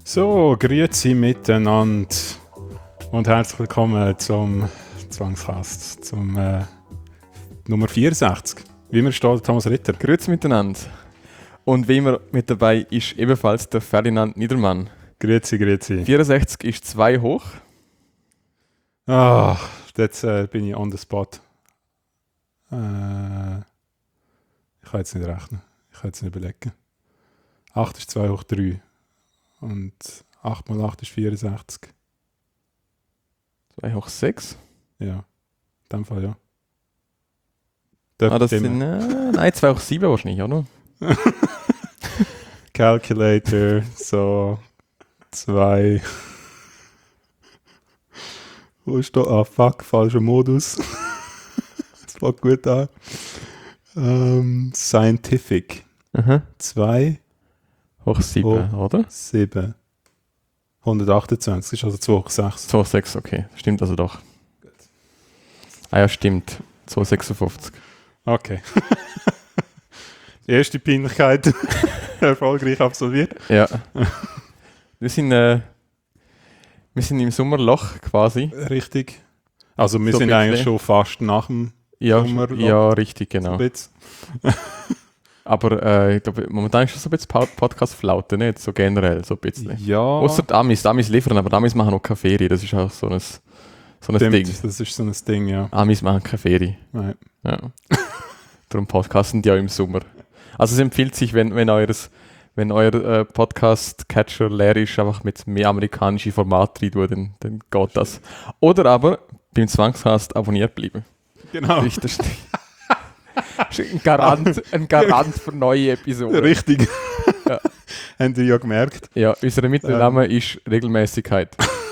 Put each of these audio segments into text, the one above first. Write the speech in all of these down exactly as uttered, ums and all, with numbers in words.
So, grüezi miteinander und herzlich willkommen zum Zwangscast, zum äh, Nummer vierundsechzig. Wie immer steht Thomas Ritter. Grüezi miteinander. Und wie immer mit dabei ist ebenfalls der Ferdinand Niedermann. Grüezi, grüezi. vierundsechzig ist zwei hoch. Ah, jetzt äh, bin ich on the spot. Äh, ich kann jetzt nicht rechnen. Ich kann jetzt nicht überlegen. acht ist zwei hoch drei. Und acht mal acht ist vierundsechzig. zwei hoch sechs. Ja, in dem Fall ja. Ah, das sind, äh, nein, zwei hoch sieben wahrscheinlich, oder? Calculator, so zwei. Wo ist da? Ah, fuck, falscher Modus. Das fängt gut an. Ähm, Scientific. Aha. zwei Hoch sieben, hoch oder? sieben. hundertachtundzwanzig ist also zwei hoch sechs. zwei hoch sechs, okay. Stimmt also doch. Ah ja, stimmt. zwei hoch sechsundfünfzig. Okay. Die erste Peinlichkeit erfolgreich absolviert. Ja. Wir sind, äh, wir sind im Sommerloch quasi. Richtig. Also wir So sind ein eigentlich bisschen. schon fast nach dem Ja, Sommerloch. ja richtig, genau. So ein bisschen. Aber äh, ich glaube, momentan ist das so ein bisschen Po- Podcast-Flaute, nicht? So generell, so ein bisschen. Ja. Außer die Amis, die Amis liefern, aber die Amis machen noch keine Ferien. Das ist auch so ein, so ein Stimmt, Ding. das ist so ein Ding, ja. Amis machen keine Ferien. Nein. Ja. Darum podcasten die auch im Sommer. Also es empfiehlt sich, wenn, wenn, eures, wenn euer äh, Podcast-Catcher leer ist, einfach mit mehr amerikanischen Format rein tun, dann, dann geht das. Oder aber beim Zwangscast abonniert bleiben. Genau. Das ist, das ist ein Garant, ein Garant für neue Episoden. Richtig. Ja. Haben die ja gemerkt. Ja, unser Mittelname ist Regelmäßigkeit.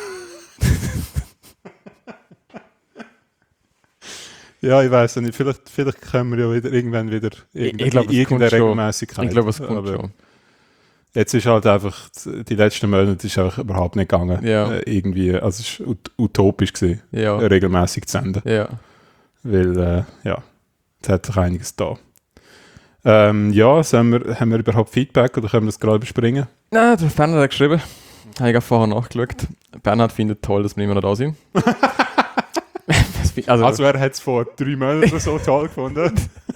Ja, ich weiß nicht. Vielleicht, vielleicht können wir ja wieder irgendwann wieder irgendeine, ich glaub, es irgendeine kommt schon. Regelmäßigkeit. Ich glaube, es kommt Aber schon. jetzt ist halt einfach, die letzten Monate ist einfach überhaupt nicht gegangen. Ja. Äh, irgendwie, also es war ut- utopisch gewesen, Ja. regelmäßig zu senden. Ja. Weil, äh, ja, es hat sich einiges da. Ähm, ja, sollen wir, haben wir überhaupt Feedback oder können wir das gerade überspringen? Nein, der Bernhard hat geschrieben. Habe ich auch vorher nachgeschaut. Bernhard findet toll, dass wir immer noch da sind. also, Also er hat es vor drei Monaten so toll gefunden.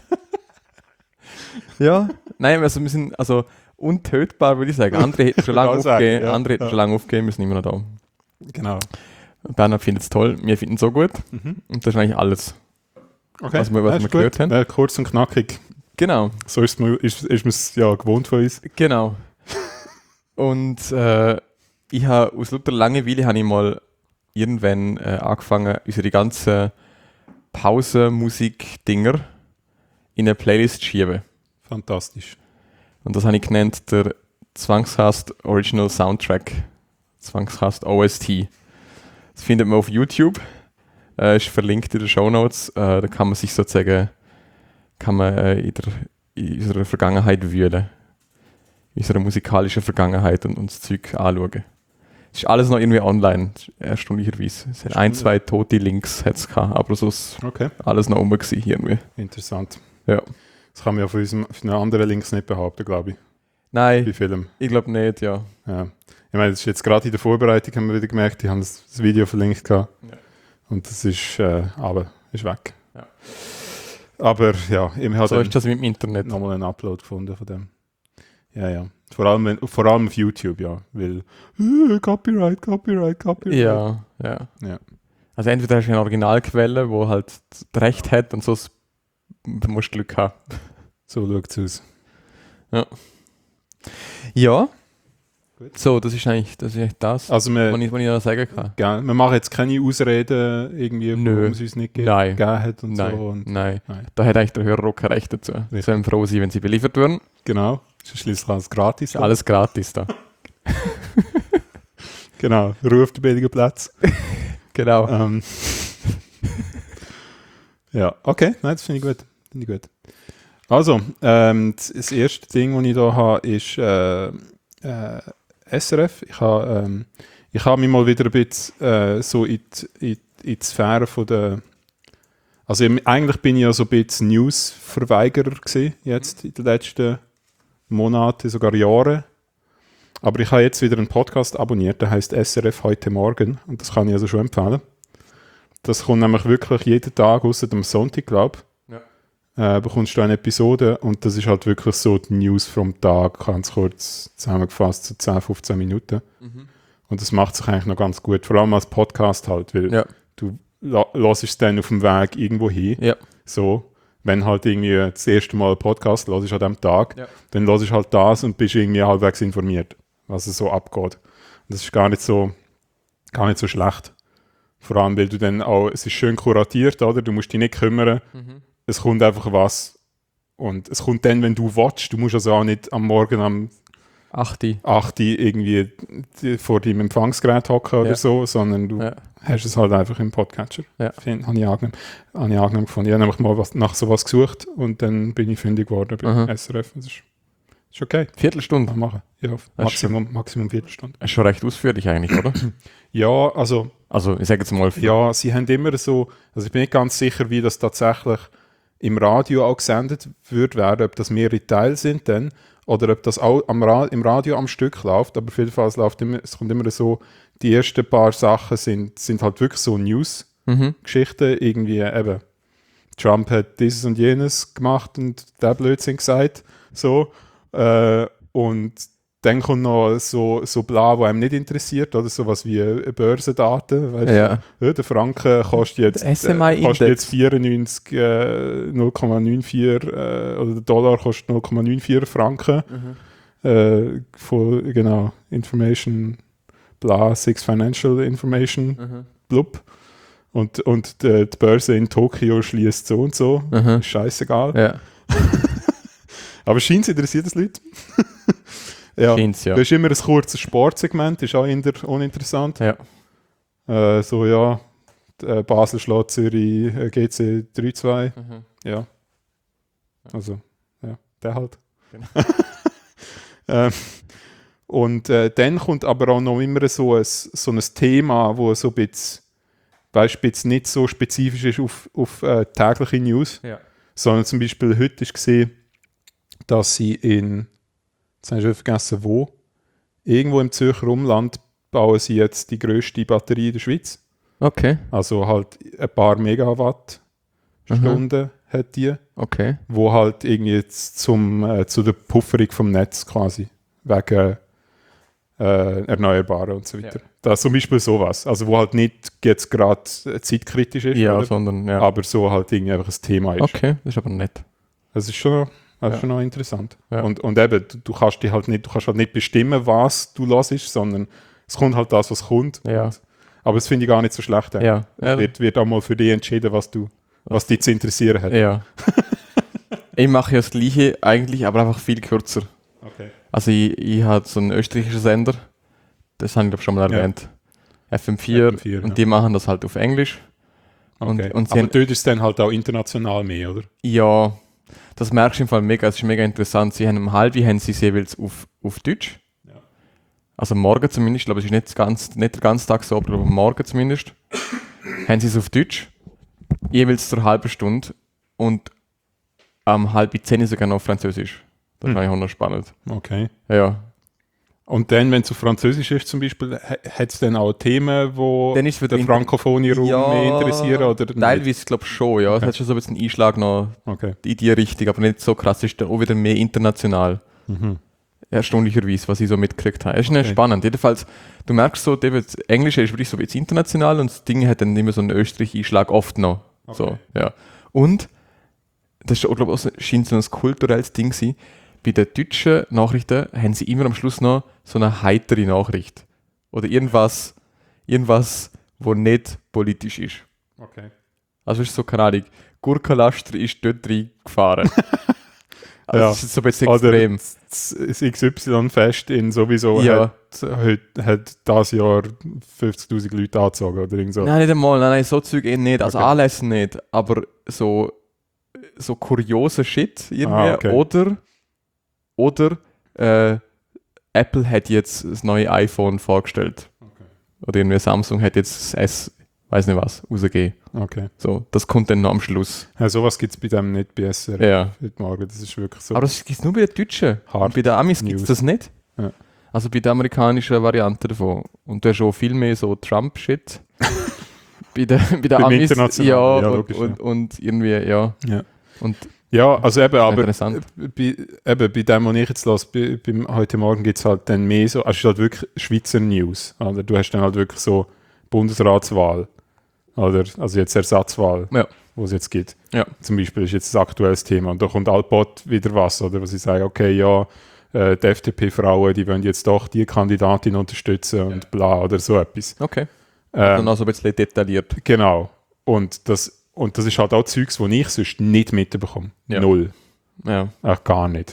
ja. Nein, also wir sind also untötbar, würde ich sagen. Andere hätten schon lange Kann sagen, aufgegeben. ja. Andere hätten Ja. schon lange aufgegeben, wir sind immer noch da. Genau. Bernhard findet es toll, wir finden es so gut. Mhm. Und das ist eigentlich alles. Okay, Was wir- was ja, wir ist gehört gut. haben. Ja, kurz und knackig. Genau, So ist man ist, ist man's ja gewohnt von uns. genau. Und äh, ich habe aus lauter Langeweile habe ich mal irgendwann äh, angefangen, unsere ganzen Pausenmusik-Dinger in eine Playlist zu schieben. Fantastisch. Und das habe ich genannt der Zwangscast Original Soundtrack. Zwangscast O S T. Das findet man auf YouTube. Äh, ist verlinkt in den Shownotes. Äh, da kann man sich sozusagen kann man, äh, in, der, in unserer Vergangenheit wühlen. In unserer musikalischen Vergangenheit und uns das Zeug anschauen. Es ist alles noch irgendwie online, erstaunlicherweise. Es hat ein, zwei tote Links, hat's gehabt, aber sonst Okay, alles noch rum gewesen irgendwie. interessant. Ja. Das kann man ja von, unserem, von den anderen Links nicht behaupten, glaube ich. Bei Nein, Film. ich glaube nicht, ja. Ja. Ich meine, das ist jetzt gerade in der Vorbereitung, haben wir wieder gemerkt, die haben das, das Video verlinkt gehabt. Ja. Und das ist, äh, aber ist weg. Ja. Aber ja, ich habe So dann ist das mit dem Internet. nochmal einen Upload gefunden von dem. Ja, ja. Vor allem, wenn, vor allem auf YouTube, ja. Weil, äh, Copyright, Copyright, Copyright. Ja, ja. Ja. Also entweder hast du eine Originalquelle, wo halt das Recht hat und sonst musst du Glück haben. So schaut es aus. Ja. Gut. So, das ist eigentlich das, ist eigentlich das Also wir, was ich, was ich noch sagen kann. gell, wir machen jetzt keine Ausreden, irgendwie, Nö. warum es uns nicht ge- Nein. gegeben hat und Nein, so. Und, nein. nein. Da hat eigentlich der Hörer auch kein Recht dazu. Sie sollen froh sein, wenn sie beliefert werden. Genau. Das ist schließlich alles gratis. Ist alles gratis da. Genau. Ruhe auf den billigen Platz. Genau. Ähm. Ja, okay. Nein, das finde ich gut. Finde ich gut. Also, ähm, das, das erste Ding, das ich hier habe, ist äh, äh, S R F. Ich habe ähm, ich habe mich mal wieder ein bisschen äh, so in die, in, in die Sphäre von der... Also ich, eigentlich bin ich ja so ein bisschen News-Verweigerer gewesen, jetzt in den letzten Monaten, sogar Jahren. Aber ich habe jetzt wieder einen Podcast abonniert, der heißt S R F heute Morgen und das kann ich also schon empfehlen. Das kommt nämlich wirklich jeden Tag, außer dem Sonntag, glaube ich. Ja. Äh, bekommst du eine Episode und das ist halt wirklich so die News vom Tag, ganz kurz zusammengefasst, so zehn, fünfzehn Minuten. Mhm. Und das macht sich eigentlich noch ganz gut, vor allem als Podcast halt, weil ja. du hörst es dann auf dem Weg irgendwo hin. Ja. So, wenn halt irgendwie das erste Mal einen Podcast hörst an diesem Tag, ja. dann hörst du halt das und bist irgendwie halbwegs informiert, was es so abgeht. Und das ist gar nicht so, gar nicht so schlecht. Vor allem, weil du dann auch, es ist schön kuratiert, oder? Du musst dich nicht kümmern. Mhm. Es kommt einfach was. Und es kommt dann, wenn du watchst. Du musst also auch nicht am Morgen am acht Uhr irgendwie vor deinem Empfangsgerät hocken ja. oder so, sondern du ja. hast es halt einfach im Podcatcher. Ja. Find, habe ich angenehm, habe ich angenehm gefunden. Ich habe nämlich mal was, nach sowas gesucht und dann bin ich fündig geworden bei mhm. S R F. Das ist, ist okay. Viertelstunde? Machen. Ja, Maximum, schon, Maximum Viertelstunde. Das ist schon recht ausführlich eigentlich, oder? Ja, also... Also, ich sage jetzt mal... Ja, sie haben immer so... Also, ich bin nicht ganz sicher, wie das tatsächlich im Radio auch gesendet wird werden, ob das mehrere Teile sind dann, oder ob das auch am Ra- im Radio am Stück läuft, aber auf jeden Fall es läuft immer, es kommt immer so, die ersten paar Sachen sind, sind halt wirklich so News-Geschichten, mhm. irgendwie eben, Trump hat dieses und jenes gemacht und der Blödsinn gesagt, so, äh, und dann kommt noch so, so bla, was einem nicht interessiert, oder sowas wie Börsendaten. Weißt ja. du? Der Franken kostet jetzt, äh, kostet jetzt vierundneunzig null Komma neunundneunzig äh, oder der Dollar kostet null Komma neunundneunzig Franken. Mhm. Äh, von, genau, Information, bla, Six Financial Information, mhm. blub. Und, und die, die Börse in Tokio schließt so und so. Mhm. Scheißegal. Ja. Aber scheint es interessiert das Leute. Ja, Scheint's, ja. Du hast immer ein kurzes Sportsegment, ist auch eher uninteressant. Ja. Äh, so, ja, äh, Basel schlägt Zürich äh, G C drei zwei. Mhm. Ja. Also, ja, der halt. Genau. ähm, und äh, dann kommt aber auch noch immer so ein, so ein Thema, wo so ein bisschen, weißt, ein bisschen nicht so spezifisch ist auf, auf äh, tägliche News, ja. sondern zum Beispiel heute ist gesehen, dass sie in jetzt habe ich schon vergessen, wo. Irgendwo im Zürcher Umland bauen sie jetzt die grösste Batterie in der Schweiz. Okay. Also halt ein paar Megawattstunden mhm. hat die. Okay. Wo halt irgendwie jetzt zum, äh, zu der Pufferung vom Netz quasi. Wegen äh, Erneuerbaren und so weiter. Ja. Das ist zum Beispiel sowas. Also wo halt nicht jetzt gerade zeitkritisch ist. Ja, oder? sondern ja. Aber so halt irgendwie einfach ein Thema ist. Okay, das ist aber nett. Das ist schon... Das ist ja. schon noch interessant. Ja. Und, und eben, du, du kannst dich halt nicht, du kannst halt nicht bestimmen, was du hörst, sondern es kommt halt das, was kommt. Ja. Und, aber das finde ich gar nicht so schlecht. Ja. Es wird, wird auch mal für dich entschieden, was du, was dich zu interessieren hat. Ja. Ich mache ja das Gleiche eigentlich, aber einfach viel kürzer. Okay. Also ich, ich habe so einen österreichischen Sender, das habe ich glaube schon mal erwähnt. Ja. F M vier, F M vier und ja. die machen das halt auf Englisch. Okay. Und, und aber dort ist es dann halt auch international mehr, oder? Ja. Das merkst du im Fall mega, es ist mega interessant. Sie haben um halb, haben sie es jeweils auf, auf Deutsch. Ja. Also morgen zumindest, ich glaube, es ist nicht, ganz, nicht der ganze Tag so, aber morgen zumindest. haben sie es auf Deutsch, jeweils zur halben Stunde und am um halb zehn sogar noch auf Französisch. Das hm. fand ich auch noch spannend. Okay. Ja. Und dann, wenn es auf Französisch ist zum Beispiel, hat es dann auch Themen, die den frankophonen Raum ja, mehr interessieren? Oder teilweise glaube ich schon, ja. Es okay. hat schon so ein bisschen Einschlag noch okay. in die Richtung, aber nicht so krass. Es ist dann auch wieder mehr international. Mhm. Erstaunlicherweise, was ich so mitgekriegt habe. Es ist okay. spannend. Jedenfalls, du merkst so, das Englische ist wirklich so jetzt international und das Ding hat dann immer so einen Österreich-Einschlag oft noch. Okay. So, ja. Und, das ist, glaube ich, scheint so ein kulturelles Ding zu sein. Bei den deutschen Nachrichten haben sie immer am Schluss noch so eine heitere Nachricht. Oder irgendwas, irgendwas, wo nicht politisch ist. Okay. Also ist so, keine Ahnung, Gurkenlaster ist dort reingefahren. Also ja. Das ist so ein bisschen extrem. Oder das X Y-Fest in sowieso ja. hat, hat dieses Jahr fünfzigtausend Leute angezogen oder irgend so. Nein, nicht einmal. Nein, nein, so Zeug eh nicht. Also okay. Anlässe nicht. Aber so, so kuriose Shit irgendwie. Ah, okay. Oder... Oder äh, Apple hat jetzt das neue iPhone vorgestellt. Okay. Oder irgendwie Samsung hat jetzt das S, weiß nicht was, rausgegeben. Okay. So, das kommt dann noch am Schluss. Ja, sowas gibt es bei dem nicht bei S R F ja. heute Morgen. Das ist wirklich so. Aber das gibt es nur bei den Deutschen. Hard bei den Amis gibt es das nicht. Ja. Also bei der amerikanischen Variante davon. Und du hast auch viel mehr so Trump-Shit. bei der, bei der Beim Amis, internationalen, ja, ja, und, logisch, und, und irgendwie, ja. Ja. Und Ja, also eben, aber interessant. bei, eben, bei dem, was ich jetzt lasse, bei, beim heute Morgen gibt es halt dann mehr so, also es ist halt wirklich Schweizer News. Oder? Du hast dann halt wirklich so Bundesratswahl. Oder, also jetzt Ersatzwahl, Ja. wo es jetzt gibt. Ja. Zum Beispiel ist jetzt ein aktuelles Thema. Und da kommt allbald wieder was, oder? Wo sie sagen, okay, ja, äh, die F D P-Frauen, die wollen jetzt doch die Kandidatin unterstützen und bla, oder so etwas. Okay. Ähm, Dann also ein bisschen detailliert. Genau. Und das, und das ist halt auch Zeugs, das ich sonst nicht mitbekomme. Ja. Null. Ja. Ach, gar nicht.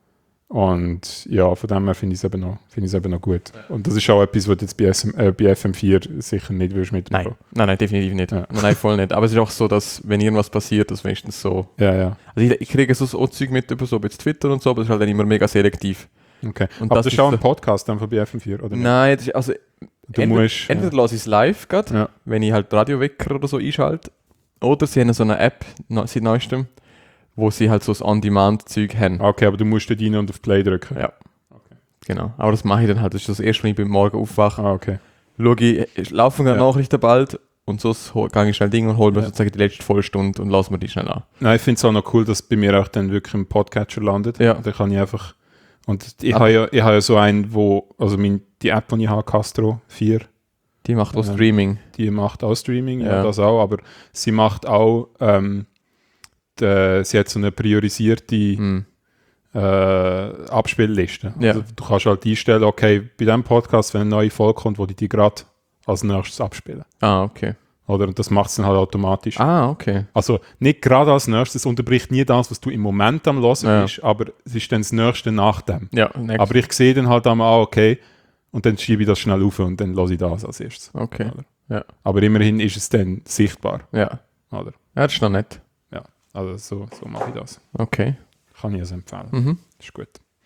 Und ja, von dem her finde ich es eben, noch- finde ich es eben noch gut. Und das ist auch etwas, was du jetzt bei, S M, äh, bei F M vier sicher nicht würdest mitbekommen. Nein. nein, nein, definitiv nicht. Ja. Nein, nein, voll nicht. Aber es ist auch so, dass wenn irgendwas passiert, das wenigstens so. Ja, ja. Also ich, ich kriege so, so Zeug mit über so bei Twitter und so, aber das ist halt dann immer mega selektiv. Okay. Und Aber das das ist ist auch ein so- Podcast dann von B F M vier, oder nicht? Nein, das ist, also Du entweder, musst... entweder lasse ich es live grad, Ja. wenn ich halt Radiowecker oder so einschalte, oder sie haben so eine App ne, seit neuestem, wo sie halt so das On-Demand-Zeug haben. Ah, okay, aber du musst dort rein und auf Play drücken. Ja. Genau. Aber das mache ich dann halt. Das ist das erste, wenn ich beim Morgen aufwache. Ah, okay. Schaue ich, laufen gerade Ja. Nachrichten bald und sonst hol- gehe ich schnell Ding und hole mir Ja. sozusagen die letzte Vollstunde und lasse mir die schnell an. Nein, ich finde es auch noch cool, dass es bei mir auch dann wirklich im Podcatcher landet. Ja. Da kann ich einfach... Und ich Aber- habe ja, ich habe ja so einen, wo... Also mein, die App, die ich habe, Castro vier, Die macht auch Ja. Streaming. die macht auch Streaming, ja. Ja. das auch, aber sie macht auch... Ähm, die, sie hat so eine priorisierte... Hm. äh, Abspielliste. Ja. Also du kannst halt einstellen, okay, bei diesem Podcast, wenn eine neue Folge kommt, wo die die gerade als nächstes abspielen. Ah, okay. Oder? Und das macht es dann halt automatisch. Ah, okay. Also nicht gerade als nächstes, es unterbricht nie das, was du im Moment am Hören Ja. bist, aber es ist dann das Nächste nach dem. Ja, next. Aber ich sehe dann halt einmal, ah, okay, und dann schiebe ich das schnell auf und dann lasse ich das als erstes. Okay. Oder? Ja. Aber immerhin ist es dann sichtbar. Ja. Oder? Ja, das ist noch nett. Ja. Also so, so mache ich das. Okay. Kann ich es empfehlen. Mhm. Das ist gut.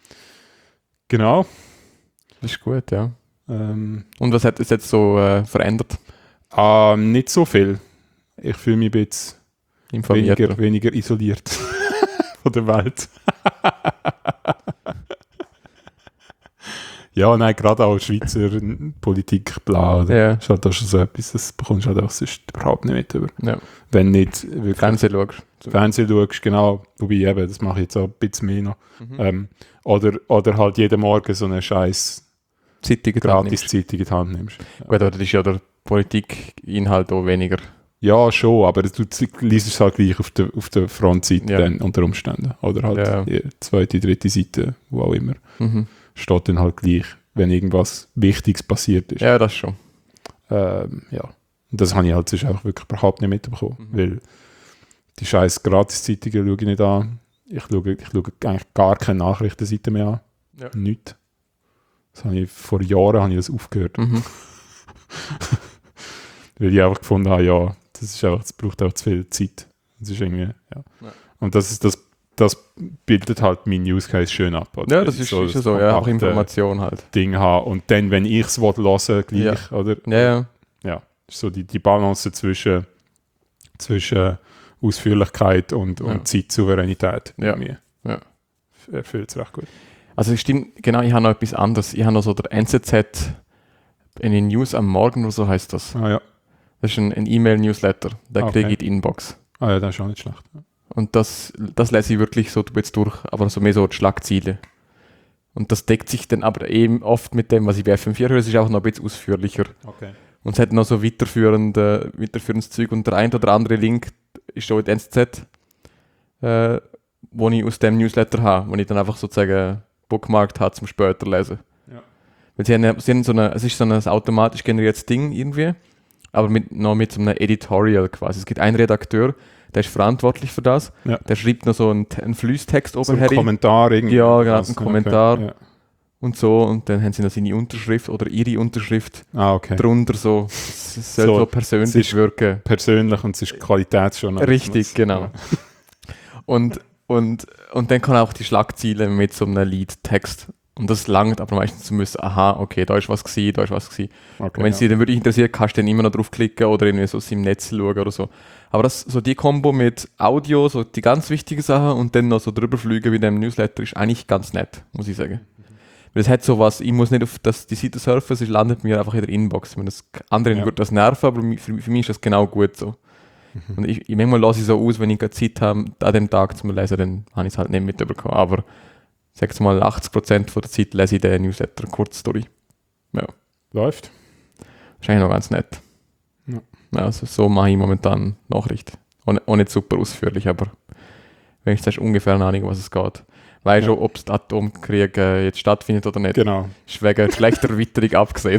Genau. Das ist gut, ja. Ähm, Und was hat es jetzt so äh, verändert? Ah, nicht so viel. Ich fühle mich ein bisschen Informiert? weniger, weniger isoliert von der Welt. Ja, nein, gerade auch Schweizer Politik, bla. Oder? Ja. Ist halt auch schon so etwas, das bekommst du halt auch sonst überhaupt nicht mit. Über. Ja. Wenn nicht wirklich Fernsehen schaust. Fernsehen schaust, genau. Wobei eben, das mache ich jetzt auch ein bisschen mehr noch. Mhm. Ähm, oder, oder halt jeden Morgen so eine scheiß Zeitung Gratis-Zeitung in die Hand nimmst. Gut, aber das ist ja der Politikinhalt auch weniger. Ja, schon, aber du z- liest es halt gleich auf der, auf der Frontseite Ja. dann unter Umständen. Oder halt Ja. die zweite, dritte Seite, wo auch immer. Mhm. Steht dann halt gleich, wenn irgendwas Wichtiges passiert ist. Ja, das schon. Ähm, ja. Und das habe ich halt sonst auch wirklich überhaupt nicht mitbekommen. Mhm. Weil die scheiß Gratis-Zeitungen schaue ich nicht an. Ich schaue, ich schaue eigentlich gar keine Nachrichtenseite mehr an. Ja. Nichts. Das habe ich, vor Jahren habe ich das aufgehört. Mhm. Weil ich einfach gefunden habe, ja, das ist einfach, das braucht auch zu viel Zeit. Das ist irgendwie, ja. Ja. Und das ist das, das bildet halt mein Use Case schön ab. Oder? Ja, das ist so, ist ja so ja, auch kompakte Information halt. Ding haben. Und dann, wenn ich es hören gleich, oder? Ja, ja. Ja, so die, die Balance zwischen, zwischen Ausführlichkeit und, und Ja. Zeitsouveränität. Ja. irgendwie. Ja. Erfüllt es recht gut. Also es stimmt, genau, ich habe noch etwas anderes. Ich habe noch so der N Z Z in den News am Morgen oder so heißt das. Ah ja, Das ist ein, ein E-Mail-Newsletter, den Okay. kriege ich in die Inbox. ah, ja, das ist auch nicht schlecht. Und das, das lese ich wirklich so jetzt durch, aber so mehr so die Schlagziele. Und das deckt sich dann aber eben oft mit dem, was ich bei F M vier höre, es ist auch noch ein bisschen ausführlicher. Okay. Und es hat noch so weiterführende, weiterführendes Zeug und der ein oder andere Link ist schon in der N Z Z, äh, wo ich aus dem Newsletter habe, wo ich dann einfach sozusagen bookmarkt habe zum später lesen. Ja. Weil sie haben, ja- sie haben so eine, es ist so ein automatisch generiertes Ding irgendwie, aber mit, noch mit so einem Editorial quasi. Es gibt einen Redakteur, der ist verantwortlich für das, Ja. der schreibt noch so einen, Te- einen Fließtext So oben ein her Kommentar irgendwie. Ja, genau, Was? ein Kommentar. Okay. Ja. und so und dann haben sie noch seine Unterschrift oder ihre Unterschrift Ah, okay. drunter so. Es soll So, so, persönlich es ist- wirken. Persönlich und es ist Qualitätsjournalismus. Richtig, genau. Und, und, und dann kann auch die Schlagziele mit so einem Lead-Text. Und das langt aber meistens zu müssen, aha, okay, da ist was gewesen, da ist was gewesen. Okay, Und wenn es ja. dich dann wirklich interessiert, kannst du dann immer noch draufklicken oder irgendwie so im Netz schauen oder so. Aber das, so die Kombo mit Audio, so die ganz wichtigen Sachen und dann noch so drüber fliegen wie dem Newsletter ist eigentlich ganz nett, muss ich sagen. Weil es hat sowas, ich muss nicht auf das, die Seite surfen, es landet mir einfach in der Inbox. Wenn das anderen Ja. würde das nerven, aber für, für mich ist das genau gut so. Mhm. Und ich, ich manchmal lasse ich so aus, wenn ich gerade Zeit habe, an dem Tag zu lesen, dann habe ich es halt nicht mitbekommen. Aber sag's mal, achtzig Prozent von der Zeit lese ich den Newsletter, Kurzstory. Ja. Läuft. Wahrscheinlich noch ganz nett. Ja. Ja, also so mache ich momentan Nachricht. Auch, auch nicht super ausführlich, aber wenn ich hast ungefähr eine Ahnung, was es geht. Weißt du, Ja. ob das Atomkrieg äh, jetzt stattfindet oder nicht? Genau. Ist wegen schlechter Erweiterung abgesehen.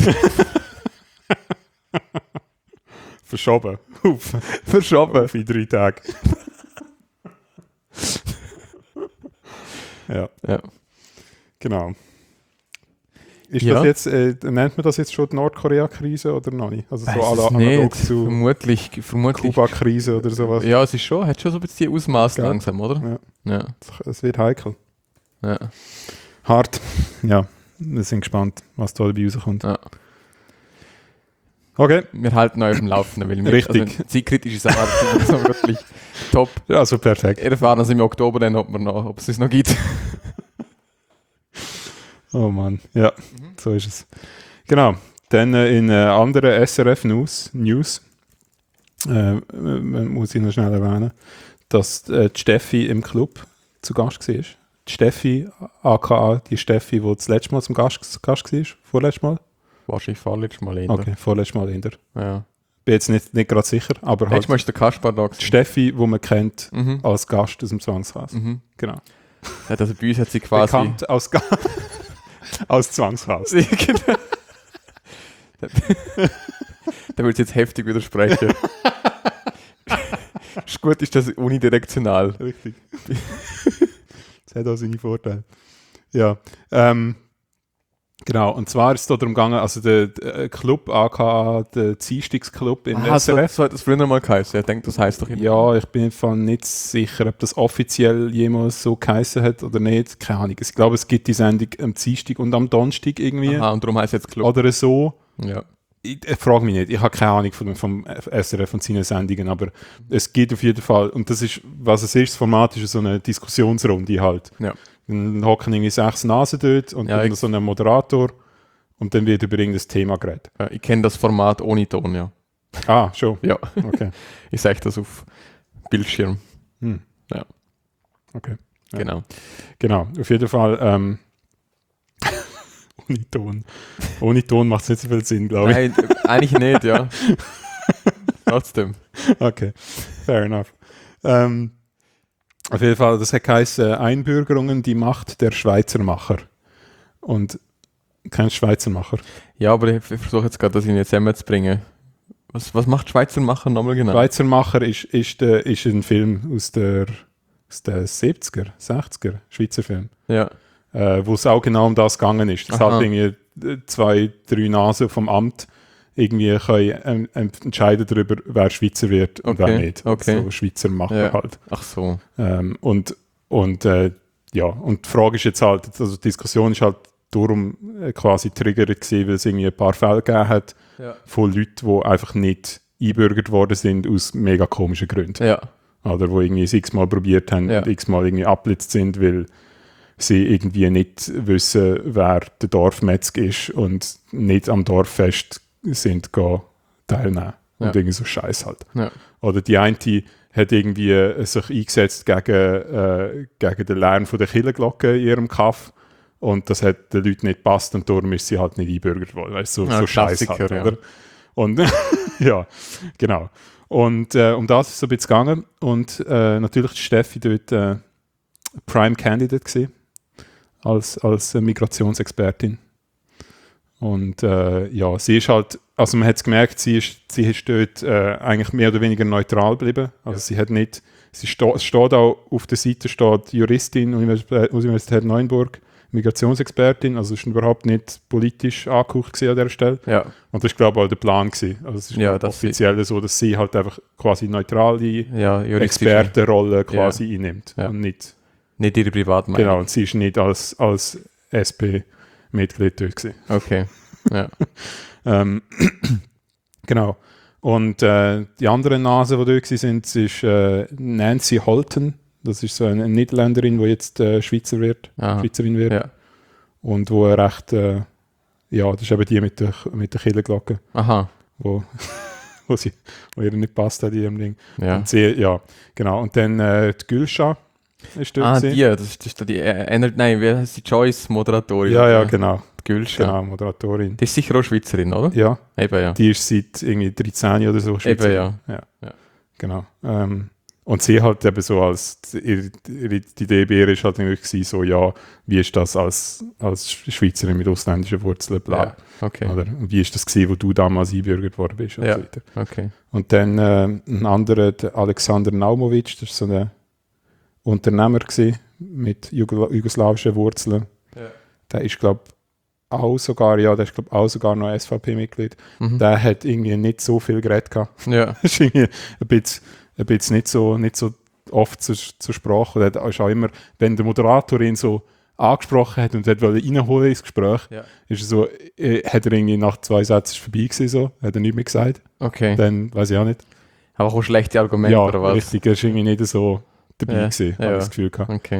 Verschoben. Auf, Verschoben. auf in drei Tage. ja. Ja. Genau. Ist Ja. das jetzt, äh, nennt man das jetzt schon die Nordkorea-Krise oder noch nicht? Also so Weiß ala- es analog nicht. zu Vermutlich. vermutlich Kuba-Krise oder sowas. Ja, es ist schon, hat schon so ein bisschen die Ausmaße Gell? langsam, oder? Ja. Ja. Es wird heikel. Ja. Hart. Ja, wir sind gespannt, was da dabei rauskommt. Ja. Okay. Wir halten euch auf dem Laufenden, weil wir Richtig. Also, zeitkritische Sachen sind so wirklich top. Ja, also perfekt. Erfahren also im Oktober dann, ob, wir noch, ob es es noch gibt. Oh Mann, ja, so ist es. Genau, dann äh, in äh, anderen S R F-News, News, äh, äh, muss ich noch schnell erwähnen, dass äh, die Steffi im Club zu Gast war. Die Steffi, aka die Steffi, die das letzte Mal zum Gast, Gast war, vorletztes Mal? Wahrscheinlich vorletztes Mal eher. Okay, vorletztes Mal in der. Ja. Bin jetzt nicht, nicht gerade sicher, aber halt Letztes Mal ist der Kaspar da die gewesen. Steffi, die man kennt Mhm. als Gast aus dem Zwangshaus. Mhm. Genau. Ja, also bei uns hat sie quasi... Bekannt als, Ga als Zwangshaus. Ja, genau. Da würde ich jetzt heftig widersprechen. Ist gut, ist das unidirektional. Richtig. Das hat auch seine Vorteile. Ja, ähm, genau. Und zwar ist es da darum gegangen, also der, der Club, aka der Dienstagsclub im Ah, S so, R F. so hat das früher mal geheißen. Ich denke, das heisst doch immer. Ja, ich bin im Fall nicht sicher, ob das offiziell jemals so geheißen hat oder nicht. Keine Ahnung. Ich glaube, es gibt die Sendung am Dienstag und am Donnerstag irgendwie. Aha, und darum heisst es jetzt Club. Oder so. Ja. Ich, ich frage mich nicht, ich habe keine Ahnung vom, vom S R F und seinen Sendungen, aber es gibt auf jeden Fall, und das ist, was es ist, das Format ist so eine Diskussionsrunde halt. Ja. Dann hocken irgendwie sechs Nasen dort und Ja, dann ich- so ein Moderator und dann wird über irgendein Thema geredet. Ja, ich kenne das Format ohne Ton, ja. Ah, schon. Ja, Okay. ich sage das auf Bildschirm. Hm. Ja. Okay. Ja. Genau. Genau, auf jeden Fall. Ähm, ohne Ton. Ohne Ton macht es nicht so viel Sinn, glaube ich. Nein, äh, eigentlich nicht, ja. Trotzdem. Okay, fair enough. Ähm, auf jeden Fall, das hat geheißen, Einbürgerungen, die Macht der Schweizermacher. Und kein Schweizermacher. Ja, aber ich versuche jetzt gerade, das in jetzt zusammenzubringen. Was, was macht Schweizer Macher nochmal genau? Schweizermacher ist, ist, der, ist ein Film aus der, aus der siebziger, sechziger, Schweizer Film, Ja. äh, wo es auch genau um das gegangen ist. Dass Aha. halt irgendwie äh, zwei, drei Nasen vom Amt irgendwie können ähm, ähm, entscheiden darüber, wer Schweizer wird und Okay, wer nicht. okay. So Schweizer Macher Ja. halt. Ach so. Ähm, und und äh, ja, und die Frage ist jetzt halt, also die Diskussion ist halt darum äh, quasi triggert gewesen, weil es irgendwie ein paar Fälle gegeben hat Ja. von Leuten, die einfach nicht einbürgert worden sind aus mega komischen Gründen. Ja. Oder wo irgendwie es x-mal probiert haben Ja. und x-mal irgendwie abblitzt sind, weil sie irgendwie nicht wissen, wer der Dorfmetzger ist und nicht am Dorffest sind gehen teilnehmen. Und Ja. irgendwie so Scheiß halt. Ja. Oder die eine hat irgendwie äh, sich eingesetzt gegen, äh, gegen den Lärm von der Kirchenglocke in ihrem Kaff und das hat den Leuten nicht gepasst und darum ist sie halt nicht einbürgert worden. Weißt, du, so Ja, so Scheiß Klassiker, halt, ja. oder? Und ja, genau. Und äh, um das ist es so ein bisschen gegangen und äh, natürlich die Steffi dort äh, Prime Candidate gewesen, als, als äh, Migrationsexpertin. Und äh, ja, sie ist halt, also man hat es gemerkt, sie ist, sie ist dort äh, eigentlich mehr oder weniger neutral geblieben. Also Ja. sie hat nicht, sie sto es steht auch auf der Seite steht Juristin, Universität, Universität Neuenburg, Migrationsexpertin, also ist überhaupt nicht politisch angehaucht gewesen an dieser Stelle. Ja. Und das ist, glaube ich, auch der Plan gewesen. Also es ist Ja, glaub, dass sie- offiziell so, dass sie halt einfach quasi neutrale Ja, juristisch. Expertenrolle quasi einnimmt. Ja. Und nicht, Nicht ihre Privatmeinung. genau, und sie ist nicht als, als S P-Mitglied dort gewesen. Okay. Ja. Ähm, genau. Und äh, die andere Nase, die dort waren, ist äh, Nancy Holten. Das ist so eine Niederländerin, die jetzt äh, Schweizer wird, Aha. Schweizerin wird. Ja. und wo er recht, äh, ja, das ist eben die mit der, mit der Killenglocke, Aha. wo, wo, sie, wo ihr nicht passt hat in ihrem Ding. Ja. Und sie, ja, genau. Und dann äh, die Gülscha ist dort Ah, gewesen. die, das ist, das ist die, äh, Ener- nein, wie heißt die Joyce-Moderatorin? Ja, ja, oder? genau. Die Gülscha. Genau, Moderatorin. Die ist sicher auch Schweizerin, oder? Ja, Eben, ja. die ist seit irgendwie dreizehn oder so Eben, ja. ja. Ja. Genau. Ähm, und sie halt eben so als, ihre, ihre, die Idee bei ihr ist halt irgendwie gewesen, so, ja, wie ist das als, als Schweizerin mit ausländischen Wurzeln, bla. Ja, okay. Oder wie ist das gewesen, wo du damals einbürgert worden bist und Ja. so weiter. Okay. Und dann äh, ein anderer, der Alexander Naumovic, das ist so ein Unternehmer gewesen, mit Jugosla jugoslawischen Wurzeln. Ja. Der ist, glaube ich, auch sogar, ja, der ist, glaube auch sogar noch S V P-Mitglied. Mhm. Der hat irgendwie nicht so viel geredet gehabt. Ja. Das ist irgendwie ein bisschen, ein bisschen nicht, so, nicht so oft zur, zur Sprache. Und er ist auch immer, wenn der Moderator ihn so angesprochen hat und hat reinholen ins Gespräch, Ja. ist er so, äh, hat er irgendwie nach zwei Sätzen vorbei gewesen, so, hat er nichts mehr gesagt. Okay. Dann weiß ich auch nicht. Aber auch schlechte Argumente, Ja, oder was? richtig, er ist irgendwie nicht so dabei Ja, gewesen, ja, habe ja. ich das Gefühl gehabt. Okay.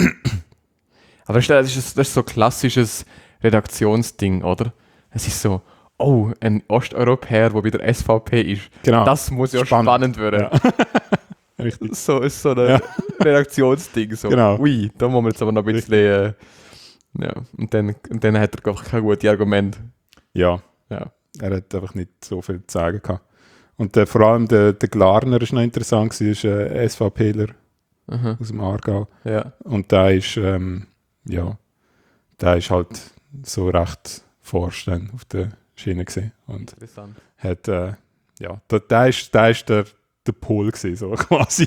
Aber das ist, das ist so klassisches Redaktionsding, oder? Es ist so, oh, ein Osteuropäer, der bei der S V P ist. Genau. Das muss ja Spannend. spannend, werden. Ja. Richtig. So ist so ein Ja. Redaktionsding. So. Genau. Ui, da muss man jetzt aber noch ein bisschen. Äh, ja. und, dann, und dann hat er einfach kein gutes Argument. Ja, Ja. er hat einfach nicht so viel zu sagen gehabt. Und der, vor allem der, der Glarner ist noch interessant, gewesen, ist ein SVPler Aha. aus dem Aargau. Ja. Und der ist, ähm, ja, der ist halt so recht Vorstand auf der Schiene gewesen. Und Interessant. hat, äh, ja, der, der ist, der ist der, der Pol gewesen, so quasi.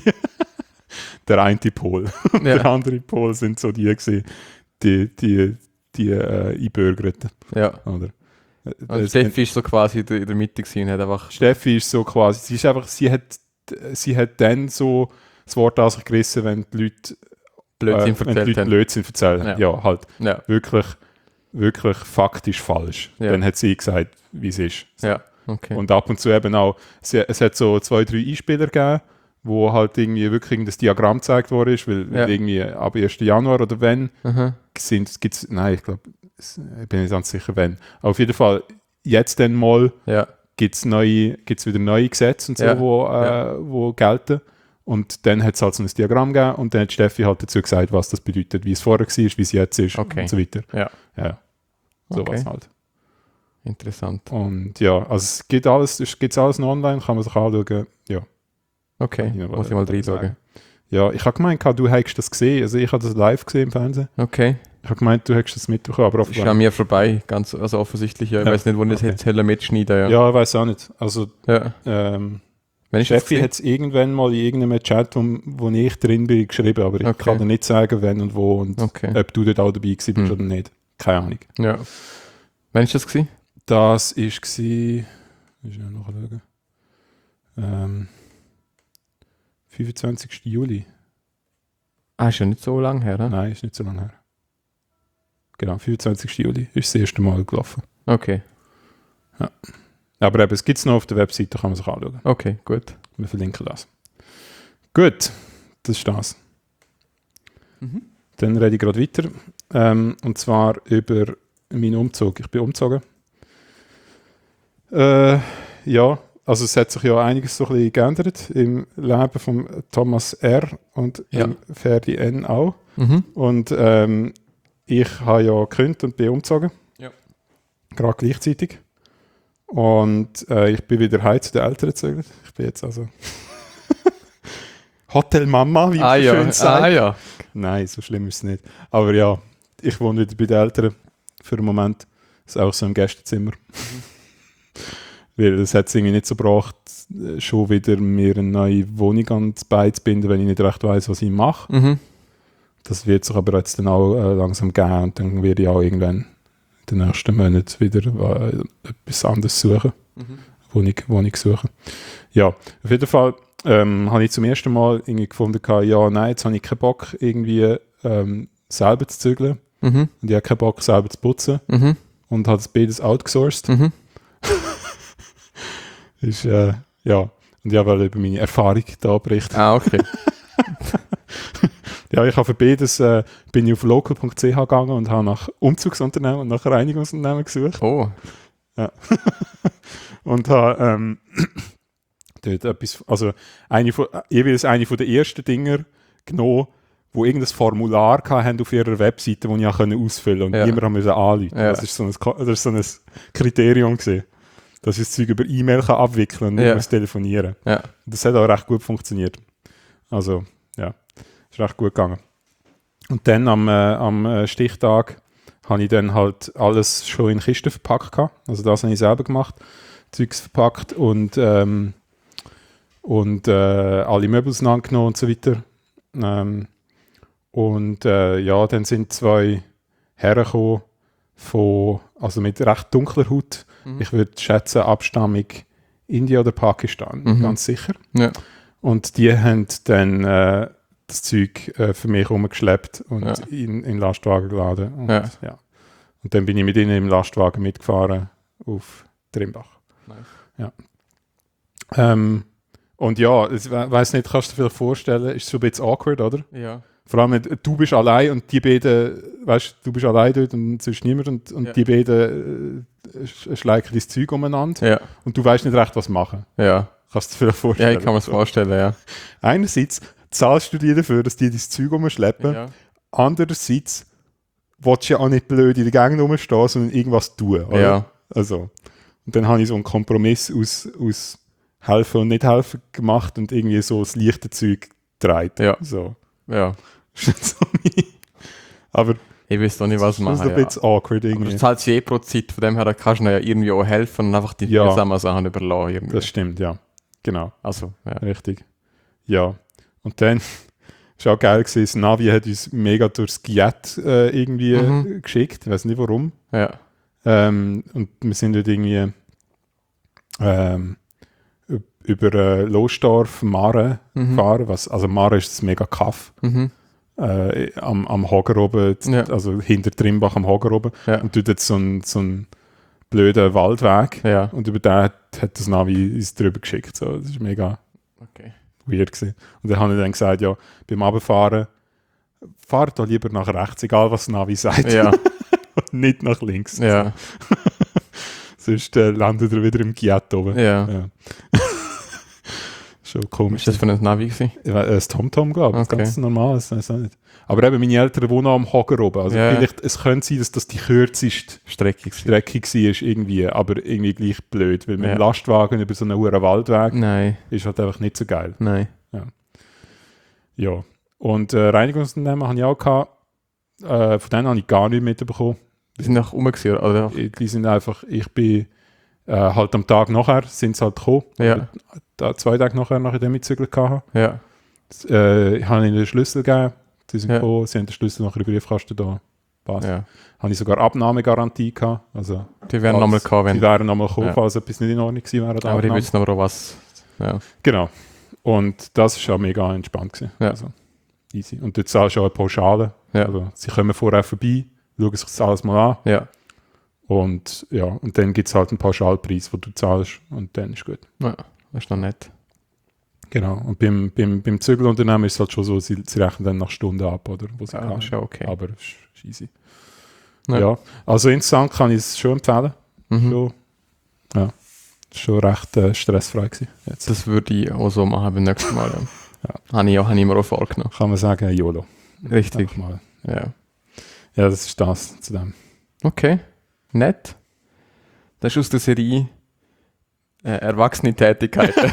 Der eine Pol. Und Ja. der andere Pol sind so die gewesen, die, die, die äh, Einbürgerten, Ja. oder? Und Steffi ist so quasi in der, in der Mitte gewesen, hat einfach. Steffi ist so quasi, sie ist einfach, sie hat, sie hat dann so das Wort an sich gerissen, wenn die Leute Blödsinn äh, wenn die erzählt Leute haben. Blödsinn erzählen. Ja. Ja. halt Ja. wirklich, wirklich faktisch falsch. Ja. Dann hat sie gesagt, wie es ist. So. Ja. Okay. Und ab und zu eben auch, sie, es hat so zwei, drei Einspieler gegeben, wo halt irgendwie wirklich das Diagramm gezeigt worden ist, weil Ja. irgendwie ab ersten Januar oder wenn Aha. sind, gibt's, nein, ich glaube, ich bin nicht ganz sicher, wenn. Aber auf jeden Fall, jetzt dann mal Ja. gibt es wieder neue Gesetze und so, Ja. wo, äh, Ja. wo gelten. Und dann hat es halt so ein Diagramm gegeben und dann hat Steffi halt dazu gesagt, was das bedeutet, wie es vorher war, wie es jetzt ist Okay. und so weiter. Ja. Ja, so Okay. was halt. Interessant. Und ja, also es gibt alles, es gibt alles noch online, kann man sich anschauen. Ja, Okay. kann ich noch Muss ich mal was reinschauen. sagen. Ja, ich habe gemeint, du hättest das gesehen. Also ich habe das live gesehen im Fernsehen. Okay. Ich habe gemeint, du hättest das mitbekommen, aber Das ist an mir vorbei, ganz also offensichtlich. Ja. Ich Ja. weiß nicht, wo ich das Okay. jetzt heller mitschneiden. Ja. Ja, ich weiß auch nicht. Also Ja. ähm, Wenn ich das Steffi gesehen- hat es irgendwann mal in irgendeinem Chat, wo, wo ich drin bin, geschrieben, aber ich Okay. kann dir nicht sagen, wenn und wo und Okay. ob du dort auch dabei gewesen bist Hm. oder nicht. Keine Ahnung. Ja. Wann ist das gewesen? Das war, ich muss nachschauen, ähm, fünfundzwanzigsten Juli. Ah, ist ja nicht so lange her, ne? Nein, ist nicht so lange her. Genau, fünfundzwanzigsten Juli ist das erste Mal gelaufen. Okay. Aber eben, es gibt es noch auf der Webseite, kann man sich anschauen. Okay, gut. Wir verlinken das. Gut, das ist das. Mhm. Dann rede ich gerade weiter. Ähm, und zwar über meinen Umzug. Ich bin umgezogen. Äh, ja, also es hat sich ja einiges so ein bisschen geändert im Leben von Thomas R. und Ja. ähm, Ferdi N. auch. Mhm. Und ähm, ich habe ja gekündigt und bin umgezogen. Ja. Gerade gleichzeitig. Und äh, ich bin wieder heim zu den Eltern gezögert. Ich bin jetzt also Hotel Mama, wie Ah man so ja, schön sagt. ah ja. Nein, so schlimm ist es nicht. Aber ja, ich wohne wieder bei den Eltern für einen Moment. Das ist auch so im Gästezimmer. Weil es hat es irgendwie nicht so gebracht, äh, schon wieder mir eine neue Wohnung ans Bein zu binden, wenn ich nicht recht weiss, was ich mache. Mhm. Das wird sich aber jetzt dann auch äh, langsam geben und dann werde ich auch irgendwann in den nächsten Monaten wieder äh, etwas anderes suchen. Mhm. Wohnung, Wohnung suchen. Ja, auf jeden Fall ähm, habe ich zum ersten Mal irgendwie gefunden, ja, nein, jetzt habe ich keinen Bock, irgendwie ähm, selber zu zügeln. Mhm. Und ich habe keinen Bock, selber zu putzen. Mhm. Und habe das beides outgesourced. Mhm. Ist, äh, ja, und ich wollte über meine Erfahrung da berichten. Ah, okay. Ja, ich habe für beides, äh, bin ich auf local punkt c h gegangen und habe nach Umzugsunternehmen und nach Reinigungsunternehmen gesucht. Oh. Und habe ähm, dort etwas, also eine von, jeweils eine von den ersten Dinger genommen, wo irgendein Formular hatten auf ihrer Webseite, das ich auch ausfüllen konnte und Ja. niemand haben müssen anrufen. Ja. Das ist so ein, das ist so ein Kriterium gewesen, dass ich das Zeug über E-Mail kann abwickeln kann und nicht Ja. muss telefonieren. Ja. Und das hat auch recht gut funktioniert. Also, ja, ist recht gut gegangen. Und dann am, äh, am äh, Stichtag habe ich dann halt alles schon in Kisten verpackt gehabt. Also das habe ich selber gemacht, Zeugs verpackt und, ähm, und äh, alle Möbel auseinandergenommen und so weiter. Ähm, und äh, ja, dann sind zwei Herren gekommen, von, also mit recht dunkler Haut. Mhm. Ich würde schätzen, Abstammung Indien oder Pakistan, Mhm. ganz sicher. Ja. Und die haben dann äh, das Zeug äh, für mich rumgeschleppt und Ja. in, in den Lastwagen geladen. Und, Ja. ja. und dann bin ich mit ihnen im Lastwagen mitgefahren auf Trimbach. Nice. Ja. Ähm, und ja, ich we- weiss nicht, kannst du dir vielleicht vorstellen, ist so ein bisschen awkward, oder? Ja. Vor allem, wenn du bist allein und die beiden, weißt du, bist allein dort und sonst niemand und, und Ja. die beiden äh, sch- schleichen dein Zeug umeinander Ja. und du weißt nicht recht, was machen. Ja. Kannst du dir vielleicht Ja, vorstellen? ich kann mir das vorstellen, ja. Einerseits zahlst du dir dafür, dass die dein Zeug umschleppen. Ja. Andererseits willst du ja auch nicht blöd in der Gegend rumstehen, sondern irgendwas tun. Oder? Ja. Also, und dann habe ich so einen Kompromiss aus, aus helfen und nicht helfen gemacht und irgendwie so das leichte Zeug getragen. Ja. So. Ja. So mein- Aber Ich weiß doch nicht, was das ist machen. ein Ja. bisschen awkward Aber irgendwie. du zahlst je pro Zeit, von dem her da kannst du ihnen ja irgendwie auch helfen und einfach die Ja. mühsamen Sachen überlassen. Irgendwie. Das stimmt, ja. Genau, Also, ja. richtig. Ja. Und dann war auch geil gewesen, das Navi hat uns mega durchs Giat äh, irgendwie Mhm. äh, geschickt. Ich weiß nicht warum. Ja. Ähm, und wir sind dort irgendwie ähm, üb- über äh, Losdorf, Mare Mhm. gefahren. Was, also Mare ist das mega Kaff. Mhm. Äh, am, am Hager oben, Ja. also hinter Trimbach am Hager oben. Ja. Und dort hat so ein, so ein blöder Waldweg. Ja. Und über den hat, hat das Navi uns drüber geschickt. So, das ist mega Okay. weird gewesen. Und dann habe ich dann gesagt, ja, beim Abfahren, fahrt doch lieber nach rechts, egal was das Navi sagt. Ja. Und nicht nach links. Ja. Sonst äh, landet er wieder im Giat oben. Ja. Ja. Schon Was komisch. war das für ein Navi gewesen? Ich weiß, das TomTom gab, das Okay. ganz normal, das weiß ich auch nicht. Aber eben, meine Eltern wohnen am Hager oben. Also Ja. vielleicht, es könnte sein, dass das die kürzeste Strecke gewesen. Strecke war, irgendwie, aber irgendwie gleich blöd, weil mit Ja. dem Lastwagen über so einen hohen Waldweg Nein. ist halt einfach nicht so geil. Nein. Ja. Und äh, Reinigungsunternehmen habe ich auch gehabt. Äh, von denen habe ich gar nicht mitbekommen. Die sind noch rum gewesen, oder? Die sind einfach, ich bin äh, halt am Tag nachher, sind sie halt gekommen. Ja. Da, zwei Tage nachher, nachdem ich gezügelt hatte. Ja. Äh, ich habe ihnen den Schlüssel gegeben. Sie sind Ja. gekommen, sie haben den Schlüssel nachher in den Briefkasten da. Passt. Ja. Habe ich sogar Abnahmegarantie gehabt. Also, Die werden falls- nochmal gekommen, die wenn. wären nochmal gekommen, Ja. falls etwas nicht in Ordnung gewesen wäre. an der Aber die Abnahme. wissen aber auch was. Ja. Genau. Und das war auch mega entspannt gewesen. Ja. Also, easy. Und dort zahlst du auch eine Pauschale. Ja. Also, sie kommen vorher vorbei, schauen sich das alles mal an. Ja. Und ja, und dann gibt es halt einen Pauschalpreis, den du zahlst. Und dann ist gut. Ja. Das ist noch nett. Genau. Und beim, beim, beim Zügelunternehmen ist es halt schon so, sie, sie rechnen dann nach Stunden ab, oder? Wo sie Ja, gehen. das ist ja okay. Aber es ist ist easy. Ja. Ja. Also insgesamt kann ich es schon empfehlen. Mhm. Schon, ja. Schon recht äh, stressfrei gewesen. Jetzt Das würde ich auch so machen beim nächsten Mal. Ja. Ja. Habe ich, auch- habe ich mir auch vorgenommen. kann man sagen, YOLO. Richtig. Einfach mal. Ja. Ja, das ist das zu dem. Okay. Nett. Das ist aus der Serie äh, Erwachsene Tätigkeiten.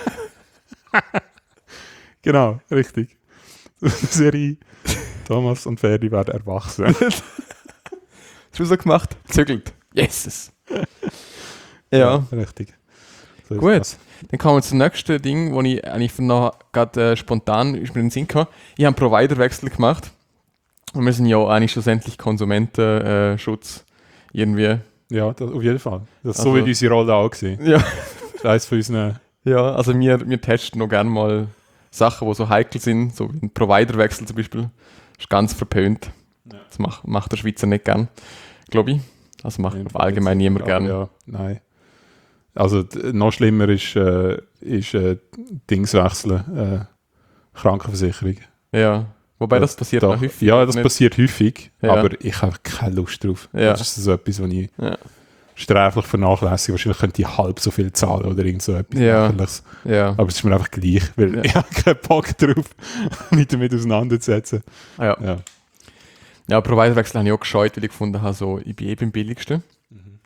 Genau, richtig. Die Serie Thomas und Ferdi werden erwachsen. Hast du so gemacht? Zügelt. Yeses. Ja. richtig. So ist Gut. das. Dann kommen wir zum nächsten Ding, wo ich eigentlich von noch gerade äh, spontan ist mir in den Sinn kam. Ich habe einen Providerwechsel gemacht. Und wir sind ja eigentlich schlussendlich Konsumentenschutz irgendwie. Ja, das, auf jeden Fall. Das, Also- so wird unsere Rolle auch gesehen. Ja. Das ist eines von unseren. Ja, also wir, wir testen noch gerne mal Sachen, die so heikel sind, so wie ein Providerwechsel zum Beispiel. Ist ganz verpönt. Ja. Das macht, macht der Schweizer nicht gern, glaube ich. Also macht allgemein niemand Ja, gern. Ja, nein. Also d- noch schlimmer ist, äh, ist äh, Dings wechseln, äh, Krankenversicherung. Ja. Wobei das passiert Doch. noch häufig. Ja, das nicht? passiert häufig, Ja. aber ich habe keine Lust drauf. Ja. Das ist so etwas, was ich Ja. sträflich vernachlässige. Wahrscheinlich könnte ich halb so viel zahlen oder irgend so etwas. Ja. Lächerliches. Ja. Aber es ist mir einfach gleich, weil Ja. ich habe keinen Bock drauf, mich damit auseinanderzusetzen. Ja. Ja. Ja, Providerwechsel habe ich auch gescheut, weil ich gefunden habe, so, ich bin eben am billigsten. Mhm.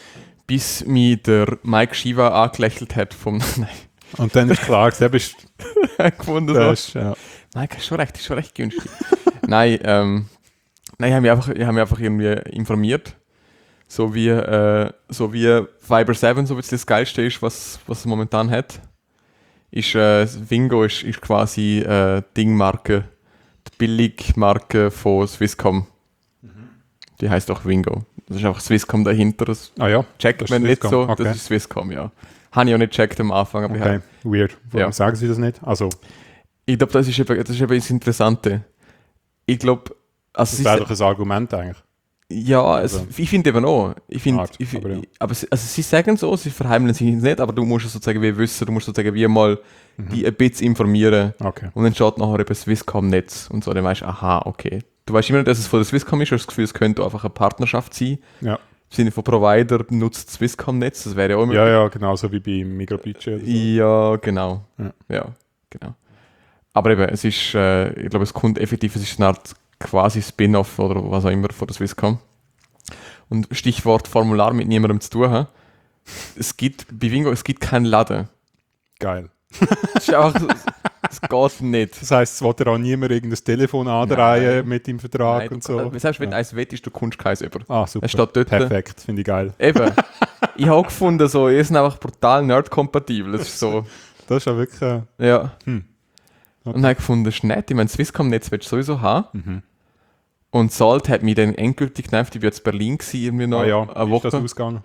Bis mich der Mike Shiva angelächelt hat vom Nein, Und dann ist klar, du bist gefunden das so. ist, ja. Nein, ist schon recht, ist schon recht günstig. Nein, ähm, nein, ich habe mich einfach, ich habe mich einfach irgendwie informiert. So wie, äh, so wie Fiber sieben, so wie es das Geilste ist, was, was es momentan hat. Ist, äh, Wingo ist, ist quasi äh, Dingmarke, die Billigmarke von Swisscom. Die heißt auch Wingo. Das ist einfach Swisscom dahinter. Das Ah ja, checkt das man ist nicht so, Swisscom, okay. das ist Swisscom, ja. Habe ich auch nicht gecheckt am Anfang, aber ich okay, hab- weird. Warum Ja. sagen sie das nicht? Also, ich glaube, das ist eben das, ist eben das Interessante. Ich glaube, also das sie wäre sa- doch ein Argument eigentlich. ja, es, Also- ich finde eben auch. Ich finde, Art, ich, aber ja. aber sie, also sie sagen so, sie verheimlichen sich nicht, aber du musst es sozusagen wie wissen, du musst sozusagen wie mal Mhm. die ein bisschen informieren Okay. und dann schaut nachher eben Swisscom-Netz und so, dann weißt du, aha, okay. Du weißt immer nicht, dass es von der Swisscom ist, du hast das Gefühl, es könnte einfach eine Partnerschaft sein. Ja. Im Sinne von Provider nutzt Swisscom-Netz, das wäre ja auch immer. Ja, ja, genauso wie bei Migrobudget. oder so. Ja, genau. Ja. Ja, genau. Aber eben, es ist, äh, ich glaube, es kommt effektiv, es ist eine Art quasi Spin-off oder was auch immer von der Swisscom. Und Stichwort Formular mit niemandem zu tun haben. Es gibt, bei Wingo, es gibt keinen Laden. Geil. Es ist einfach, so- es geht nicht. Das heisst, es will dir auch niemand irgendein Telefon andrehen Nein. mit dem Vertrag Nein, und du, so. äh, selbst wenn Ja. du eins wettest, du kommst keins über. Ah, super. Es steht dort. Perfekt, finde ich geil. Eben. Ich habe auch gefunden, so, ihr seid einfach brutal nerd-kompatibel. Das ist so, Das ist ja wirklich. Äh, ja. Hm. Okay. Und dann habe ich gefunden, das ist nett. Ich meine, Swisscom-Netz willst du sowieso haben. mhm. Und Salt hat mich dann endgültig genervt. Ich war jetzt in Berlin gewesen, irgendwie noch Ah ja, eine wie ist das Woche. ausgegangen?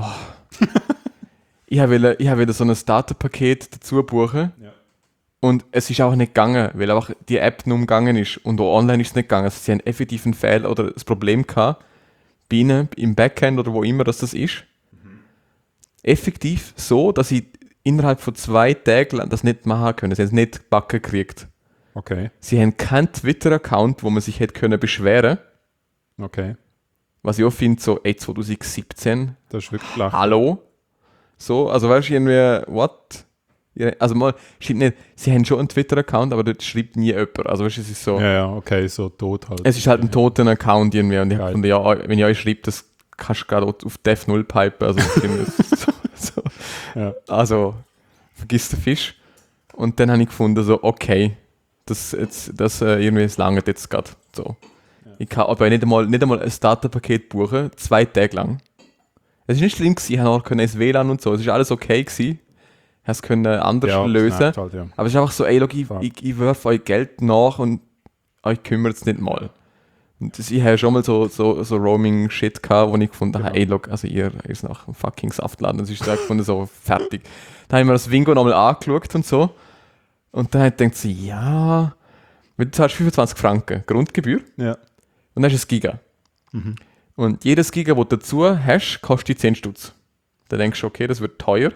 Ich wollte ich wollte so ein Starterpaket dazu buchen. Ja. Und es ist auch nicht gegangen, weil einfach die App nur umgegangen ist. Und auch online ist es nicht gegangen. Also sie haben effektiv einen Fehler oder das Problem gehabt, bei ihnen, im Backend oder wo immer das, das ist. Effektiv so, dass ich innerhalb von zwei Tagen lang das nicht machen können. Sie haben es nicht gebacken gekriegt. Okay, Sie haben keinen Twitter-Account, wo man sich hätte können beschweren. okay. Was ich auch finde, so, ey, zwanzig siebzehn, Das ist wirklich schlecht. hallo? So, also weißt du, irgendwie, what? Ja, also mal, stimmt nicht, sie haben schon einen Twitter-Account, aber dort schreibt nie jemand. Also weißt du, es ist so, Ja, ja, okay, so tot halt. es ist halt ein toter Account irgendwie. Und ich Geil. habe gefunden, ja, wenn ich euch schreibe, das kannst du gerade auf Dev null pipen. Also, ich finde, das ist so, so. Ja. Also, vergiss den Fisch. Und dann habe ich gefunden, so, okay, das, jetzt, das äh, irgendwie, es langt jetzt gerade. So. Ich kann aber nicht einmal, nicht einmal ein Starterpaket buchen, zwei Tage lang. Es ist nicht schlimm gewesen, ich habe auch das W L A N und so, es ist alles okay gewesen. Ich es können anders Ja, das lösen. nervt halt, ja. Aber es ist einfach so, ey, look, ich, Fuck. ich, ich werfe euch Geld nach und euch kümmert es nicht mal. Und das, ich habe schon mal so, so, so Roaming-Shit gehabt, wo ich gefunden habe, Genau. ey, look, also ihr ist nach einem fucking Saftladen, das ist da gefunden, so fertig. Dann habe ich mir das Wingo nochmal angeschaut und so. Und dann habe ich gedacht, so, ja, du zahlst fünfundzwanzig Franken Grundgebühr Ja. und dann hast du ein Giga. Mhm. Und jedes Giga, das du dazu hast, kostet zehn Stutz. Da denkst du, okay, das wird teuer.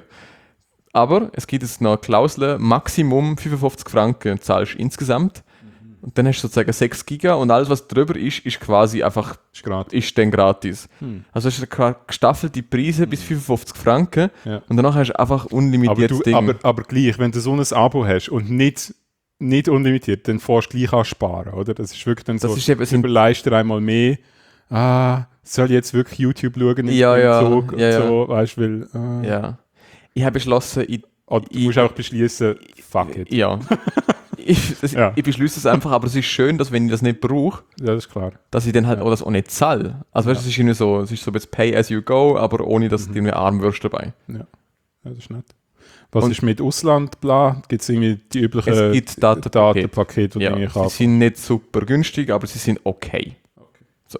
Aber es gibt jetzt noch eine Klausel, Maximum fünfundfünfzig Franken zahlst du insgesamt. Und dann hast du sozusagen sechs Giga und alles, was drüber ist, ist quasi einfach, Ist gerade. ist dann gratis. Hm. Also hast du gra- gestaffelte Preise bis fünfundfünfzig Franken Ja. und danach hast du einfach Aber, unlimitiertes du, Ding. aber, aber gleich, wenn du so ein Abo hast und nicht, nicht unlimitiert, dann fährst du gleich an sparen, oder? Das ist wirklich dann Das so, ist eben- du überleist dir einmal mehr, ah, soll ich jetzt wirklich YouTube schauen im, Ja, im ja, Zug und ja, ja. so, weißt du, weil, ah. Ja. Ich habe beschlossen, ich, Oder du Ich- musst auch beschließen, fuck it. ja. ich, das, Ja. ich beschließe es einfach, aber es ist schön, dass wenn ich das nicht brauche, Ja, das ist klar. dass ich dann halt Ja. auch das auch nicht zahle. Also weißt du, es ist irgendwie so, es ist so jetzt Pay as you go, aber ohne dass Mhm. du irgendwie arm wirst dabei. Ja, das ist nett. Was Und- ist mit Ausland, bla? Gibt es irgendwie die üblichen Es gibt Datenpakete. Datenpakete, die Ja, du irgendwie sie kaufst? sind nicht super günstig, aber sie sind okay. So.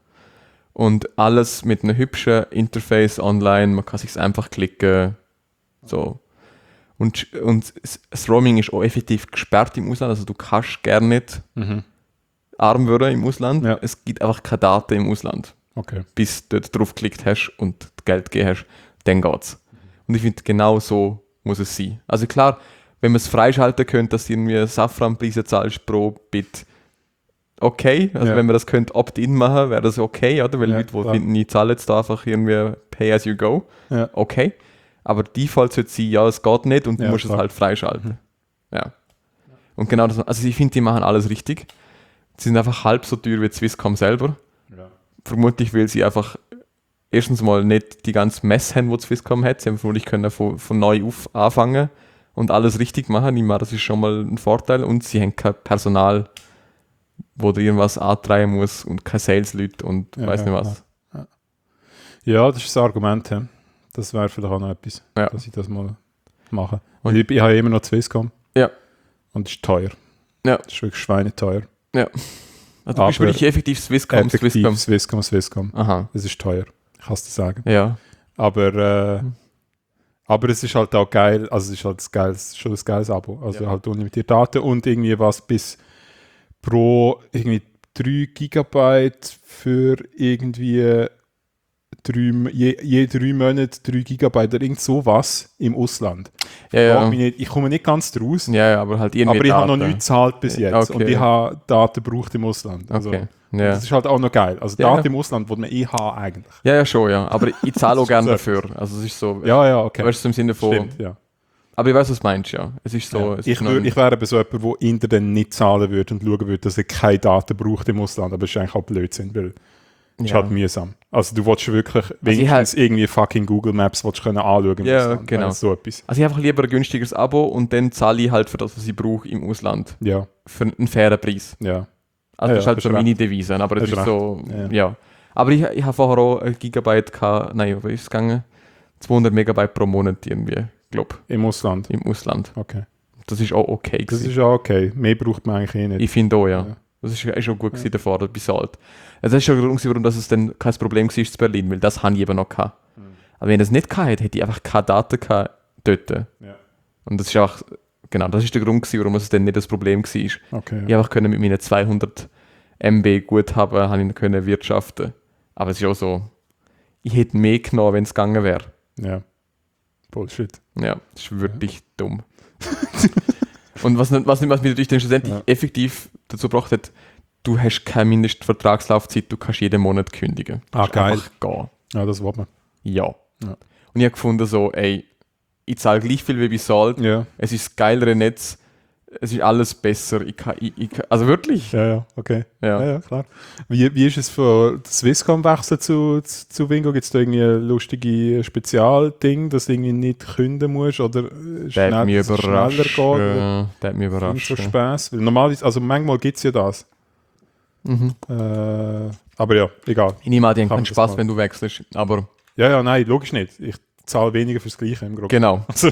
Und alles mit einem hübschen Interface online, man kann sich einfach klicken. So. Und, und das- das Roaming ist auch effektiv gesperrt im Ausland, also du kannst gerne nicht Mhm. arm werden im Ausland. Ja. Es gibt einfach keine Daten im Ausland. Okay. Bis du dort draufgeklickt hast und Geld gegeben hast, dann geht's. Und ich finde, genau so muss es sein. Also klar, wenn man es freischalten könnte, dass du irgendwie Safranpreise zahlst pro Bit, okay. Also Ja. wenn man das könnte opt-in machen, wäre das okay, oder? Weil Ja, Leute, die klar. finden, ich zahle jetzt einfach irgendwie pay as you go, Ja. okay. Aber Default sollte sein, ja, es geht nicht und du Ja, musst klar. es halt freischalten. Ja. Und genau das, also ich finde, die machen alles richtig. Sie sind einfach halb so teuer wie Swisscom selber. Ja. Vermutlich, weil sie einfach erstens mal nicht die ganze Messe haben, die Swisscom hat. Sie haben vermutlich können von, von neu auf anfangen und alles richtig machen. Ich meine, das ist schon mal ein Vorteil. Und sie haben kein Personal, wo da irgendwas antreiben muss und keine Sales-Leute und Ja, weiß ja, nicht was. klar. Ja, das ist das Argument. Ja. Das wäre vielleicht auch noch etwas, Ja. dass ich das mal mache. Und- Und ich, ich habe immer noch Swisscom. Ja. Und es ist teuer. Ja. Das ist wirklich schweineteuer. Also du bist Aber wirklich effektiv Swisscom, Effektiv Swisscom. Swisscom, Swisscom. Aha, Es ist teuer. Ich kann es dir sagen. ja. Aber, äh, Hm. aber es ist halt auch geil. Also es ist halt das geiles, schon ein geiles Abo. Also Ja. halt unlimitierte Daten und irgendwie was bis pro irgendwie drei Gigabyte für irgendwie drei, je, je drei Monate drei Gigabyte oder irgend sowas im Ausland. Ja, Frag ja. mich nicht, ich komme nicht ganz draus, Ja, ja, aber halt irgendwie aber ich habe noch Daten. nichts gezahlt bis jetzt Okay. und ich habe Daten gebraucht im Ausland. Also, Okay, ja. das ist halt auch noch geil. Also Ja, Daten ja. im Ausland, die man eh haben eigentlich. Ja, ja, schon, ja. Aber ich zahle auch gerne So dafür. Also es ist so, Ja, ja, okay. weißt du, im Sinne von... Stimmt, ja. Aber ich weiß, was du meinst, ja. Es ist so... Ja. Es Ich, ist noch wür, ein- ich wäre eben so jemand, der Inter dann nicht zahlen würde und schauen würde, dass er keine Daten braucht im Ausland. Aber das ist eigentlich auch Blödsinn, weil es ist ja. halt mühsam. Also du willst wirklich wenigstens ich halt- irgendwie fucking Google Maps willst können anschauen im Ja, Ausland. genau. Also so etwas. Also ich habe einfach lieber ein günstigeres Abo und dann zahle ich halt für das, was ich brauche im Ausland. Ja, Für einen fairen Preis. ja. Also Ja, das ist ja, halt hast so recht. meine Devise. Aber es Hast ist recht. so... Ja. Ja. Aber ich, ich habe vorher auch ein Gigabyte gehabt... Nein, wo ist es gegangen? zweihundert Megabyte pro Monat irgendwie, glaube Im Ausland. ich, im Ausland. Okay. Das ist auch okay Das gewesen. ist auch okay. Mehr braucht man eigentlich eh nicht. Ich finde auch, ja. Ja. Das ist, ist schon gut gewesen Ja. davor, bis alt. Also das ist schon der Grund, gewesen, warum das es dann kein Problem war in Berlin, weil das habe ich eben noch gehabt. Mhm. Aber wenn ich das nicht gehabt hätte, hätte ich einfach keine Daten gehabt dort. Ja. Und das ist auch, genau, das ist der Grund gewesen, warum es dann nicht das Problem war. Ich Okay. Ja. einfach können mit meinen zweihundert Megabyte Guthaben habe ich können wirtschaften. Aber es ist auch so, ich hätte mehr genommen, wenn es gegangen wäre. ja. Bullshit. Ja, das ist wirklich dumm. Und was, nicht- was, nicht- was mich natürlich dann schlussendlich Ja. effektiv dazu gebracht hat, du hast keine Mindestvertragslaufzeit, du kannst jeden Monat kündigen. Du Ah, kannst geil. einfach gehen. Ja, das wollen Ja. Ja. Und ich habe gefunden so, ey, ich zahle gleich viel wie bei Salt, wir. Ja. es ist das geilere Netz, es ist alles besser. Ich kann, ich, ich kann, also wirklich. Ja, ja, okay. Ja. Ja, ja, klar. Wie, wie ist es für das Swisscom-Wechsel zu, zu, zu Wingo? Gibt es da irgendwie ein lustiges Spezialding, dass du irgendwie nicht künden musst oder äh, Der hat mich dass es überrascht. schneller geht? Oder äh, Der hat mich nicht überrascht. so Spaß? Weil normalerweise, also manchmal gibt es ja das. Mhm. Äh, aber ja, egal. Ich nehme an, die haben Kann keinen man das Spaß, mal. wenn du wechselst. Aber Ja, ja, nein, logisch nicht. Ich zahle weniger fürs Gleiche im Grunde. genau. Also,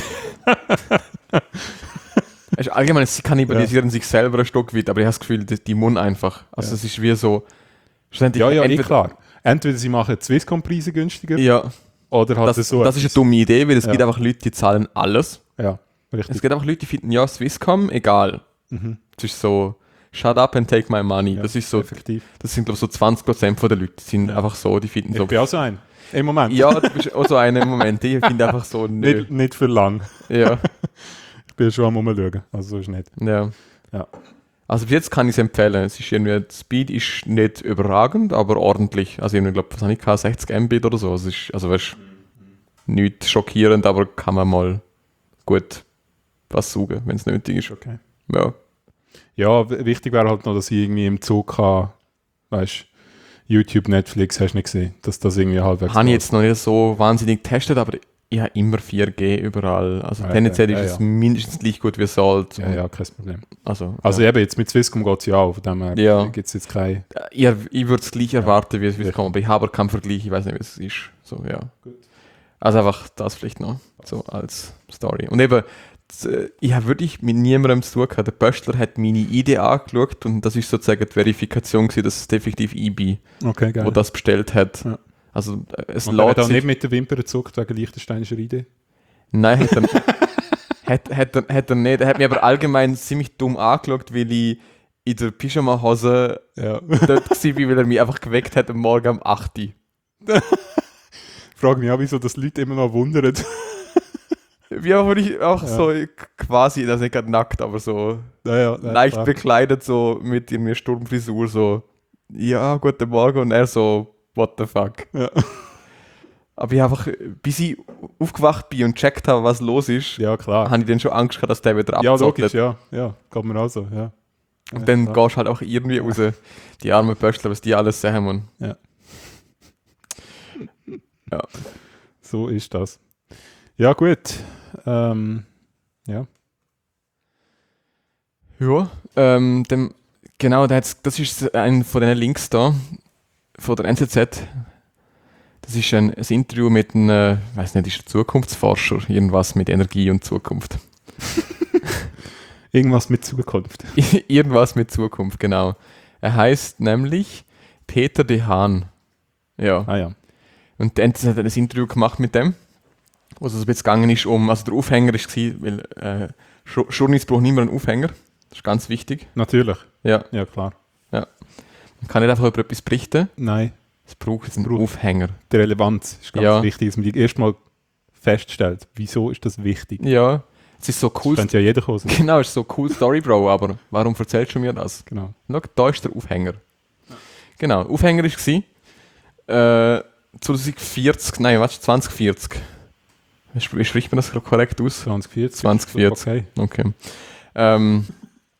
Also allgemein, sie kannibalisieren sich selber ein Stück weit, aber ich habe das Gefühl, die, die Mund einfach. Also Ja. es ist wie so. schlussendlich ja, ja, eh entweder- klar. Entweder sie machen die Swisscom-Preise günstiger Ja, oder halt das, so. das ist eine etwas. dumme Idee, weil es Ja. gibt einfach Leute, die zahlen alles. Ja, Es richtig. gibt einfach Leute, die finden, ja, Swisscom, egal. Mhm. Das ist so, shut up and take my money. Ja, das ist so, effektiv. das sind glaube ich so zwanzig Prozent der Leute, die sind Ja. einfach so, die finden Ich so. bin auch so ein. Im Moment. Ja, du bist auch so einer im Moment, ich finde einfach so, nö. Nicht, nicht für lang. Ja, Ich bin schon am Umschauen. Also so ist nicht. ja. Ja. Also bis jetzt kann ich es empfehlen. Es ist irgendwie, die Speed ist nicht überragend, aber ordentlich. Also ich glaube, was habe ich gehabt, sechzig Mbit oder so. Es ist, also weißt, nicht schockierend, aber kann man mal gut was suchen, wenn es nötig ist. Okay. Ja. Ja, w- wichtig wäre halt noch, dass ich irgendwie im Zug kann, weißt YouTube, Netflix, hast du nicht gesehen, dass das irgendwie halbwegs Habe ich geht. jetzt noch nicht so wahnsinnig getestet, aber ich habe immer vier G überall. Also Okay, tendenziell ja, ist ja. es mindestens gleich gut wie Salt. Ja, ja, kein Problem. Also, Also ja. eben, jetzt mit Swisscom geht es ja auch, von dem her Ja. gibt es jetzt keine... ich, ich würde es gleich erwarten, wie es richtig. kommt, aber ich habe keinen Vergleich, ich weiß nicht, wie es ist. So, ja. Gut. Also einfach das vielleicht noch so als Story. Und eben, z- ich habe wirklich mit niemandem zu tun gehabt. Der Pöstler hat meine I D angeschaut und das ist sozusagen die Verifikation gewesen, dass es definitiv ich bin, Okay, geil. wo das bestellt hat. Ja. Also äh, es Und er hat lädt auch sich... nicht mit den Wimpern gezuckt wegen Liechtensteinischer Idee? Nein, hat er, hat, hat, er, hat er nicht. Er hat mich aber allgemein ziemlich dumm angeschaut, weil ich in der Pyjama-Hose Ja. dort war, weil er mich einfach geweckt hat am Morgen um acht Uhr. Ich frage mich auch, wieso das Leute immer noch wundern. Ja, wo ich auch Ja. so quasi, das ist nicht gerade nackt, aber so Ja, ja, ja, leicht klar. bekleidet, so mit irgendwie Sturmfrisur, so, ja, guten Morgen, und er so, what the fuck. Ja. Aber ich einfach, bis ich aufgewacht bin und gecheckt habe, was los ist, Ja, klar. habe ich dann schon Angst gehabt, dass der wieder Ja, abzottelt. logisch, ja. Ja, geht mir auch so, ja. Und Ja, dann klar. gehst du halt auch irgendwie raus. Die armen Böschler, was die alles sehen, Mann. Ja. Ja. So ist das. Ja, gut. Ähm, ja. Ja, ähm, dem, genau, der hat's- das ist ein von den Links da, von der N Z Z. Das ist ein, ein Interview mit einem, äh, weiß nicht, ist ein Zukunftsforscher, irgendwas mit Energie und Zukunft. Irgendwas mit Zukunft. Irgendwas mit Zukunft, genau. Er heißt nämlich Peter de Haan. Ja. Ah ja. Und der N Z Z hat ein Interview gemacht mit dem, wo es also jetzt gegangen ist um, also der Aufhänger ist gewesen, weil äh, Jour- Journalist braucht niemand einen Aufhänger. Das ist ganz wichtig. Natürlich. Ja. Ja, klar. Man kann nicht einfach über etwas berichten. Nein, Es braucht jetzt einen Braucht- Aufhänger. die Relevanz ist ganz Ja. wichtig, dass man die erstmal feststellt. Wieso ist das wichtig? Ja, es ist so Das cool. könnte ja jeder kommen. Genau, es ist so cool Story, Bro, aber warum erzählst du mir das? Genau. Schau, da ist der Aufhänger. Genau, Aufhänger war äh, zwanzig vierzig, nein, was, zwanzig vierzig. Wie sp- wie spricht man das gerade korrekt aus? zwanzig vierzig. zwanzig vierzig. Okay. Okay. Ähm,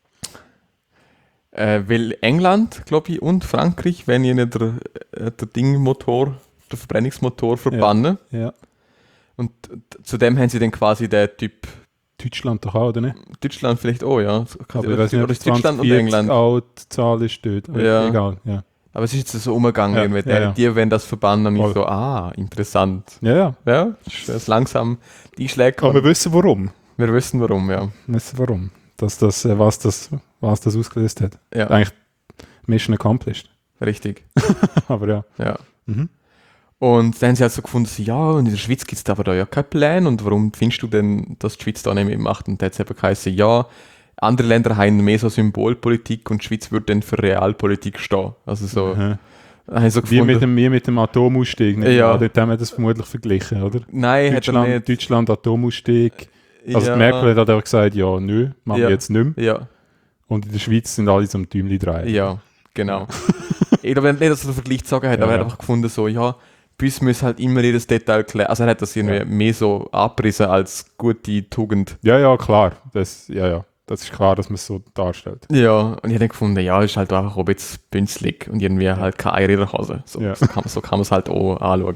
äh, weil England, glaube ich, und Frankreich, wenn ihnen der, äh, der Dingmotor, der Verbrennungsmotor verbannen. Ja. Und t- zudem haben sie dann quasi den Typ Deutschland doch auch, oder nicht? Deutschland vielleicht auch, ja. Aber ich oder weiß nicht, ob ist Deutschland und England. auch die Zahl ist dort. Aber Ja. Egal, ja. Aber es ist jetzt so umgegangen, Ja, irgendwie. ja, ja. Die, wenn das verbannen, und ich Voll. so, ah, interessant. Ja, ja. Ja, ist das langsam die Schläge. Aber wir wissen warum. Wir wissen warum, ja. Wir wissen warum. Dass das, äh, was, das, was das ausgelöst hat. Ja, Eigentlich Mission accomplished. richtig. Aber ja. Ja. Mhm. Und dann haben sie halt so gefunden, so, ja, und in der Schweiz gibt es aber da ja keinen Plan. Und warum findest du denn, dass die Schweiz da nicht mitmacht? Und da hat es eben geheißen, ja, andere Länder haben mehr so Symbolpolitik und die Schweiz würde dann für Realpolitik stehen. Also so, Mhm. haben sie so Wie, gefunden. mit dem, wie mit dem Atomausstieg. nicht? Ja. Dort haben wir das vermutlich verglichen, oder? Nein, hat er Deutschland, nicht. Deutschland Atomausstieg. Also ja, die Merkel hat auch gesagt, ja, nö, machen Ja. wir jetzt nicht mehr. Ja, Und in der Schweiz sind alle so am Däumchen drehen. ja, genau. Ich glaube nicht, dass er den Vergleich gezogen hat, Ja, aber er ja. hat einfach gefunden, so, ja, bei uns muss halt immer jedes Detail klären. Also er hat das irgendwie Ja. mehr so abgerissen als gute Tugend. Ja, ja, klar. Das, ja, ja. Das ist klar, dass man es so darstellt. Ja, und ich habe dann gefunden, ja, ist halt einfach auch jetzt bünzlig und irgendwie halt keine Eier in der Hose. So, Ja. so kann so kann man es halt auch anschauen.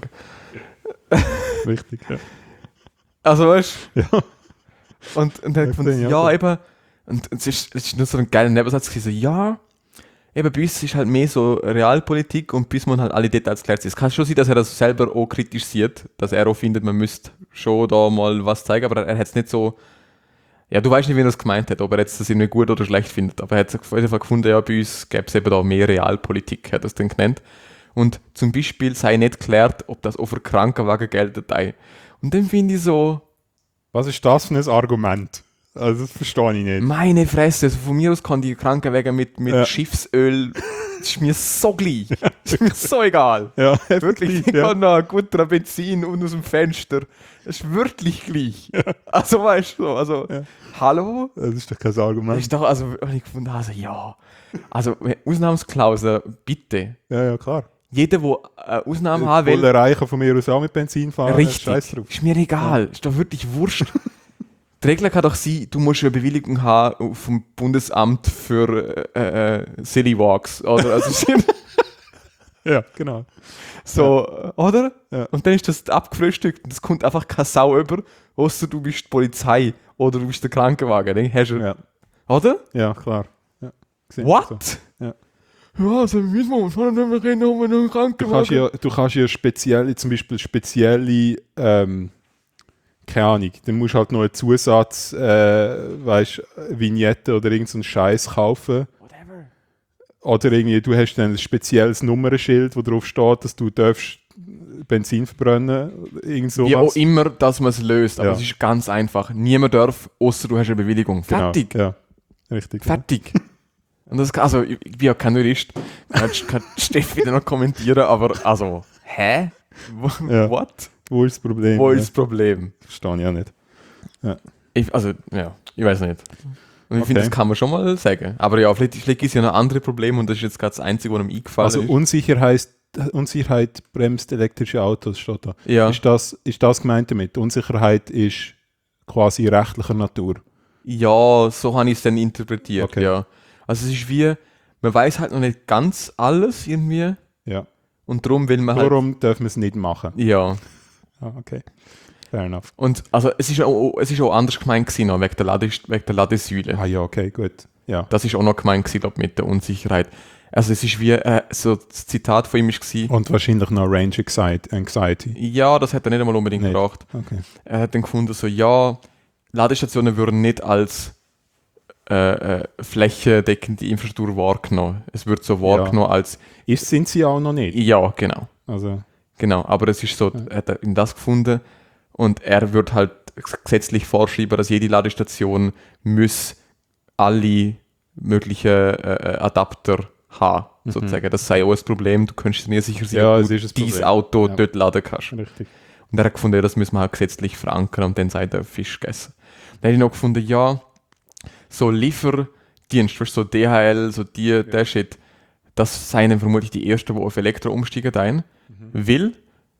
Richtig, ja. Also weißt du? Ja. Und, und dann Ja, gefunden, ja, ja, gut. eben, und es ist, es ist nur so ein geiler Nebensatz gewesen, so, ja, eben bei uns ist halt mehr so Realpolitik und bis man halt alle Details klärt. Es kann schon sein, dass er das selber auch kritisch sieht, dass er auch findet, man müsste schon da mal was zeigen, aber er hat es nicht so, ja, du weißt nicht, wie er das gemeint hat, ob er jetzt das irgendwie gut oder schlecht findet, aber er hat auf jeden Fall gefunden, ja, bei uns gäbe es eben da mehr Realpolitik, hat er es dann genannt. Und zum Beispiel sei nicht geklärt, ob das auch für Krankenwagen gelten sei. Und dann finde ich so, Was ist das für ein Argument? Also, das verstehe ich nicht. meine Fresse, also von mir aus kann die Krankenwagen mit, mit Ja. Schiffsöl, das ist mir so gleich. Das ist mir so egal. Ja, Wirklich, ich ja. kann noch ein guter Benzin und aus dem Fenster. Das ist wirklich gleich. Also weißt du, so, also, Ja. hallo? Das ist doch kein Das Argument. ist doch, also, wenn ich gefunden habe, also, ja. Also, Ausnahmsklausel, bitte. Ja, ja, klar. Jeder, der eine Ausnahme haben Voll will, erreichen von mir aus auch mit Benzin fahren. richtig. Scheiß drauf. Ist mir egal. Ist doch wirklich wurscht. Die Regel kann doch sein, du musst eine Bewilligung haben vom Bundesamt für äh, äh, Silly Walks. Oder? Also, Ja, genau. so, oder? Ja. Und dann ist das abgefrühstückt und es kommt einfach keine Sau über, außer du bist die Polizei oder du bist der Krankenwagen. Dann hast du, Ja, oder? ja klar. Ja. Sehe ich What? so. Ja. Ja, also müssen wir uns nicht mehr reden um einen Du kannst Krankenwagen. ja, du kannst ja spezielle, zum Beispiel spezielle, ähm, keine Ahnung, dann musst du halt noch einen Zusatz, äh, weißt, Vignette oder irgendeinen Scheiß kaufen. Whatever. Oder irgendwie, du hast dann ein spezielles Nummernschild, wo drauf steht, dass du darfst Benzin verbrennen, irgend Wie auch sowas. immer, dass man es löst. Aber Ja. es ist ganz einfach. Niemand darf, außer du hast eine Bewilligung. Fertig. Genau. Ja, richtig. Fertig. Und das, also, ich, ich bin ja kein Jurist, kann, kann Steffi dann noch kommentieren, aber also, hä? Wo- Ja. What? Wo ist das Problem? Wo Ja, ist das Problem? verstehe ich auch nicht. Ja. Ich, also, ja, ich weiß nicht. Und ich Okay. finde, das kann man schon mal sagen. Aber ja, vielleicht, vielleicht gibt es ja noch andere Probleme und das ist jetzt gerade das Einzige, was mir eingefallen Also ist. Unsicherheit, Unsicherheit bremst elektrische Autos, steht da. Ja. Ist, das, ist das gemeint damit? Unsicherheit ist quasi rechtlicher Natur. Ja, so habe ich es dann interpretiert, Okay. ja. Also es ist wie, man weiß halt noch nicht ganz alles irgendwie Ja. und darum will man halt... Darum dürfen wir es nicht machen. Ja. Ah, okay. Fair enough. Und also es ist auch, es ist auch anders gemeint gewesen, noch, wegen der, Lade, wegen der Ladesäule. Ah ja, okay, gut. Ja. Das ist auch noch gemeint gewesen, glaub, mit der Unsicherheit. Also es ist wie, äh, so das Zitat von ihm ist gewesen, Und wahrscheinlich noch Range Anxiety. Anxiety. ja, das hat er nicht einmal unbedingt Nicht. gebracht. Okay. Er hat dann gefunden, so ja, Ladestationen würden nicht als äh, äh, flächendeckende Infrastruktur wahrgenommen. Es wird so wahrgenommen als, Ist, sind sie auch noch nicht. ja, genau. Also, Genau, aber es ist so, er hat er in das gefunden und er wird halt gesetzlich vorschreiben, dass jede Ladestation muss alle möglichen äh, Adapter haben, sozusagen. Das sei auch ein Problem, du könntest dir nicht sicher sein, Ja, ob es du ist ein dieses Problem. Auto Ja. dort laden kannst. richtig. Und er hat gefunden, ja, das müssen wir halt gesetzlich verankern und dann sei der Fisch gegessen. Dann habe ich noch gefunden, ja, so Lieferdienst, weißt du, so D H L, so die, der Shit, das seien dann vermutlich die ersten, die auf Elektro umsteigen ein, weil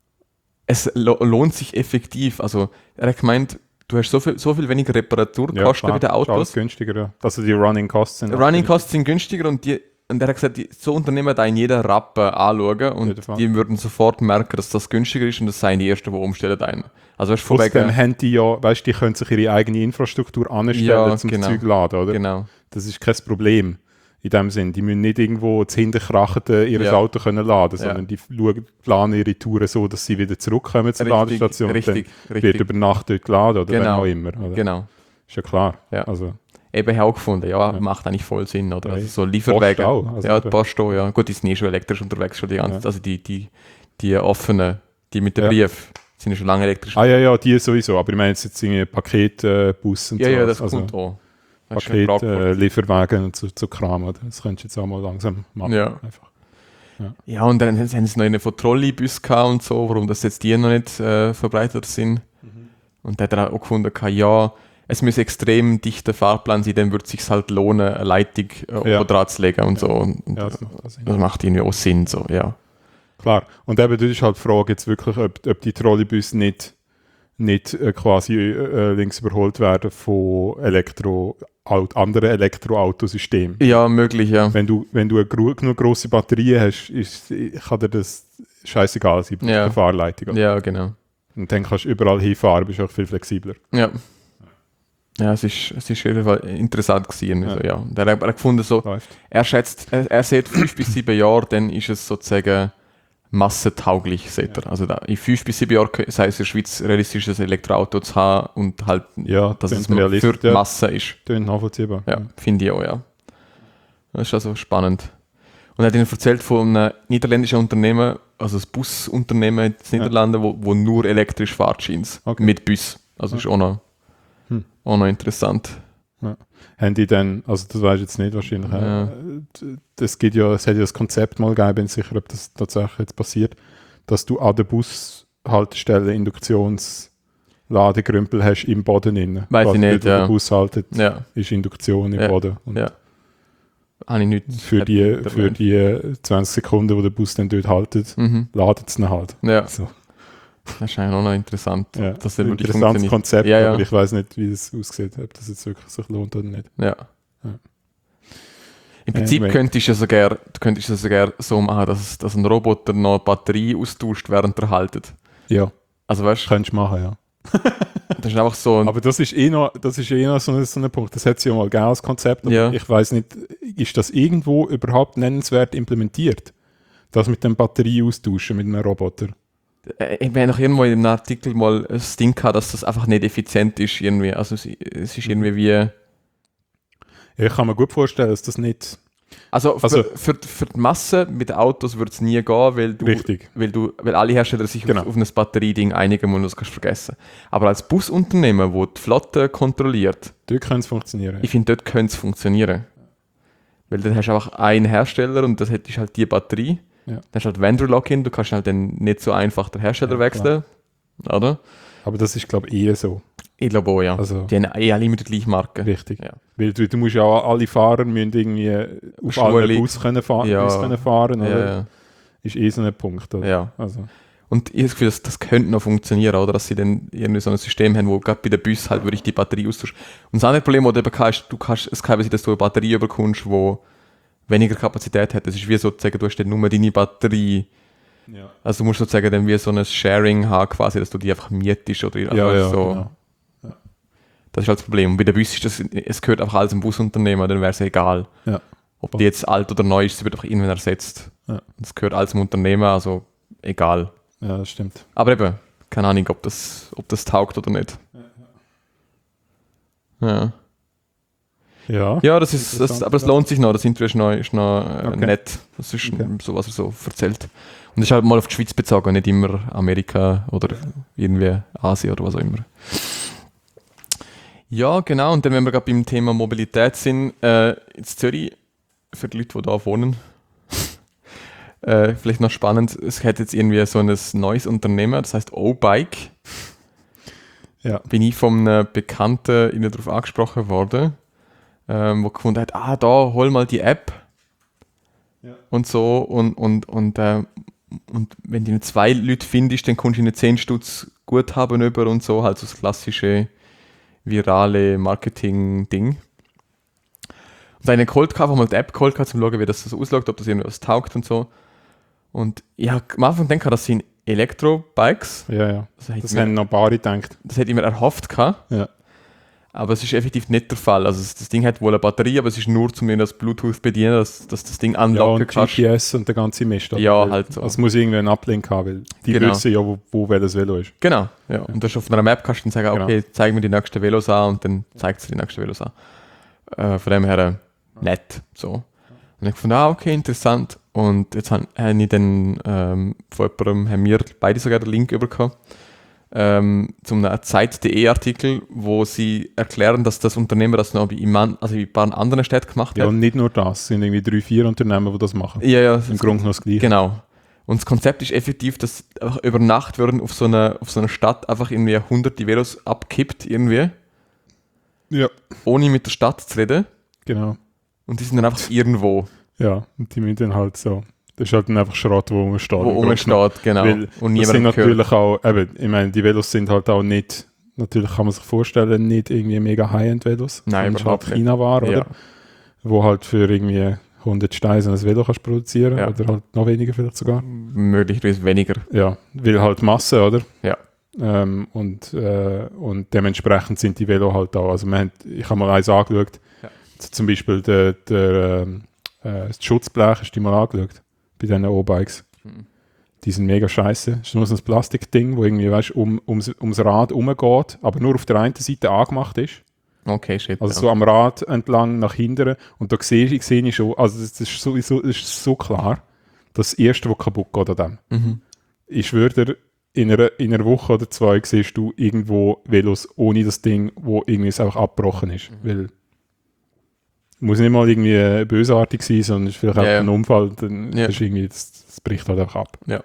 es lo lohnt sich effektiv. Also er hat gemeint, du hast so viel, so viel weniger Reparaturkosten klar, bei den ist alles Autos. günstiger, ja. Also die Running Costs sind... Running Costs sind günstiger und, die, und er hat gesagt, die, so Unternehmen da in jeder Rappe anschauen jeden und Fall. die würden sofort merken, dass das günstiger ist und das seien die ersten, die umstellen ein. Also weißt, du, von Außerdem wegen, haben die ja, weißt du, die können sich ihre eigene Infrastruktur anstellen, Ja, zum genau. Zeug laden, oder? genau. Das ist kein Problem in dem Sinn. Die müssen nicht irgendwo zu Hinterkrachen ihr Ja. Auto können laden, Ja. sondern die schauen, planen ihre Touren so, dass sie wieder zurückkommen zur Richtig, Ladestation. richtig, Dann wird richtig. über Nacht dort geladen oder Genau. wenn auch immer. Oder? Genau. Ist ja klar. Ja. Also, Eben habe ich auch gefunden, ja, Ja. macht eigentlich voll Sinn, oder? Ja, Also so Post Lieferwege. auch, also ja, eben. die Post auch, ja. Gut, die sind eh schon elektrisch unterwegs, schon die ganze, Ja. also die, die, die offenen, die mit dem Ja. Brief, sind ja schon lange elektrisch. ah ja, ja, die sowieso. Aber ich meine jetzt, jetzt irgendwie Paketbus und ja, so. ja, das also, kommt auch. Das ist schon Paket, fragwürdig. äh, Lieferwagen und so, so Kram. Oder? Das könntest du jetzt auch mal langsam machen. Ja. Einfach. Ja, und dann haben sie noch eine von Trolleybus gehabt und so, warum das jetzt die noch nicht äh, verbreitet sind. Mhm. Und da hat er auch gefunden, ja, es muss extrem dichter Fahrplan sein, dann würde es sich halt lohnen, eine Leitung äh, Ja. oben dran zu legen und so. Und, und Ja, das, das macht Sinn. das macht irgendwie auch Sinn, so, ja. Klar. Und eben, das ist halt die Frage jetzt wirklich, ob, ob die Trolleybus nicht, nicht äh, quasi äh, links überholt werden von Elektro, Aut- anderen Elektroautosystemen. Ja, möglich, ja. Wenn du, wenn du eine gro genug grosse Batterie hast, ist, kann dir das scheißegal sein, Ja. die Fahrleitung. oder? Ja, genau. Und dann kannst du überall hinfahren, bist auch viel flexibler. Ja. Ja, es ist, es ist auf jeden Fall interessant gewesen. Ja. Also, ja. Und er hat er hat gefunden, so, Läuft. er schätzt, er, er sieht fünf bis sieben Jahre, dann ist es sozusagen massentauglich, sieht er. Also da, in fünf bis sieben Jahren sei es in der Schweiz realistisch, ein Elektroauto zu haben und halt, Ja, dass es klingt realistisch, für die ja. Masse ist. Tönt nachvollziehbar. Ja, finde ich auch, ja. Das ist also spannend. Und er hat ihnen erzählt von einem niederländischen Unternehmen, also ein Busunternehmen in den Ja. Niederlanden, wo, wo nur elektrisch fährt, scheint's. Okay. Mit Bus. Also ist auch noch, Hm. auch noch interessant. Haben die dann, also das weiß ich jetzt nicht wahrscheinlich, Ja. äh, das gibt ja, es hat ja das Konzept mal gegeben, bin sicher, ob das tatsächlich jetzt passiert, dass du an der Bushaltestelle Induktionsladegrümpel hast im Boden drin. Weiß ich Quasi nicht, dort, wo ja. der Bus haltet, Ja, ist Induktion im Ja. Boden. Und ja. Habe ich nicht. für, hat die, nicht für erwähnt. die zwanzig Sekunden, wo der Bus dann dort haltet, Mhm. ladet es ihn halt. Ja, So, das ist eigentlich auch noch interessant, ja. dass das Ein wirklich interessantes funktioniert. Konzept, Ja, ja. aber ich weiß nicht, wie es aussieht, ob das jetzt wirklich sich lohnt oder nicht. Ja. Ja. Im Prinzip Anyway. könntest du ja sogar, du könntest ja sogar so machen, dass, dass ein Roboter noch eine Batterie austauscht, während er haltet. Ja, Also weißt könntest du machen, ja. du, das ist einfach so ein, Aber das ist eh noch, das ist eh noch so ein, so ein Punkt. Das hat es ja mal gegeben als Konzept. Aber Ja. ich weiß nicht, ist das irgendwo überhaupt nennenswert implementiert? Das mit dem Batterie austauschen mit einem Roboter. Äh, ich habe noch irgendwo in einem Artikel mal ein Ding gehabt, dass das einfach nicht effizient ist irgendwie. Also es, es ist irgendwie wie... Ja, ich kann mir gut vorstellen, dass das nicht Also, für, Also- für, für die Masse mit den Autos wird es nie gehen, weil du, richtig. weil du, weil alle Hersteller sich Genau. auf, auf ein Batterieding einigen und das kannst du vergessen. Aber als Busunternehmen, wo die Flotte kontrolliert, Dort könnte es funktionieren. ich finde, dort könnte es funktionieren. Weil dann hast du einfach einen Hersteller und das ist halt die Batterie. Ja. Dann hast du halt Vendor-Lock-in, du kannst halt dann nicht so einfach den Hersteller Ja, wechseln. Oder? Aber das ist, glaube ich, eher so. Ich glaube auch, ja. Also, die haben eh alle immer die gleiche Marke. richtig. Ja. Weil du, du musst ja auch, alle Fahrer müssen irgendwie auf Schule. allen Bus können, fahr Ja. Bus können fahren, Ja, oder? ja. Ist eh so ein Punkt, oder? Ja. Also, Und ich habe das Gefühl, das, das könnte noch funktionieren, oder? Dass sie dann irgendwie so ein System haben, wo gerade bei den Bussen halt wirklich die Batterie austauschen. Und das andere Problem, das du eben hast, du kannst, es kann sein, dass du eine Batterie überkommst, die weniger Kapazität hat. Das ist wie sozusagen, du hast dann nur deine Batterie. ja. Also du musst sozusagen dann wie so ein Sharing haben, quasi, dass du die einfach mietest oder einfach Ja, ja, so. genau. Das ist halt das Problem. Und bei den Bussen ist das, es gehört einfach alles einem Busunternehmer, dann wäre es egal. Ja. Ob die jetzt alt oder neu ist, sie wird einfach irgendwann ersetzt. Ja. Das gehört alles einem Unternehmer, also egal. Ja, das stimmt. Aber eben, keine Ahnung, ob das, ob das taugt oder nicht. Ja, Ja. ja das ist, das, aber es lohnt sich noch, das Interview ist noch, ist noch äh, Okay. nett. Das ist Okay. so, was er so erzählt. Und das ist halt mal auf die Schweiz bezogen, nicht immer Amerika oder irgendwie Asien oder was auch immer. Ja, genau. Und dann, wenn wir gerade beim Thema Mobilität sind, äh, in Zürich, für die Leute, die da wohnen, äh, vielleicht noch spannend, es hat jetzt irgendwie so ein neues Unternehmen, das heißt O-Bike. Ja. Bin ich von einem Bekannten ihnen darauf angesprochen worden, ähm, wo gefunden hat, ah, da, hol mal die App. Ja. Und so. Und, und, und, äh, und wenn du zwei Leute findest, dann kommst du ihnen zehn Stutz Guthaben über und so, halt so das klassische virale Marketing-Ding. Und eine geholt, einfach mal die App geholt, um zu schauen, wie das so aussieht, ob das irgendwas taugt und so. Und ich habe am Anfang gedacht, das sind Elektrobikes. Ja, ja. Das hätte Das ich mir- haben noch Bari gedacht. das hätte ich mir erhofft gehabt. Ja. Aber es ist effektiv nicht der Fall. Also das, das Ding hat wohl eine Batterie, aber es ist nur zum das Bluetooth bedienen, dass, dass das Ding Ja, anlocken und kannst. G P S und der ganze Mist. oder? Ja, Weil- halt so. Also es muss irgendwie einen Uplink haben, weil die Genau. wissen ja, wo, wo welches Velo ist. Genau, ja. Und das auf einer Map kannst du dann sagen, Genau. okay, zeig mir die nächsten Velos an und dann zeigt es die nächsten Velos an. Äh, von dem her äh, nett. So. Und ich fand, ah, okay, interessant. Und jetzt habe hab ich dann ähm, von jemandem, haben wir beide sogar den Link bekommen, ähm, zum Zeit punkt de Artikel, wo sie erklären, dass das Unternehmen das noch bei, Iman, also bei ein paar anderen Städten gemacht Ja, hat. und nicht nur das. Es sind irgendwie drei, vier Unternehmen, die das machen. Ja, ja, Im Grunde noch das Gleiche. genau. Und das Konzept ist effektiv, dass einfach über Nacht werden auf so einer auf so einer Stadt einfach irgendwie hunderte Velos abkippt irgendwie, Ja, ohne mit der Stadt zu reden. genau. Und die sind dann einfach irgendwo, Ja, und die müssen dann halt so. Das ist halt dann einfach Schrott, wo man steht. wo rumsteht, genau. Weil Und das sind niemand hört. natürlich auch, eben, ich meine, die Velos sind halt auch nicht, natürlich kann man sich vorstellen, nicht irgendwie mega High-End-Velos. Nein, Das ist überhaupt halt nicht. China-Ware, oder? Ja. Wo halt für irgendwie hundert Steine so ein Velo kannst produzieren Ja. oder halt noch weniger vielleicht sogar. Möglicherweise weniger. Ja, weil halt Masse, oder? Ja. Ähm, und, äh, und dementsprechend sind die Velo halt auch, also wir haben, ich habe mal eins angeschaut, Ja. Z- zum Beispiel der, der, ähm, äh, das Schutzblech, hast du die mal angeschaut? Bei diesen O-Bikes. Mhm. Die sind mega scheiße. Das ist nur so ein Plastikding, wo irgendwie, weißt, um, ums, ums Rad rumgeht, aber nur auf der einen Seite angemacht ist. Okay, shit. Also ja. so am Rad entlang nach hinten. Und da sehe ich, sehe ich schon, also das, das, ist sowieso, das ist so klar, dass das Erste, was kaputt geht an dem, Mhm. ich schwöre dir, in einer, in einer Woche oder zwei siehst du irgendwo Velos ohne das Ding, wo irgendwie es einfach abgebrochen ist. Mhm. Weil muss nicht mal irgendwie bösartig sein, sondern es ist vielleicht Ja, auch ja. ein Unfall, dann Ja. ist irgendwie, das, das bricht halt einfach ab. Ja,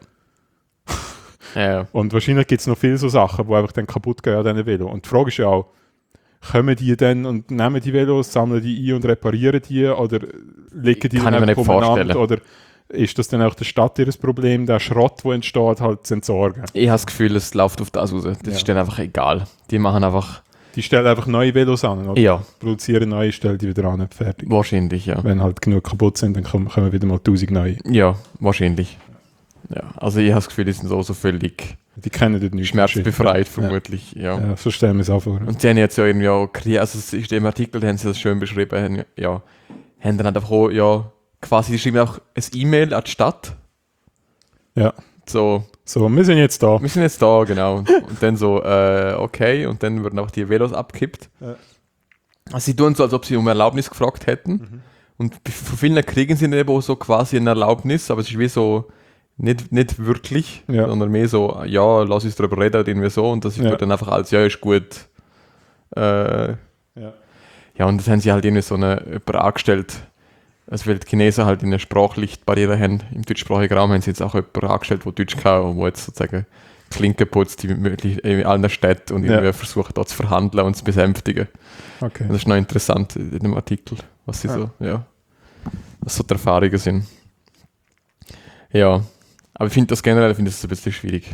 ja. Und wahrscheinlich gibt es noch viele so Sachen, die einfach dann kaputt gehen an diesen Velo. Und die Frage ist ja auch, kommen die dann und nehmen die Velos, sammeln die ein und reparieren die oder legen die Kann dann ich mir einfach nicht umeinander? vorstellen. Oder ist das dann auch der Stadt ihr Problem, der Schrott, der entsteht, halt zu entsorgen? Ich habe das Gefühl, es läuft auf das raus. Das Ja. ist dann einfach egal. Die machen einfach, Die stellen einfach neue Velos an oder ja, produzieren neue, stellen die wieder an, fertig. wahrscheinlich, ja. Wenn halt genug kaputt sind, dann kommen, kommen wieder mal tausend neue. Ja, wahrscheinlich. Ja, also ich habe das Gefühl, die sind so, so völlig Die kennen das nicht. schmerzbefreit, vermutlich. Ja. Ja, so stellen wir es auch vor. Und sie haben jetzt ja irgendwie auch kreiert, also es ist im Artikel, da haben sie das schön beschrieben, haben, ja, haben dann halt einfach auch, ja, quasi, die schreiben auch ein E-Mail an die Stadt. Ja. So, So, wir sind jetzt da. wir sind jetzt da, genau. Und dann so, äh, okay, und dann werden auch die Velos abgekippt. Ja. Also sie tun so, als ob sie um Erlaubnis gefragt hätten. Mhm. Und von vielen kriegen sie dann eben auch so quasi eine Erlaubnis, aber es ist wie so, nicht, nicht wirklich, Ja. sondern mehr so, ja, lass uns darüber reden, oder irgendwie so. Und das Ja. wird dann einfach als, ja, ist gut. Äh, Ja. ja, und das haben sie halt irgendwie so eine, jemand angestellt. Also weil die Chinesen halt eine Sprachlichtbarriere haben. Im deutschsprachigen Raum haben sie jetzt auch jemanden angestellt, der Deutsch kann und wo jetzt sozusagen Klinken putzt in, möglich- in allen Städten und Ja. irgendwie versucht dort zu verhandeln und zu besänftigen. Okay. Das ist noch interessant in dem Artikel, was sie Ja. so, ja, was so die Erfahrungen sind. Ja, aber ich finde das generell, finde ich das ein bisschen schwierig.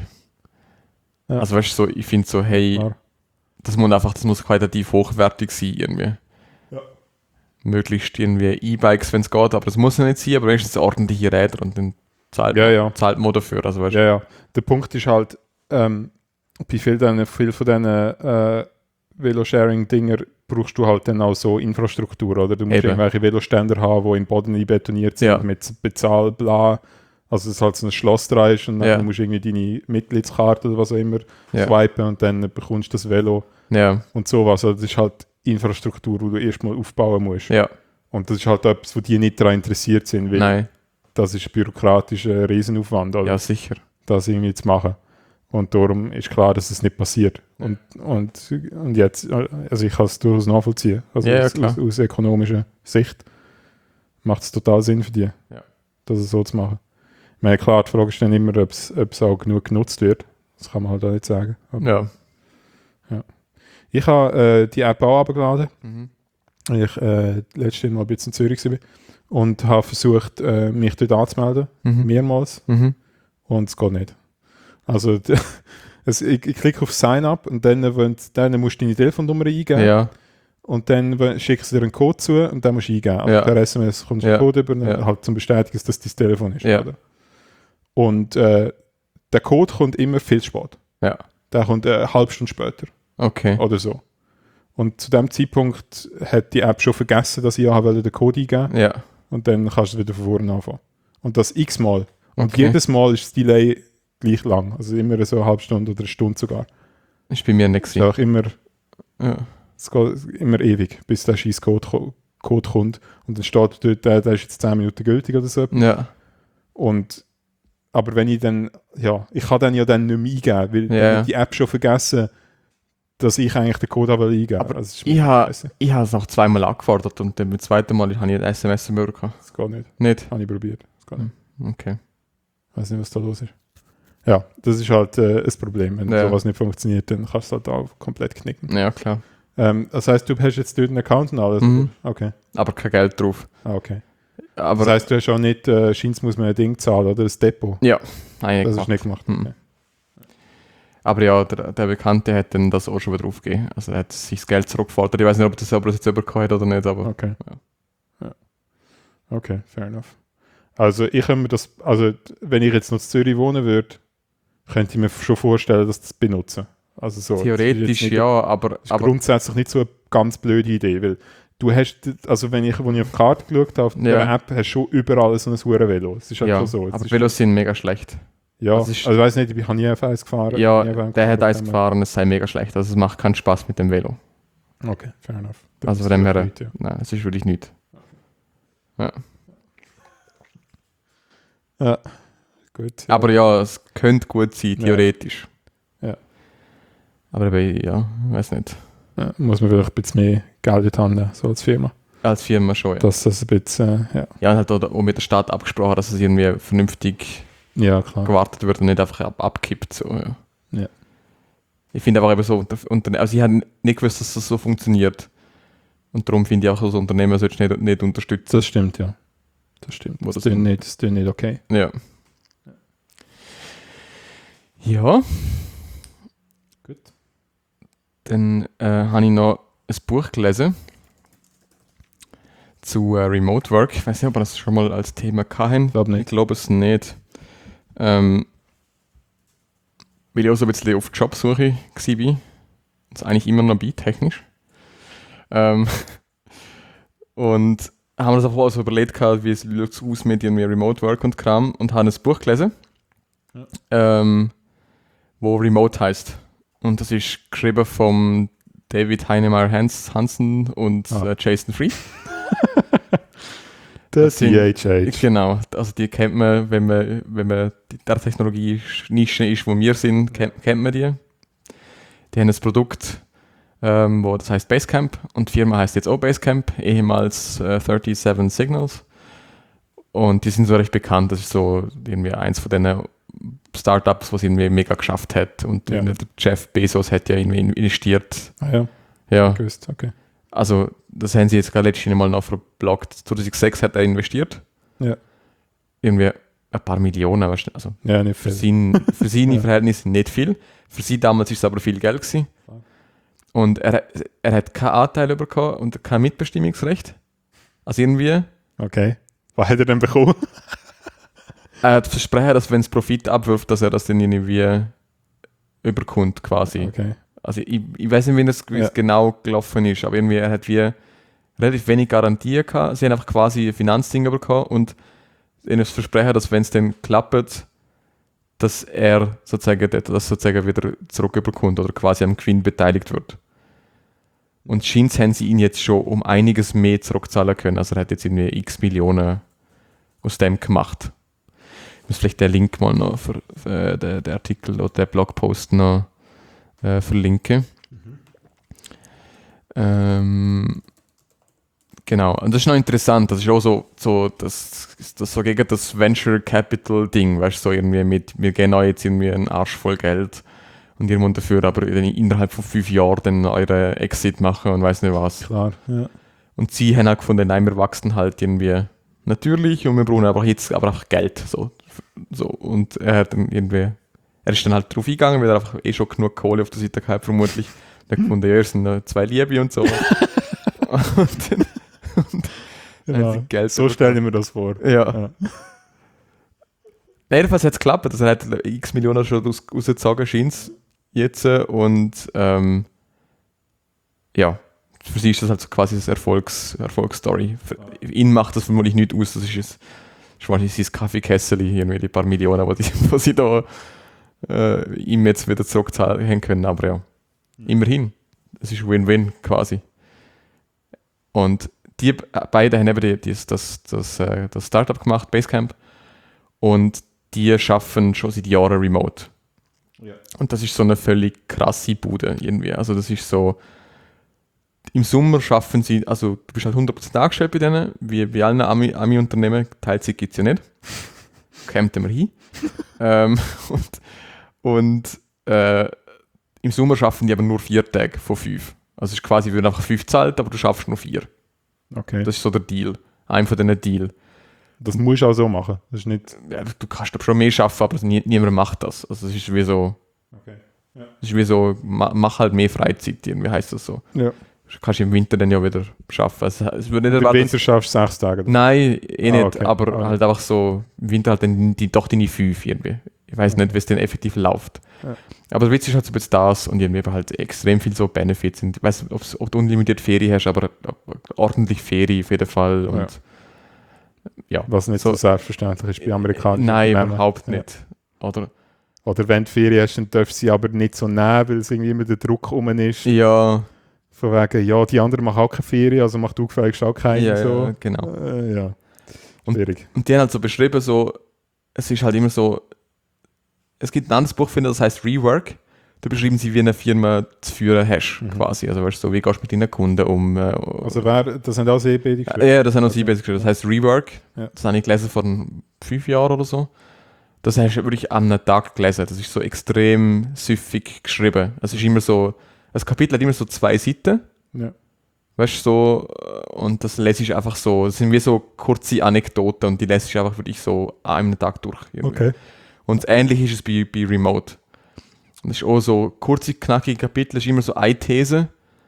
Ja. Also weißt du, so, ich finde so, hey, Klar. das muss einfach, das muss qualitativ hochwertig sein irgendwie. Ja. Möglichst irgendwie E-Bikes, wenn es geht, aber das muss ja nicht sein, aber wenigstens ordentliche Räder und dann zahlt, Ja, ja. zahlt man dafür. Also weißt Ja, ja. Der Punkt ist halt, ähm, bei vielen, diesen- viel von diesen äh, Velo-Sharing-Dinger brauchst du halt dann auch so Infrastruktur, oder? Du musst Eben. irgendwelche Veloständer haben, die in den Boden einbetoniert sind, Ja. mit Bezahl, bla. Also dass halt so ein Schloss dran ist und dann Ja. musst du irgendwie deine Mitgliedskarte oder was auch immer Ja. swipen und dann bekommst du das Velo ja, und sowas. Also das ist halt Infrastruktur, die du erstmal aufbauen musst. ja, Und das ist halt etwas, wo die nicht daran interessiert sind, weil nein, das ist bürokratisch ein Riesenaufwand, oder? ja sicher. Das irgendwie zu machen. Und darum ist klar, dass es nicht passiert. Ja. Und, und, und jetzt, also ich kann es durchaus nachvollziehen. Also Ja, ja, aus, klar. aus, aus ökonomischer Sicht macht es total Sinn für die, Ja. das so zu machen. Ich meine, klar, die Frage ist dann immer, ob es ob es auch genug genutzt wird. Das kann man halt auch nicht sagen. Aber Ja. ich habe äh, die App auch abgeladen, Mhm. weil ich äh, letztes Mal ein bisschen in Zürich war und habe versucht, äh, mich dort anzumelden, Mhm. mehrmals. Mhm. Und es geht nicht. Also d- es, ich, ich klicke auf Sign Up und dann, wenn, dann musst du deine Telefonnummer eingeben Ja, und dann wenn- schickst du dir einen Code zu und dann musst du eingeben. Also Ja. per S M S kommst du Ja. einen Code über, Ja. halt zum Bestätigen, dass das dein Telefon ist. Ja. Oder? Und äh, der Code kommt immer viel zu spät. ja, Der kommt äh, eine halbe Stunde später okay. oder so. Und zu dem Zeitpunkt hat die App schon vergessen, dass ich ja wollte den Code eingeben Ja, und dann kannst du wieder von vorne anfangen. Und das x-mal. Und Okay. jedes Mal ist das Delay gleich lang. Also immer so eine halbe Stunde oder eine Stunde sogar. ist bei mir nicht Es ist gewesen. auch immer, Ja. es geht immer ewig, bis der scheiß Code, ko- Code kommt. Und dann steht dort, der, der ist jetzt zehn Minuten gültig oder so. Ja, Und, aber wenn ich dann, ja, ich kann dann ja dann nicht mehr eingeben, weil Ja. dann hat die App schon vergessen, dass ich eigentlich den Code habe eingeben. Aber also, es ist ich habe scheisse. ich habe es noch zweimal angefordert und dann beim zweiten Mal habe ich ein S M S mehr gehabt. Das geht nicht. Nicht? Habe ich probiert. Das geht nicht. Okay. Ich weiß nicht, was da los ist. Ja, das ist halt äh, ein Problem. Wenn Ja. sowas nicht funktioniert, dann kannst du halt auch komplett knicken. Ja, klar. Ähm, das heißt, du hast jetzt dort einen Account und alles? Mhm. Okay. Aber kein Geld drauf. Ah, okay. Aber das heißt, du hast auch nicht, äh, scheint muss man ein Ding zahlen, oder? Das Depot. ja, habe ich Das nicht ist gemacht. nicht gemacht. Mhm. Okay. Aber ja, der, der Bekannte hat dann das auch schon wieder aufgegeben. Also er hat sich das Geld zurückgefordert. Ich weiß nicht, ob das selber jetzt übergekommen hat oder nicht, aber Okay. Ja. Ja. Okay, fair enough. Also ich kann mir das, also wenn ich jetzt noch in Zürich wohnen würde, könnte ich mir schon vorstellen, dass das benutzen. Also so. das ist theoretisch jetzt nicht- ja, aber, Das ist aber grundsätzlich nicht so eine ganz blöde Idee, weil du hast, also wenn ich, als ich auf die Karte geschaut habe, auf Ja. der App, hast du schon überall so ein Huren-Velo. Es ist halt ja, schon so. Es aber ist, Velos sind mega schlecht. ja, das ist- also ich weiß nicht, ich habe nie auf eins gefahren. Ja, nie auf einen der hat eins von dem gefahren, es sei mega schlecht. Also es macht keinen Spaß mit dem Velo. her. Okay, fair enough. Das Also ist von dem her, gut, ja. nein, es ist wirklich nichts. Ja, gut. Ja. Aber ja, es könnte gut sein, Ja. theoretisch. Ja. Aber eben, ja, weiß nicht. Ja, muss man vielleicht ein bisschen mehr Geld in die Hand nehmen, so als Firma. Als Firma schon, ja. Dass das ein bisschen, äh, ja. Ja, und halt auch auch mit der Stadt abgesprochen, dass es irgendwie vernünftig Ja, klar. gewartet wird und nicht einfach ab, abkippt. So, ja. Ja. Ich finde aber eben so, unter, unter, also ich habe nicht gewusst, dass das so funktioniert. Und darum finde ich auch, als Unternehmen solltest du nicht, nicht unterstützen. Das stimmt, ja. Das stimmt. Wo Das das ist sind. nicht, das ist nicht okay. Ja. Ja, Gut. dann äh, habe ich noch ein Buch gelesen zu äh, Remote Work. Ich weiß nicht, ob wir das schon mal als Thema hatten. Ich glaube Ich nicht. glaube es nicht. Ähm, weil ich auch so ein bisschen auf Jobsuche war. Das eigentlich immer noch bin, technisch. Ähm, und haben wir uns einfach auch so überlegt, gehabt, wie es schaut aus mit irgendwie Remote Work und Kram und haben ein Buch gelesen, Ja. ähm, wo Remote heißt. Und das ist geschrieben von David Heinemeier Hans Hansen und Ah. äh, Jason Fried. Der Das sind- T H H. Genau, also die kennt man, wenn man, wenn man in der Technologie-Nische ist, wo wir sind, kennt, kennt man die. Die haben ein Produkt, ähm, wo das heißt Basecamp und die Firma heißt jetzt auch Basecamp, ehemals äh, siebenunddreißig Signals. Und die sind so recht bekannt, das ist so irgendwie eins von den Startups, was irgendwie mega geschafft hat. Und Ja. der Jeff Bezos hat ja irgendwie investiert. Ah ja, Ja, gewusst, okay. also das haben sie jetzt gerade letztens mal noch verblockt. zweitausendsechs hat er investiert. Ja. Irgendwie ein paar Millionen, weißt du, also Ja, nicht für, viel. sein, für seine Ja. Verhältnisse nicht viel. Für sie damals ist es aber viel Geld gewesen. Klar. Und er, er hat keinen Anteil bekommen und kein Mitbestimmungsrecht. Also irgendwie, Okay. Was hat er denn bekommen? er hat versprochen, dass wenn es Profit abwirft, dass er das dann irgendwie überkommt quasi. Okay. Also ich, ich weiß nicht, wie das Ja. genau gelaufen ist, aber irgendwie er hat wie relativ wenig Garantie gehabt. Sie haben einfach quasi ein Finanzding bekommen und ihnen das Versprechen, dass wenn es dann klappt, dass er sozusagen das sozusagen wieder zurückbekommt oder quasi am Gewinn beteiligt wird. Und scheint haben sie ihn jetzt schon um einiges mehr zurückzahlen können. Also er hat jetzt irgendwie x Millionen aus dem gemacht. Ich muss vielleicht den Link mal noch für, für den, den Artikel oder den Blogpost noch äh, verlinken. Mhm. Ähm, genau, und das ist noch interessant. Das ist auch so, so, das, das so gegen das Venture Capital Ding, weißt du, so irgendwie mit, wir geben euch jetzt irgendwie einen Arsch voll Geld und ihr müsst dafür aber innerhalb von fünf Jahren dann eure Exit machen und weiß nicht was. Klar, ja. Und sie haben auch gefunden, nein, wir wachsen halt irgendwie natürlich und wir brauchen aber jetzt aber auch Geld. So, so. Und er hat dann irgendwie, er ist dann halt drauf eingegangen, weil er einfach eh schon genug Kohle auf der Seite gehabt, vermutlich. Er hat gefunden, ja, es sind noch zwei Liebe und so. und dann und Ja, hat sie Geld so stelle ich mir das vor. Ja. Ja. Nein, jedenfalls hat es geklappt. Also er hat x Millionen schon raus, rausgezogen, scheint es jetzt. Und ähm, ja, für sie ist das halt so quasi eine Erfolgs, Erfolgsstory. Für ihn macht das vermutlich nicht aus. Das ist, es, ist wahrscheinlich sein Kaffeekessel, irgendwie die paar Millionen, die, die sie da äh, ihm jetzt wieder zurückzahlen haben können. Aber ja, immerhin. Es ist Win-Win quasi. Und die beiden haben eben die, die, das, das, das, das Startup gemacht, Basecamp. Und die schaffen schon seit Jahren remote. Ja. Und das ist so eine völlig krasse Bude irgendwie. Also das ist so, im Sommer schaffen sie, also du bist halt hundert Prozent angestellt bei denen, wie bei allen Ami- Ami-Unternehmen, Teilzeit gibt es ja nicht. Kommt wir hin. ähm, und und äh, im Sommer schaffen die aber nur vier Tage von fünf. Also es ist quasi, wir werden einfach fünf zahlt, aber du schaffst nur vier. Okay. Das ist so der Deal. Ein von diesen Deal. Das musst du auch so machen. Das ist nicht. Ja, du kannst glaub, schon mehr schaffen, aber nie, niemand macht das. Also es ist wie so, Okay. es ist wie so, ma, mach halt mehr Freizeit, irgendwie heißt das so. Ja. Du kannst im Winter dann ja wieder schaffen. Also, es würde nicht Im erwarten, Winter schaffst du sechs Tage. nein, eh Ah, nicht, okay. aber Ah. halt einfach so, im Winter halt dann die, doch deine fünf irgendwie. Ich weiß nicht, wie es denn effektiv läuft. Ja. Aber der Witz ist halt so ein bisschen das und irgendwie halt extrem viel so Benefits. Und ich weiß nicht, ob du unlimitiert Ferien hast, aber ordentlich Ferien auf jeden Fall. Und ja. Was nicht so, so, selbstverständlich ist bei amerikanischen Nein, Unternehmen. überhaupt Ja. nicht. Oder? Oder wenn du Ferien hast, dann dürfen sie aber nicht so nehmen, weil es irgendwie immer der Druck rum ist. Ja, Von wegen, ja, die anderen machen auch keine Ferien, also mach du gefälligst auch keine. ja, so. ja, genau. Äh, ja. Und- Schwierig. Und die haben halt so beschrieben, so, es ist halt immer so, es gibt ein anderes Buch, finde ich, das heißt Rework. Da beschreiben sie, wie eine Firma zu führen hast, Mhm. quasi. Also, weißt du, so, wie gehst du mit deinen Kunden um? Äh, Also wer, das sind auch sehr beide äh, ja, das haben noch sie Okay. besser geschrieben. Das heißt Rework. Ja. Das habe ich gelesen vor fünf Jahren oder so. Das hast du wirklich an einem Tag gelesen. Das ist so extrem süffig geschrieben. Es ist immer so, das Kapitel hat immer so zwei Seiten. Ja. Weißt du, so, äh, und das lese ich einfach so, das sind wie so kurze Anekdoten und die lese ich einfach wirklich so an einem Tag durch. irgendwie. Okay. Und ähnlich ist es bei, bei Remote. Und das ist auch so kurze, knackige Kapitel, ist immer so eine These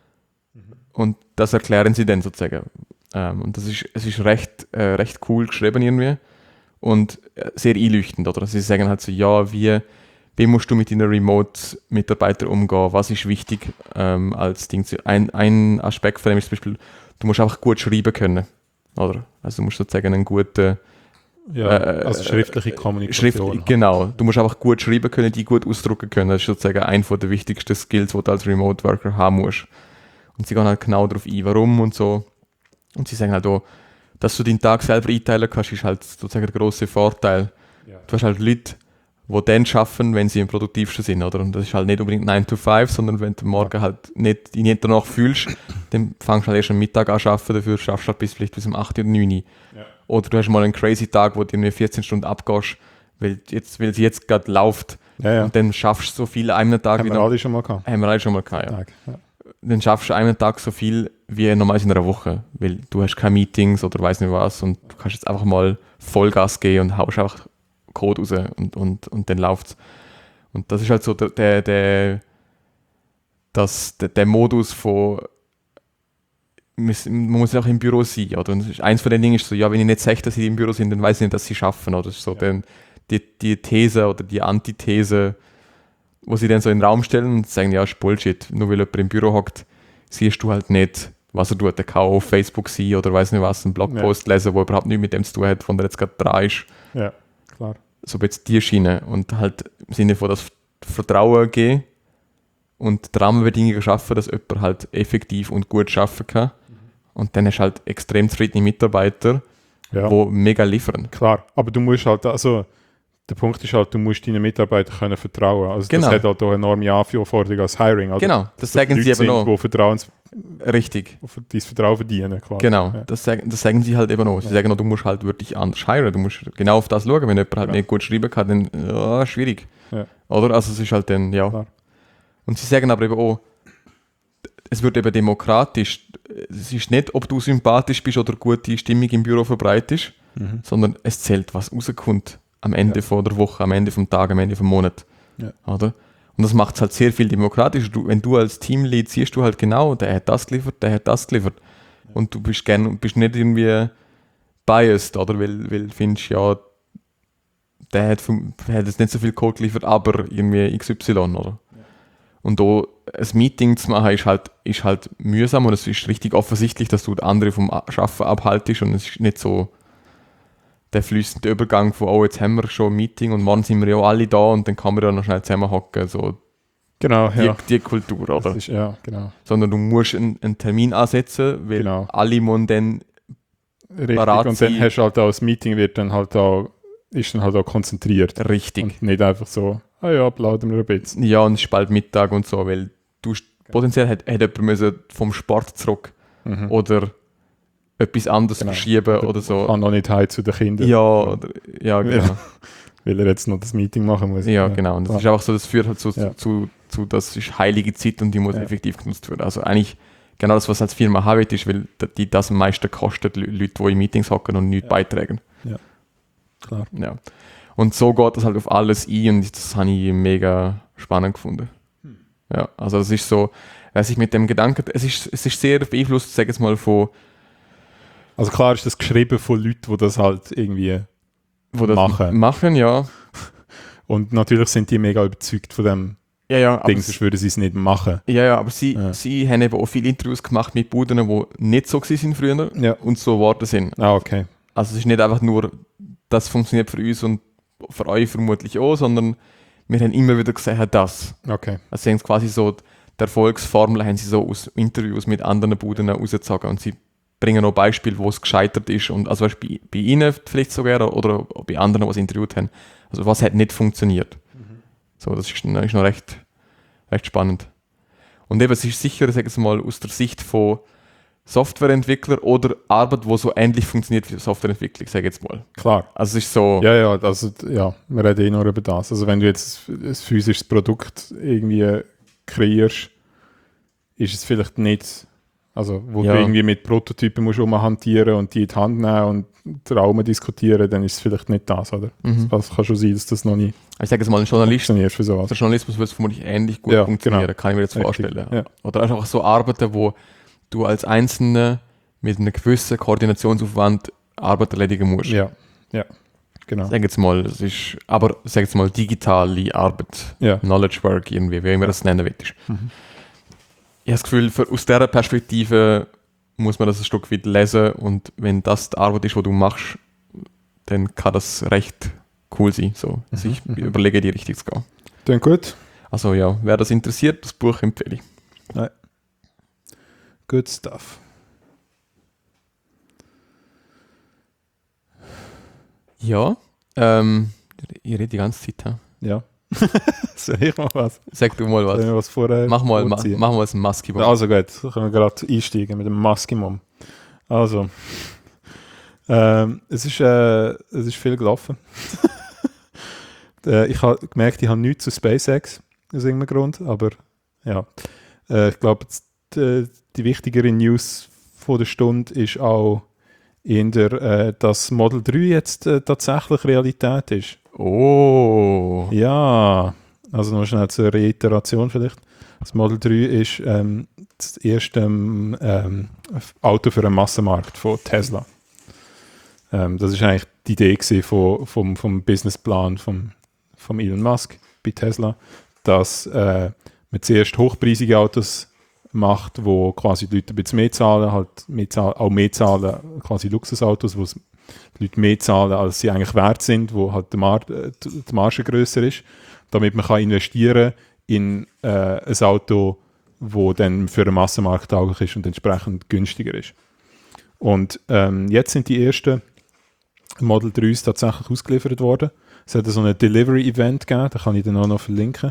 und das erklären sie dann sozusagen. Ähm, und das ist, es ist recht, äh, recht cool geschrieben irgendwie und äh, sehr einleuchtend. Oder? Sie sagen halt so, ja, wie, wie musst du mit deinen Remote-Mitarbeitern umgehen, was ist wichtig ähm, als Ding. Ein, ein Aspekt von dem ist zum Beispiel, du musst einfach gut schreiben können. Oder? Also du musst sozusagen einen guten Ja, Äh, also schriftliche Kommunikation. Schriftlich, genau. Du musst einfach gut schreiben können, die gut ausdrucken können. Das ist sozusagen ein von der wichtigsten Skills, die du als Remote Worker haben musst. Und sie gehen halt genau darauf ein, warum und so. Und sie sagen halt auch, dass du deinen Tag selber einteilen kannst, ist halt sozusagen der grosse Vorteil. Ja. Du hast halt Leute, die dann arbeiten, wenn sie am produktivsten sind, oder? Und das ist halt nicht unbedingt nine to five, sondern wenn du morgen halt nicht, dich nicht danach fühlst, dann fängst du halt erst am Mittag an zu arbeiten, dafür schaffst du halt bis, vielleicht bis um acht oder neun. Ja. Oder du hast mal einen crazy Tag, wo du irgendwie vierzehn Stunden abgehst, weil, jetzt, weil sie jetzt gerade läuft. Ja, ja. Und dann schaffst du so viel an einem Tag. Haben wir alle schon mal gehabt. Haben wir alle schon mal gehabt, ja. Tag, ja. Dann schaffst du an einem Tag so viel wie normalerweise in einer Woche, weil du hast keine Meetings oder weiss nicht was und du kannst jetzt einfach mal Vollgas gehen und haust einfach Code raus und, und, und dann läuft's. Und das ist halt so der, der, der, das, der, der Modus von man muss auch im Büro sein, oder? Und eins von den Dingen ist so, ja, wenn ich nicht sage, dass sie im Büro sind, dann weiß ich nicht, dass sie schaffen, oder? Das ist so ja. den, die, die These oder die Antithese, wo sie dann so in den Raum stellen und sagen, ja, ist Bullshit. Nur weil jemand im Büro hockt, siehst du halt nicht, was er tut. Der kann auf Facebook sein oder weiß nicht was, einen Blogpost ja. lesen, der überhaupt nichts mit dem zu tun hat, von der jetzt gerade dran ist. Ja, klar. So jetzt die Schiene und halt im Sinne von das Vertrauen geben und die Rahmenbedingungen schaffen, dass jemand halt effektiv und gut arbeiten kann. Mhm. Und dann hast du halt extrem zufriedene Mitarbeiter, ja. die mega liefern. Klar, aber du musst halt, also der Punkt ist halt, du musst deinen Mitarbeitern können vertrauen. Also genau. das hat halt auch eine enorme Anforderung als Hiring. Also genau, das sagen sie eben noch. Die Vertrauens Richtig. Die das Vertrauen verdienen. Quasi. Genau, ja. das, sagen, das sagen sie halt eben auch. Sie ja. sagen auch, du musst halt wirklich anders hiren. Du musst genau auf das schauen. Wenn jemand halt ja. nicht gut schreiben kann, dann ja, schwierig. Ja. Oder? Also es ist halt dann, ja. Klar. Und sie sagen aber eben auch, es wird eben demokratisch. Es ist nicht, ob du sympathisch bist oder gute Stimmung im Büro verbreitest, mhm. sondern es zählt, was rauskommt am Ende ja. von der Woche, am Ende vom Tag, am Ende vom Monat. Ja. Oder? Und das macht es halt sehr viel demokratischer. Du, wenn du als Teamlead siehst du halt genau, der hat das geliefert, der hat das geliefert. Ja. Und du bist gern, bist nicht irgendwie biased, oder? Weil, weil du findest, ja, der hat, der hat jetzt nicht so viel Code geliefert, aber irgendwie X Y, oder? Ja. Und da ein Meeting zu machen, ist halt, ist halt mühsam und es ist richtig offensichtlich, dass du andere vom Arbeiten abhaltest und es ist nicht so der fließende Übergang von, oh, jetzt haben wir schon ein Meeting und morgen sind wir ja alle da und dann kann man ja noch schnell zusammenhocken, so genau, die, ja. die Kultur, oder? Das ist, ja, genau. Sondern du musst einen, einen Termin ansetzen, weil genau. alle müssen dann richtig, parat und dann hast du halt auch, das Meeting wird dann halt auch, ist dann halt auch konzentriert. Richtig. Und nicht einfach so, ah ja, plaudern wir ein bisschen. Ja, und es ist bald Mittag und so, weil du okay. potenziell hätte jemand müssen vom Sport zurück mhm. oder etwas anderes genau. verschieben oder, oder so. Kann noch nicht heim zu den Kindern. Ja, oder, ja genau. Weil er jetzt noch das Meeting machen muss. Ja, ja. genau. Und das ja. ist einfach so, das führt halt so ja. zu, zu, das ist heilige Zeit und die muss ja. effektiv genutzt werden. Also eigentlich genau das, was als Firma haben will, ist, weil die das am meisten kostet, Leute, die in Meetings hocken und nichts ja. beitragen. Ja, klar. Ja. Und so geht das halt auf alles ein und das habe ich mega spannend gefunden. Hm. Ja, also das ist so, dass ich mit dem Gedanken, es ist, es ist sehr beeinflusst, sage ich jetzt mal, von also klar ist das geschrieben von Leuten, die das halt irgendwie wo das machen. machen, ja. Und natürlich sind die mega überzeugt von dem ja, ja, Ding, sonst würden sie es nicht machen. Ja, ja, aber sie, ja. sie haben eben auch viele Interviews gemacht mit Buden, die nicht so waren früher ja. und so geworden sind. Ah, okay. Also es ist nicht einfach nur, das funktioniert für uns und für euch vermutlich auch, sondern wir haben immer wieder gesehen, das. Okay. Also sie haben quasi so, die Erfolgsformel haben sie so aus Interviews mit anderen Buden rausgezogen und sie bringen auch Beispiele, wo es gescheitert ist. Und also bei, bei Ihnen vielleicht sogar oder bei anderen, die sie interviewt haben. Also was hat nicht funktioniert. Mhm. So, das ist, ist noch recht, recht spannend. Und eben, es ist sicher, sag ich mal, aus der Sicht von Softwareentwickler oder Arbeit, die so ähnlich funktioniert wie Softwareentwicklung, sage ich jetzt mal. Klar. Also es ist so... Ja, ja, also ja, wir reden eh nur über das. Also wenn du jetzt ein physisches Produkt irgendwie kreierst, ist es vielleicht nicht... Also, wo ja. du irgendwie mit Prototypen musst umhantieren und die in die Hand nehmen und Traumen diskutieren, dann ist es vielleicht nicht das, oder? Mhm. Also, es kann schon sein, dass das noch nicht ich sage jetzt mal, ein Journalist, für sowas. Der Journalismus wird vermutlich ähnlich gut ja, funktionieren, genau. kann ich mir jetzt Richtig. vorstellen. Ja. Oder einfach so Arbeiten, wo du als Einzelner mit einem gewissen Koordinationsaufwand Arbeit erledigen musst. Ja, ja, genau. Sag jetzt mal, es ist, aber sag jetzt mal digitale Arbeit, ja. Knowledge Work irgendwie, wie immer das nennen willst. Mhm. Ich habe das Gefühl, für, aus dieser Perspektive muss man das ein Stück weit lesen und wenn das die Arbeit ist, die du machst, dann kann das recht cool sein. So. Also ich mhm. überlege, die richtig zu gehen. Dann gut. Also ja, wer das interessiert, das Buch empfehle ich. Nein. Good stuff. Ja, ähm, ich rede die ganze Zeit. Ja. ja. Soll ich mal was? Sag du mal was. Soll ich was vorher mach mal, ma, mach mal ein Maskimum. Also gut, so können wir gerade einsteigen mit dem Maskimum. Also, ähm, es, ist, äh, es ist viel gelaufen. Äh, ich habe gemerkt, ich habe nichts zu SpaceX aus irgendeinem Grund, aber ja. Äh, ich glaube, die, die wichtigere News von der Stunde ist auch in der, äh, dass Model drei jetzt äh, tatsächlich Realität ist. Oh. Ja, also noch schnell zur Reiteration vielleicht. Das Model drei ist ähm, das erste ähm, Auto für einen Massenmarkt von Tesla. Ähm, das ist eigentlich die Idee gewesen von, vom, vom Businessplan von vom Elon Musk bei Tesla, dass äh, man zuerst hochpreisige Autos macht, wo quasi die Leute ein bisschen mehr zahlen, halt mehr zahlen, auch mehr zahlen, quasi Luxusautos, wo die Leute mehr zahlen, als sie eigentlich wert sind, wo halt die, Mar die Marge grösser ist, damit man kann investieren in äh, ein Auto, wo dann für den Massenmarkt tauglich ist und entsprechend günstiger ist. Und ähm, jetzt sind die ersten Model drei tatsächlich ausgeliefert worden. Es hat so ein Delivery-Event gegeben, da kann ich dann auch noch verlinken.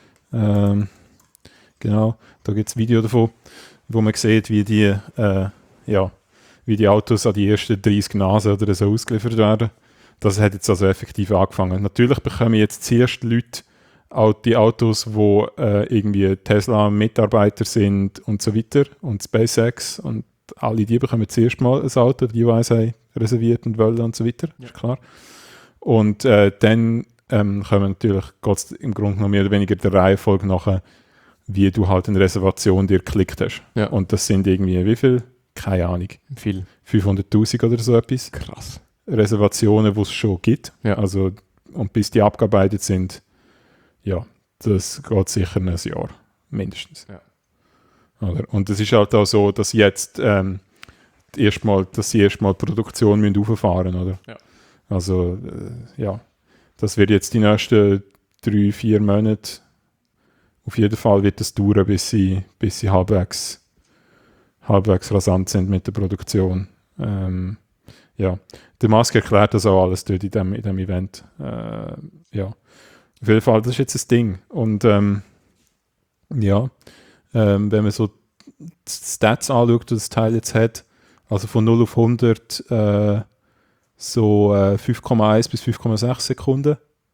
Ähm, genau, da gibt es ein Video davon, wo man sieht, wie die, äh, ja, wie die Autos an die ersten dreißig Nasen oder so ausgeliefert werden. Das hat jetzt also effektiv angefangen. Natürlich bekommen jetzt zuerst Leute auch die Autos, wo äh, irgendwie Tesla-Mitarbeiter sind und so weiter und SpaceX und alle die bekommen zuerst mal ein Auto, die jeweils haben reserviert und wollen und so weiter, ja. Ist klar. Und äh, dann ähm, kommen natürlich, geht es im Grunde genommen mehr oder weniger der Reihenfolge nachher, wie du halt eine Reservation dir geklickt hast. Ja. Und das sind irgendwie, wie viel? Keine Ahnung. Viel. fünfhunderttausend oder so etwas. Krass. Reservationen, die es schon gibt. Ja. Also, und bis die abgearbeitet sind, ja, das geht sicher ein Jahr, mindestens. Ja. Oder? Und es ist halt auch so, dass jetzt ähm, erstmal, dass sie erstmal die Produktion müssen hochfahren, oder? Ja. Also, äh, ja, das wird jetzt die nächsten drei, vier Monate, auf jeden Fall wird es dauern, bis sie, bis sie halbwegs, halbwegs rasant sind mit der Produktion. Ähm, ja, der Musk erklärt das auch alles dort in dem, in dem Event. Äh, ja, auf jeden Fall, das ist jetzt das Ding. Und ähm, ja, ähm, wenn man so die Stats anschaut, die das Teil jetzt hat, also von null auf hundert äh, so äh, fünf Komma eins bis fünf Komma sechs Sekunden.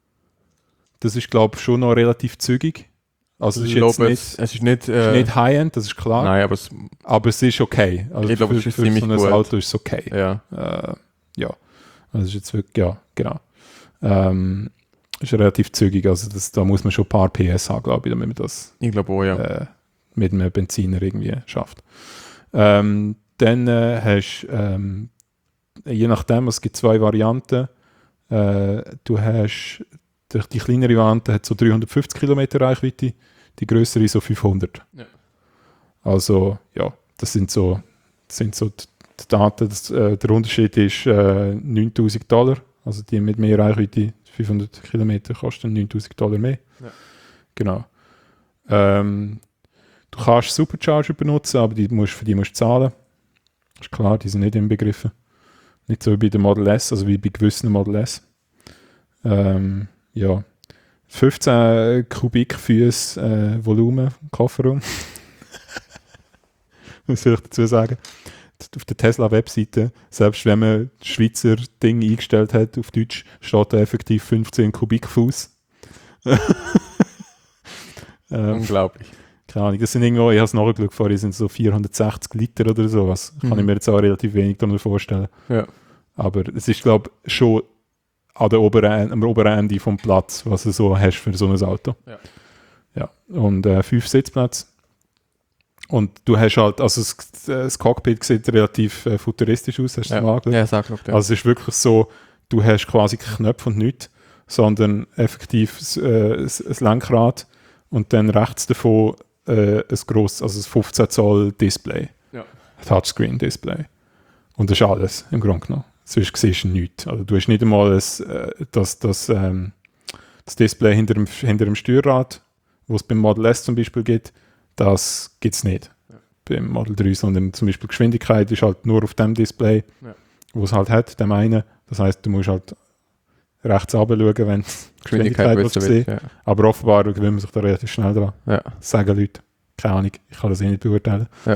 Das ist, glaube ich, schon noch relativ zügig. Also es ist jetzt glaube, nicht, es, es ist nicht, äh, es ist nicht High-End, das ist klar. Nein, aber es, aber es ist okay. Also ich glaube, für, es ist für ziemlich so ein gut. Auto ist es okay. Ja. Äh, ja, also es ist jetzt wirklich, ja, genau. Ähm, ist relativ zügig, also das, da muss man schon ein paar P S haben, glaube ich, damit man das Ich glaube auch, ja. äh, mit einem Benziner irgendwie schafft. Ähm, dann äh, hast ähm, je nachdem, es gibt zwei Varianten. Äh, du hast, die, die kleinere Variante hat so dreihundertfünfzig Kilometer Reichweite, die größere so fünfhundert. Ja. Also, ja, das sind so, das sind so die, die Daten. Das, äh, der Unterschied ist äh, neuntausend Dollar. Also die mit mehr Reichweite, fünfhundert Kilometer, kosten neuntausend Dollar mehr. Ja. Genau. Ähm, du kannst Supercharger benutzen, aber die musst, für die musst du zahlen. Ist klar, die sind nicht inbegriffen. Nicht so wie bei der Model S, also wie bei gewissen Model S. Ähm, ja. fünfzehn Kubikfüße äh, Volumen im Kofferraum. Was soll ich dazu sagen? Auf der Tesla-Webseite, selbst wenn man das Schweizer Ding eingestellt hat, auf Deutsch, steht da effektiv fünfzehn Kubikfuß. ähm, Unglaublich. Keine Ahnung, das sind irgendwo, ich habe es nachgeschaut vorher, sind so vierhundertsechzig Liter oder sowas. Mhm. Kann ich mir jetzt auch relativ wenig darunter vorstellen. Ja. Aber es ist, glaube ich, schon an der oberen, am oberen Ende vom Platz, was du so hast für so ein Auto. Ja. Ja. Und äh, fünf Sitzplätze. Und du hast halt, also das, das Cockpit sieht relativ äh, futuristisch aus, hast du ja. mal angeschaut? Ja, sag noch, ja. Also es ist wirklich so, du hast quasi keine Knöpfe und nichts, sondern effektiv das, äh, das, das Lenkrad und dann rechts davon äh, ein grosses, also ein fünfzehn Zoll Display. Ja. Touchscreen-Display. Und das ist alles im Grunde genommen. Sonst siehst du nichts. Also du hast nicht einmal ein, äh, das, das, ähm, das Display hinter dem, hinter dem Steuerrad, wo es beim Model S zum Beispiel gibt, das gibt es nicht. Ja. Beim Model drei, sondern zum Beispiel Geschwindigkeit ist halt nur auf dem Display, ja. wo es halt hat, dem einen. Das heisst, du musst halt rechts runter schauen, wenn die Geschwindigkeit was sehen. Ja. Aber offenbar gewöhnt man sich da relativ schnell dran. Ja. Das sagen Leute. Keine Ahnung, ich kann das eh nicht beurteilen. Ja.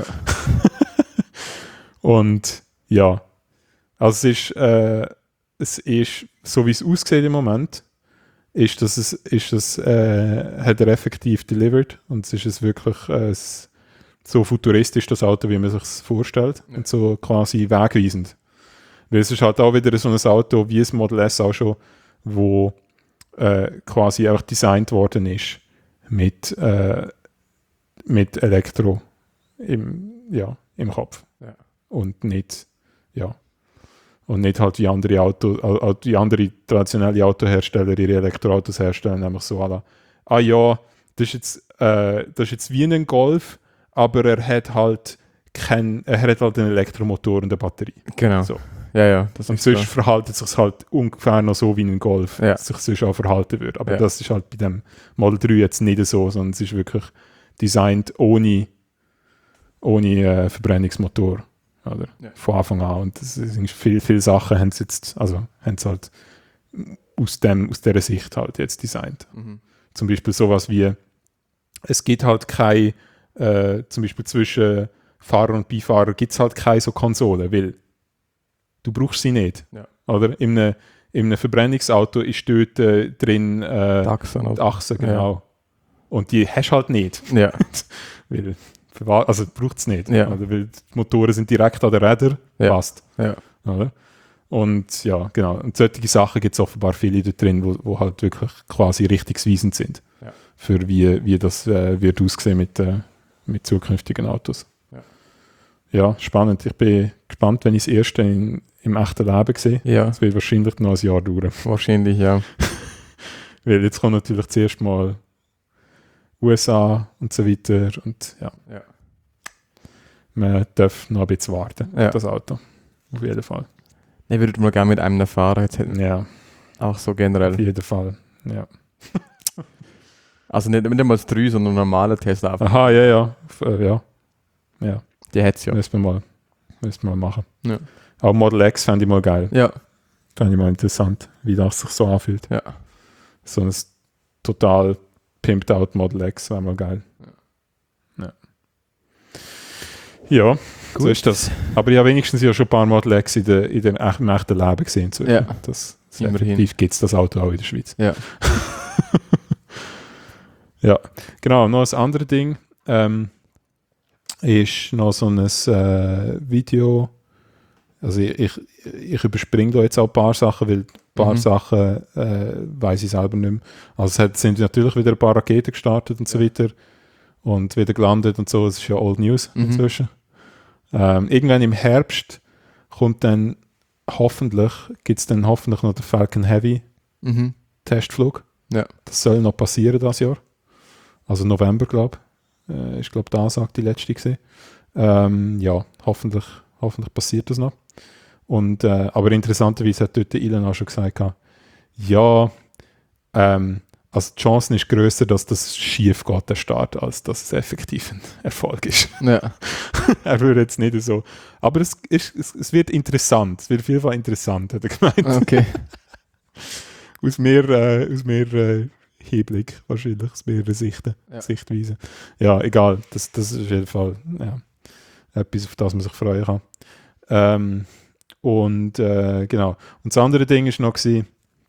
Und ja, also es ist, äh, es ist, so wie es aussieht im Moment, ist, dass es, ist das, äh, hat er effektiv delivered und es ist es wirklich äh, so futuristisch, das Auto, wie man sich es vorstellt Ja. und so quasi wegweisend. Weil es ist halt auch wieder so ein Auto wie das Model S auch schon, wo äh, quasi auch designt worden ist mit, äh, mit Elektro im, ja, im Kopf. Ja. Und nicht, ja, und nicht halt wie andere Auto, äh, wie andere traditionelle Autohersteller ihre Elektroautos herstellen, nämlich so à la, ah ja, das ist jetzt, äh, das ist jetzt wie ein Golf, aber er hat halt kein, er hat halt einen Elektromotor und eine Batterie. Genau. So. Ja, ja. Das Und ist sonst so. verhaltet es sich halt ungefähr noch so wie ein Golf, Ja. sich sonst auch verhalten würde. Aber Ja. das ist halt bei dem Model drei jetzt nicht so, sondern es ist wirklich designt ohne, ohne äh, Verbrennungsmotor. Oder? Ja. Von Anfang an. Und das sind viele, viele Sachen haben sie jetzt, also haben sie halt aus, dem, aus dieser Sicht halt jetzt designt. Mhm. Zum Beispiel sowas wie, es gibt halt keine, äh, zum Beispiel zwischen Fahrer und Beifahrer gibt es halt keine so Konsole, weil du brauchst sie nicht. Ja. Oder? In einem, in einem Verbrennungsauto ist dort äh, drin äh, Die Achsen, die oder? Achse, genau. Und die hast du halt nicht. Ja. Weil, für wa- also braucht es nicht. Ja. Oder? Weil die Motoren sind direkt an den Rädern, Ja. passt. Ja. Oder? Und ja, genau. Und solche Sachen gibt es offenbar viele dort drin, wo, wo halt wirklich quasi richtungsweisend sind. Ja. Für wie, wie das äh, wird aussehen mit, äh, mit zukünftigen Autos. Ja. Ja, spannend. Ich bin gespannt, wenn ich das erste in, im echten Leben sehe. Ja, Es wird wahrscheinlich noch ein Jahr dauern. wahrscheinlich, ja. Weil jetzt kommt natürlich zuerst mal U S A und so weiter. Und ja, Ja. man darf noch ein bisschen warten Ja. auf das Auto. Auf jeden Fall. Ich würde mal gerne mit einem fahren, jetzt hätten Ja, auch so auf generell. jeden Fall. Ja. Also nicht, nicht mal das drei, sondern normale Tesla. Einfach. Aha, ja, ja. F- äh, ja. Ja, Die hat es ja. müssen wir mal, müssen wir mal machen. Ja. Auch Model X fände ich mal geil. Ja. Fände ich mal interessant, wie das sich so anfühlt. Ja. So ein total pimped out Model X wäre mal geil. Ja. Ja, so Gut. ist das. Aber ich habe wenigstens ja schon ein paar Model X in der, in der echt, im echten Leben gesehen. So. Ja. Das, das Immerhin. effektiv gibt es das Auto auch in der Schweiz. Ja. Ja, genau. Noch ein anderes Ding ähm, ist noch so ein äh, Video. Also ich, ich, ich überspringe da jetzt auch ein paar Sachen, weil ein paar Mhm. Sachen äh, weiß ich selber nicht mehr. Also es hat, sind natürlich wieder ein paar Raketen gestartet und so weiter und wieder gelandet und so. Das ist ja Old News Mhm. inzwischen. Ähm, irgendwann im Herbst kommt dann hoffentlich, gibt es dann hoffentlich noch den Falcon Heavy Mhm. Testflug. Ja. Das soll noch passieren das Jahr. Also November, glaube ich. Äh, ist, glaube ich, da sagt die letzte gesehen. Ähm, ja, hoffentlich, hoffentlich passiert das noch. Und, äh, aber interessanterweise hat dort der Elon auch schon gesagt, ja, ähm, also die Chance ist grösser, dass das schief geht, der Start, als dass es effektiv ein Erfolg ist. Ja. Er würde jetzt nicht so. Aber es, ist, es, es wird interessant. Es wird auf jeden Fall interessant, hat er gemeint. Okay. Aus mehr, äh, aus mehr äh, Hinblick wahrscheinlich, aus mehreren Sichten, Ja. Sichtweisen. Ja, egal. Das, das ist auf jeden Fall ja, etwas, auf das man sich freuen kann. Ähm, und äh, genau. Und das andere Ding war noch, gewesen,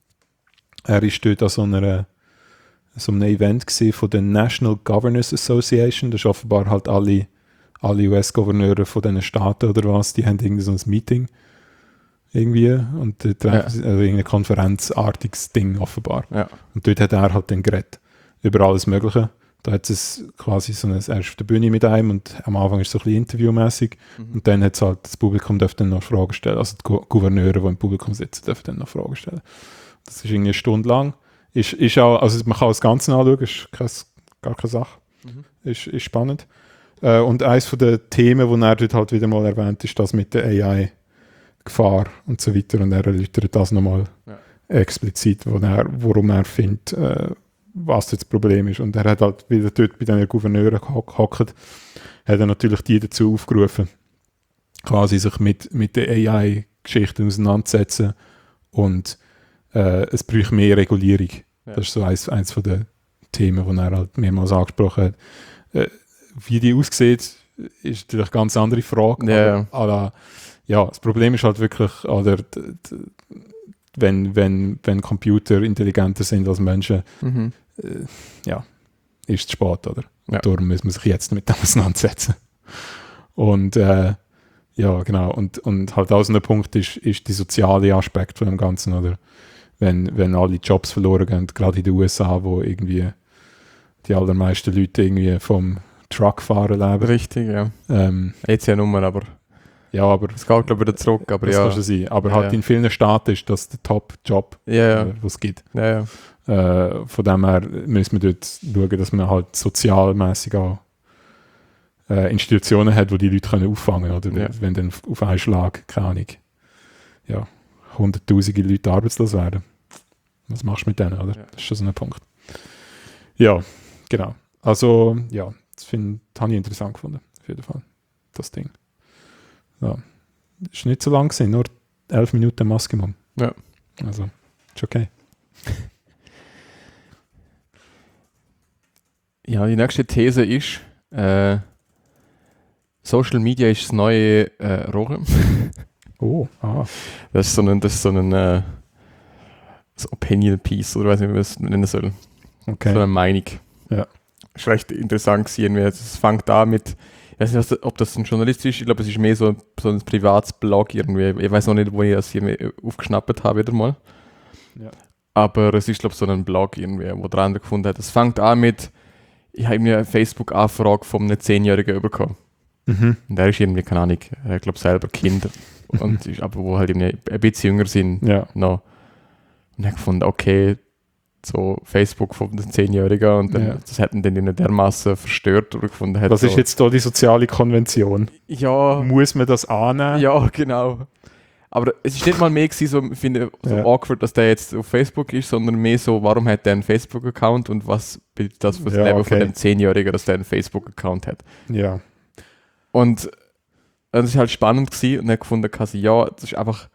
er war dort an so einer so einem Event gewesen von der National Governors Association. Das ist offenbar halt alle, alle U S-Gouverneure von diesen Staaten oder was, die haben irgendwie so ein Meeting irgendwie und äh, treffen Ja. sie- also irgendein konferenzartiges Ding offenbar. Ja. Und dort hat er halt dann geredet über alles Mögliche. Da hat es quasi so ein, er ist auf der Bühne mit einem und am Anfang ist es so ein bisschen interviewmäßig Mhm. und dann hat es halt, das Publikum dürfte dann noch Fragen stellen, also die Gu- Gouverneure, die im Publikum sitzen, dürfen dann noch Fragen stellen. Das ist irgendwie eine Stunde lang. Ist, ist auch, also man kann das Ganze anschauen, ist kein, gar keine Sache. Mhm. Ist, ist spannend. Äh, und eines von den Themen, die er dort halt wieder mal erwähnt, ist das mit der A I-Gefahr und so weiter. Und er erläutert das nochmal Ja. explizit, wo er, worum er findet, äh, was jetzt das Problem ist. Und er hat halt wieder dort bei den Gouverneuren gehockt, hat er natürlich die dazu aufgerufen, quasi sich mit, mit der A I-Geschichten auseinanderzusetzen und äh, es braucht mehr Regulierung. Ja. Das ist so eins, eins von den Themen, die er halt mehrmals angesprochen hat. Äh, wie die aussieht, ist natürlich eine ganz andere Frage. Ja, aber, aber, ja, das Problem ist halt wirklich, oder, d, d, wenn, wenn, wenn Computer intelligenter sind als Menschen, Mhm. äh, ja, ist es spät, oder? Und Ja. darum muss man sich jetzt mit dem auseinandersetzen. Und äh, ja, genau. Und, und halt auch so ein Punkt ist, ist der soziale Aspekt von dem Ganzen, oder? Wenn, wenn alle Jobs verloren gehen, gerade in den U S A, wo irgendwie die allermeisten Leute irgendwie vom Truckfahren leben. Richtig, ja. Ähm, Jetzt ja Nummer, aber ja, aber es geht, glaube ich, wieder zurück. Aber das ja. kann schon sein. Aber Ja, halt ja. in vielen Staaten ist das der Top-Job, Ja, ja. äh, was es gibt. Ja, ja. Äh, von dem her müssen wir dort schauen, dass man halt sozialmäßig auch äh, Institutionen hat, wo die Leute können auffangen können. Oder Ja. wenn dann auf einen Schlag, keine Ahnung, ja, hunderttausende Leute arbeitslos werden. Was machst du mit denen, oder? Ja. Das ist schon so ein Punkt. Ja, genau. Also, ja, das, find, das habe ich interessant gefunden, auf jeden Fall, das Ding. Ja. Ist nicht so lang gewesen, nur elf Minuten Maximum. Ja. Also, ist okay. Ja, die nächste These ist, äh, Social Media ist das neue äh, Rauchen. Oh, ah. Das ist so ein, das ist so ein äh, so Opinion Piece, oder weiß nicht, wie man es nennen soll. Okay. So eine Meinung. Ja. Ist recht interessant gewesen. Es fängt an mit, ich weiß nicht, ob das ein Journalist ist, ich glaube, es ist mehr so, so ein privates Blog irgendwie. Ich weiß noch nicht, wo ich das hier aufgeschnappt habe, wieder mal. Ja. Aber es ist, glaube ich, so ein Blog irgendwie, wo der andere gefunden hat. Es fängt an mit, ich habe mir eine Facebook-Anfrage von einem Zehnjährigen bekommen. Mhm. Und der ist irgendwie, keine Ahnung, ich glaube selber Kind. und ist, aber wo halt irgendwie ein bisschen jünger sind. Ja. Noch. Und ich habe gefunden, okay, so Facebook von den Zehnjährigen und dann, Ja. das hätten den in dermaßen verstört oder gefunden. Hat Was so, ist jetzt da die soziale Konvention? Ja, Muss man das annehmen? ja, genau. Aber es ist nicht mal mehr gewesen, so, ich finde, so Ja. awkward, dass der jetzt auf Facebook ist, sondern mehr so, warum hat der einen Facebook-Account und was bildet das für das Ja, Leben okay. von dem Zehnjährigen, dass der einen Facebook-Account hat. Ja. Und das ist halt spannend gewesen und dann gefunden, quasi, ja, das ist einfach,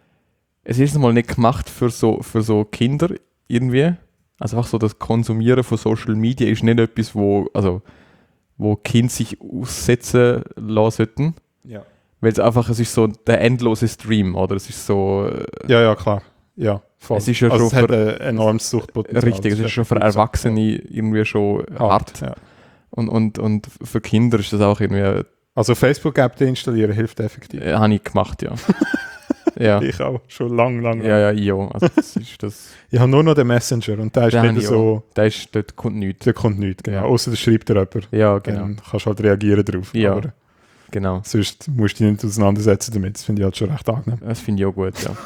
es ist mal nicht gemacht für so, für so Kinder irgendwie. Also einfach so das Konsumieren von Social Media ist nicht etwas, wo, also, wo Kinder sich aussetzen lassen sollten. Ja. Weil es einfach, es ist so der endlose Stream, oder? Es ist so, äh, Ja, ja, klar. Ja, voll. Es ist ja also schon es hat für- ein enormes Suchtpotenzial. richtig, es ist schon für Erwachsene irgendwie schon hart. Ja. Und, und, und für Kinder ist das auch irgendwie, Also Facebook-App installieren hilft effektiv. äh, habe ich gemacht, ja. ja. Ich auch, schon lang, lang. Ja, ja, ich auch. Also das ist das. Ich habe nur noch den Messenger und der ist Den habe wieder ich so, Da ist, dort kommt nichts. der kommt nichts, genau. Ja. Außer das schreibt dir jemand. Ja, genau. Dann kannst du halt reagieren drauf. Ja. Aber genau. sonst musst du dich nicht auseinandersetzen damit. Das finde ich halt schon recht angenehm. Das finde ich auch gut, ja.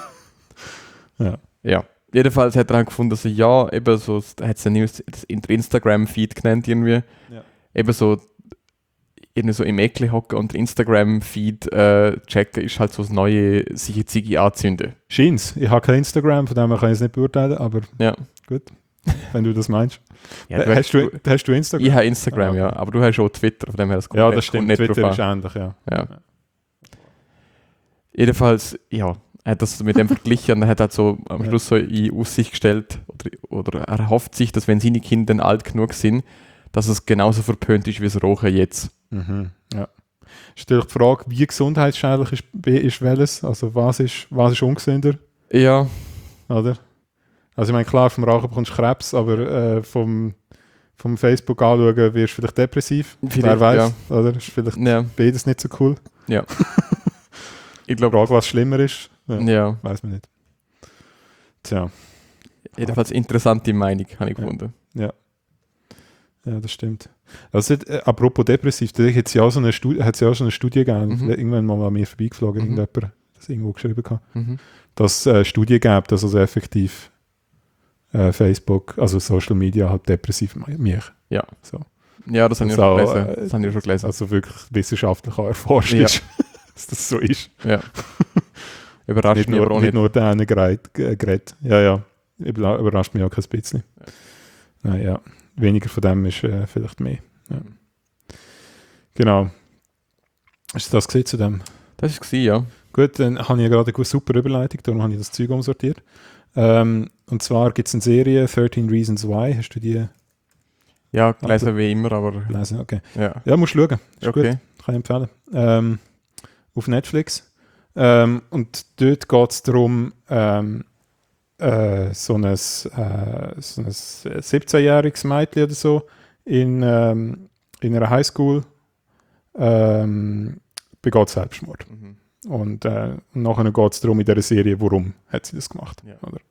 Ja. Ja. Jedenfalls hat er dann gefunden, dass er ja, eben so, er hat es dann das Instagram-Feed genannt irgendwie. Ja. Eben so, irgendwie so im Eckli hocken und Instagram-Feed äh, checken ist halt so das neue sich jetzt Ziggy anzünden. Scheint's. Ich habe kein Instagram, von dem her kann ich es nicht beurteilen, aber Ja. gut, wenn du das meinst. ja Äh, hast, du, hast du Instagram? ich habe Instagram, Ah, okay. ja, aber du hast auch Twitter, von dem her das kommt Ja, nicht- das kommt stimmt. nicht Twitter drauf ist an. ähnlich, ja. Ja. Jedenfalls, ja, er hat das mit dem verglichen und er hat halt so am Ja. Schluss so in Aussicht gestellt oder, oder er hofft sich, dass wenn seine Kinder dann alt genug sind, dass es genauso verpönt ist wie das Rauchen jetzt. Mhm. Ja. Stell dir die Frage, wie gesundheitsschädlich ist, ist welches? Also was ist, was ist ungesünder? Ja, Oder? Also ich meine, klar, vom Rauchen bekommst du Krebs, aber äh, vom, vom Facebook anschauen wirst du vielleicht depressiv. Vielleicht, Wer weiß, oder? Ist vielleicht ja, beides nicht so cool. ja. ich Die glaube, Frage, was schlimmer ist, ja, ja, weiß man nicht. Tja, jedenfalls interessante Meinung, habe ich Ja. gefunden. ja, das stimmt. Also, äh, apropos depressiv, da hat es ja auch so eine Studie, hat's ja auch so eine Studie gegeben, Mhm. irgendwann mal an mir vorbeigeflogen, Mhm. irgendjemand das irgendwo geschrieben hat, Mhm. dass es äh, Studie gibt, dass also effektiv äh, Facebook, also Social Media halt depressiv ma- mich. Ja. So. Ja, das habe ich Das schon auch, gelesen. äh, Das habe ich schon gelesen. Also wirklich wissenschaftlich auch erforscht Ja. ist, dass das so ist. Ja. Überrascht Nicht mich nur, aber auch nicht nicht. nur der eine gerät, g- gerät. Ja, ja. Überla- Überrascht mich auch kein bisschen. Nein, ja. Weniger von dem ist äh, vielleicht mehr. Ja. Genau. Hast du das gesehen zu dem? Das war ja. Gut, dann habe ich ja gerade eine super Überleitung, darum habe ich das Zeug umsortiert. Ähm, und zwar gibt es eine Serie, thirteen Reasons Why. Hast du die Ja, gelesen wie immer, aber gelesen? Okay. ja. Ja, musst du schauen. Ist Okay. gut, kann ich empfehlen. Ähm, auf Netflix. Ähm, und dort geht es darum, ähm, äh, so ein, äh, so ein siebzehnjähriges Mädchen oder so in, ähm, in einer Highschool ähm, begeht Selbstmord. Mhm. Und äh, nachher geht es darum in dieser Serie, warum hat sie das gemacht. Ja. Oder?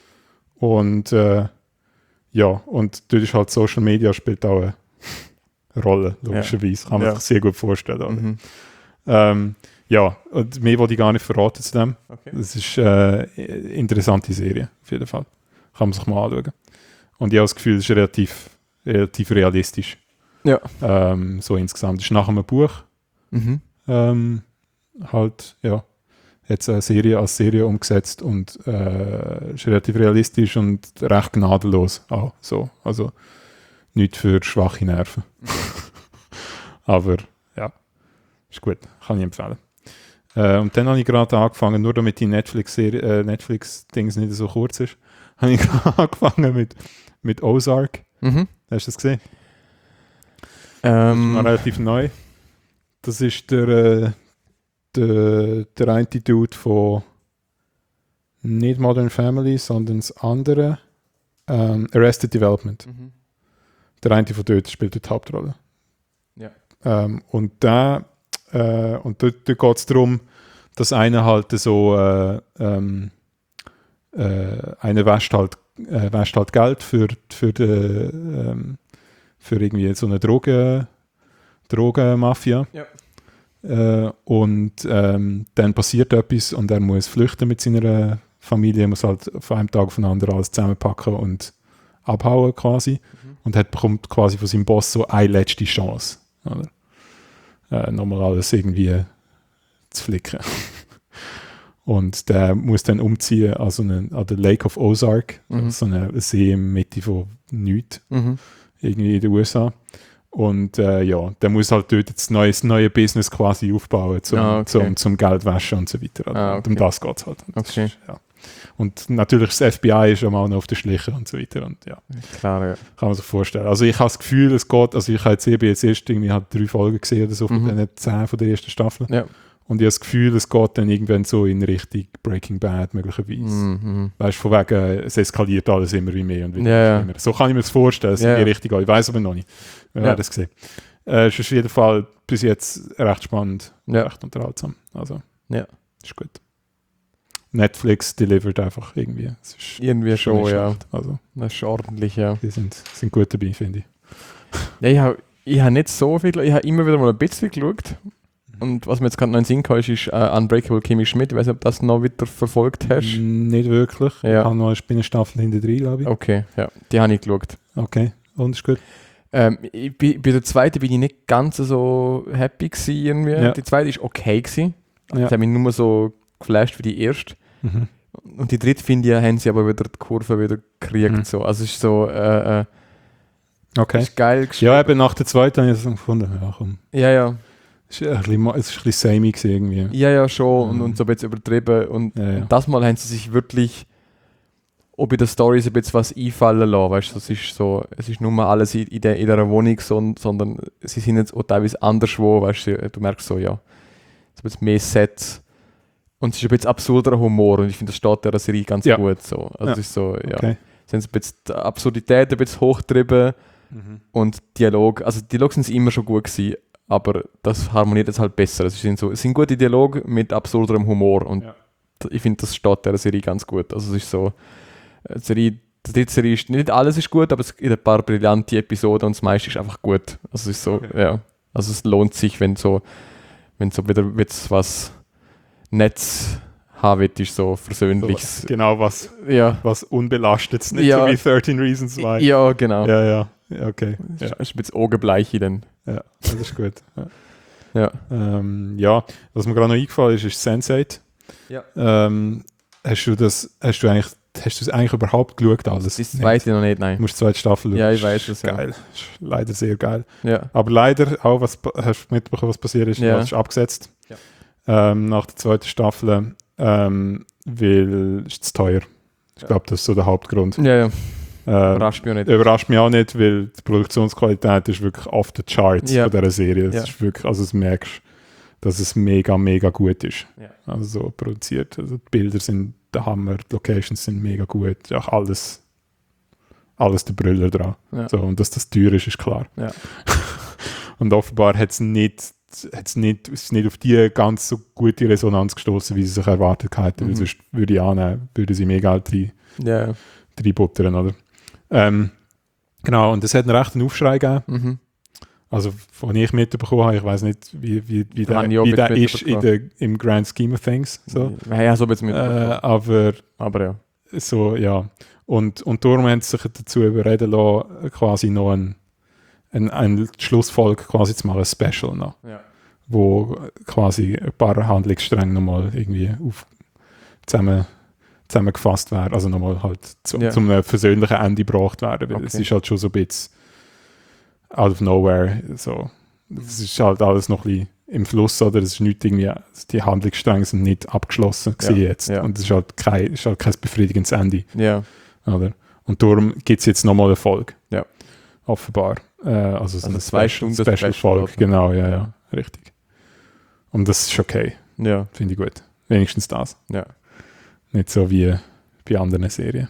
Und äh, ja, und dort ist halt Social Media spielt auch eine Rolle, logischerweise. Kann man Ja. sich sehr gut vorstellen. Oder? Mhm. Ähm, ja, und mehr wollte ich gar nicht verraten zu dem. Okay. Das ist äh, eine interessante Serie, auf jeden Fall. Kann man sich mal anschauen. Und ich habe das Gefühl, es ist relativ, relativ realistisch. Ja. Ähm, so insgesamt. Das ist nach einem Buch. Mhm. Ähm, halt, ja, jetzt eine Serie als Serie umgesetzt und äh, ist relativ realistisch und recht gnadenlos auch so. Also nicht für schwache Nerven. Aber ja, ist gut, kann ich empfehlen. Äh, und dann habe ich gerade angefangen, nur damit die Netflix-Serie, äh, Netflix-Dings nicht so kurz ist, habe ich gerade angefangen mit, mit Ozark. Mhm. Hast du das gesehen? Das ist Ähm, noch relativ neu. Das ist der, äh, der, der eine Dude von nicht Modern Family, sondern das andere ähm, Arrested Development. mhm. Der eine von dort spielt dort die Hauptrolle. Ja. Ähm, und da äh, und dort, dort geht es darum, dass einer halt so äh, ähm, äh, einer wäscht halt, äh, wäscht halt Geld für, für, die, ähm, für irgendwie so eine Droge, Drogenmafia. Ja. Äh, und ähm, dann passiert etwas und er muss flüchten mit seiner Familie, muss halt von einem Tag auf den anderen alles zusammenpacken und abhauen quasi. Mhm. Und hat bekommt quasi von seinem Boss so eine letzte Chance. Oder? Äh, nochmal alles irgendwie zu flicken. Und der muss dann umziehen an, so einen, an den Lake of Ozark, Mhm. so eine See in der Mitte von nichts, Mhm. irgendwie in den U S A. Und äh, ja, der muss halt dort jetzt neues neue Business quasi aufbauen, zum, Ah, okay. zum, zum Geld waschen und so weiter. Ah, Und um okay. das geht es halt. Und das Okay. ist, ja. Und natürlich das F B I ist schon mal noch auf der Schliche und so weiter. Und ja, Klar, ja. kann man sich vorstellen. Also ich habe das Gefühl, es geht, also ich habe jetzt eben jetzt erst irgendwie halt drei Folgen gesehen oder so von Mhm. den zehn von der ersten Staffel. Ja. Und ich habe das Gefühl, es geht dann irgendwann so in Richtung Breaking Bad möglicherweise. Mhm. Weißt du, von wegen, es eskaliert alles immer wie mehr und wieder Ja, ja. schlimmer. So kann ich mir das vorstellen, dass Ja, es in die ja. Richtung geht. Ich weiß aber noch nicht. Wir Ja. werden es sehen. Äh, es ist auf jeden Fall bis jetzt recht spannend, Ja. recht unterhaltsam. Also, Ja. ist gut. Netflix delivert einfach irgendwie. Es ist Irgendwie schon, nicht ja. schlecht. Also, Das ist ordentlich, ja. die sind, sind gut dabei, finde ich. Ja, ich habe ich hab nicht so viel, ich habe immer wieder mal ein bisschen geschaut. Und was mir jetzt gerade noch in den Sinn kam, ist, ist uh, Unbreakable Kimmy Schmidt. Ich weiß nicht, ob du das noch wieder verfolgt hast. Nicht wirklich. Ja. Ich habe noch eine Spinnenstaffel hinter drin, glaube ich. Okay, ja, die habe ich geschaut. Okay, und ist gut. Ähm, ich, bei, bei der zweiten bin ich nicht ganz so happy gewesen irgendwie. Ja. Die zweite ist okay gewesen. Ja. Die hat mich nur so geflasht wie die erste. Mhm. Und die dritte, finde ich, haben sie aber wieder die Kurve wieder gekriegt. Mhm. So. Also es ist so, äh, äh, Okay. ist geil geschrieben. Ja, eben nach der zweiten habe ich das gefunden. Ja, komm. Ja, ja. Es ist ein bisschen, es ist ein bisschen samey gewesen irgendwie. Ja, ja, schon. Und, Mhm. und so ein bisschen übertrieben. Und Ja, ja. und das Mal haben sie sich wirklich ob in der Story ein bisschen was einfallen lassen. Weißt du, es ist so, es ist nur mal alles in, in, der, in dieser Wohnung, so, sondern sie sind jetzt auch teilweise anderswo. Weißt du, du merkst so, ja, so ein bisschen mehr Sets. Und es ist ein bisschen absurderer Humor. Und ich finde, das steht der Serie ganz Ja. gut. So. Also Ja. es ist so, ja. Okay. Sie haben ein bisschen die Absurdität ein bisschen hochgetrieben. Mhm. Und Dialog, also Dialog sind immer schon gut gewesen, aber das harmoniert jetzt halt besser. Es sind, so, es sind gute Dialoge mit absurderem Humor und Ja. ich finde, das steht der Serie ganz gut. Also es ist so, die Serie, die dritte Serie ist, nicht alles ist gut, aber es gibt ein paar brillante Episoden und das meiste ist einfach gut. Also es ist so, Okay. ja, also es lohnt sich, wenn so, wenn so wieder jetzt was Netz haben wird, ist so versöhnliches. So, genau, was, Ja, was unbelastet, nicht Ja. so wie thirteen Reasons Why. ja, genau. Ja, ja, ja, okay. Ist, Ja, ist ein bisschen Augenbleich dann. ja, das ist gut. Ja. Ja. Ähm, ja, was mir gerade noch eingefallen ist, ist Sense eight. Ja. Ähm, hast du das, hast du eigentlich, hast du es eigentlich überhaupt geschaut alles? Das Nicht. weiß ich noch nicht, nein. Du musst die zweite Staffel schauen. Ja, ich weiß es, ja. Geil. Ist leider sehr geil. Ja. Aber leider, auch was pa- hast du mitbekommen, was passiert ist, Ja. das ist abgesetzt. Ja. Ähm, nach der zweiten Staffel, ähm, weil es ist zu teuer. Ich Ja. glaube, das ist so der Hauptgrund. Ja, ja. Ähm, Überrascht mich auch nicht. Überrascht mich auch nicht, weil die Produktionsqualität ist wirklich off the charts Ja. von dieser Serie. Das Ja. ist wirklich, also das merkst dass es mega, mega gut ist. Ja. Also so produziert. Also die Bilder sind der Hammer, die Locations sind mega gut. Auch alles, alles der Brüller dran. Ja. So, und dass das teuer ist, ist klar. Ja. Und offenbar hat es nicht, hat's nicht, ist nicht auf die ganz so gute Resonanz gestoßen, wie sie sich erwartet hätten. Mhm. Weil sonst würde ich annehmen, würde sie mega rein, Ja. reinbuttern, oder? Ähm, genau, und es hat einen rechten Aufschrei gegeben. Mhm. Also, von ich mitbekommen habe, ich weiß nicht, wie, wie, wie Da der, habe ich auch wie ein der bisschen ist in der, im Grand Scheme of Things. So. Ja, ja, so ein bisschen Äh, mitbekommen. aber Aber ja. so, ja. Und, und darum haben sie sich dazu überreden lassen, quasi noch ein, ein, ein Schlussfolge quasi zu machen, ein Special noch, Ja. wo quasi ein paar Handlungsstränge nochmal irgendwie auf, zusammen, zusammengefasst werden, also nochmal halt zu, Ja. zum einem versöhnlichen Ende gebracht werden, weil Okay. es ist halt schon so ein bisschen out of nowhere, so. Es ist halt alles noch ein bisschen im Fluss, oder? Es ist nicht irgendwie, die Handlungsstränge sind nicht abgeschlossen gewesen Ja, jetzt. ja. Und es ist halt kein, ist halt kein befriedigendes Ende, Ja. oder? Und darum gibt es jetzt nochmal eine Folge. Ja. Offenbar. Äh, also so Also eine zwei Special, Stunden Special Special, Folge, oder? genau, ja, ja, Ja. richtig. Und das ist okay, Ja. finde ich gut. Wenigstens das. Ja. Nicht so wie bei anderen Serien.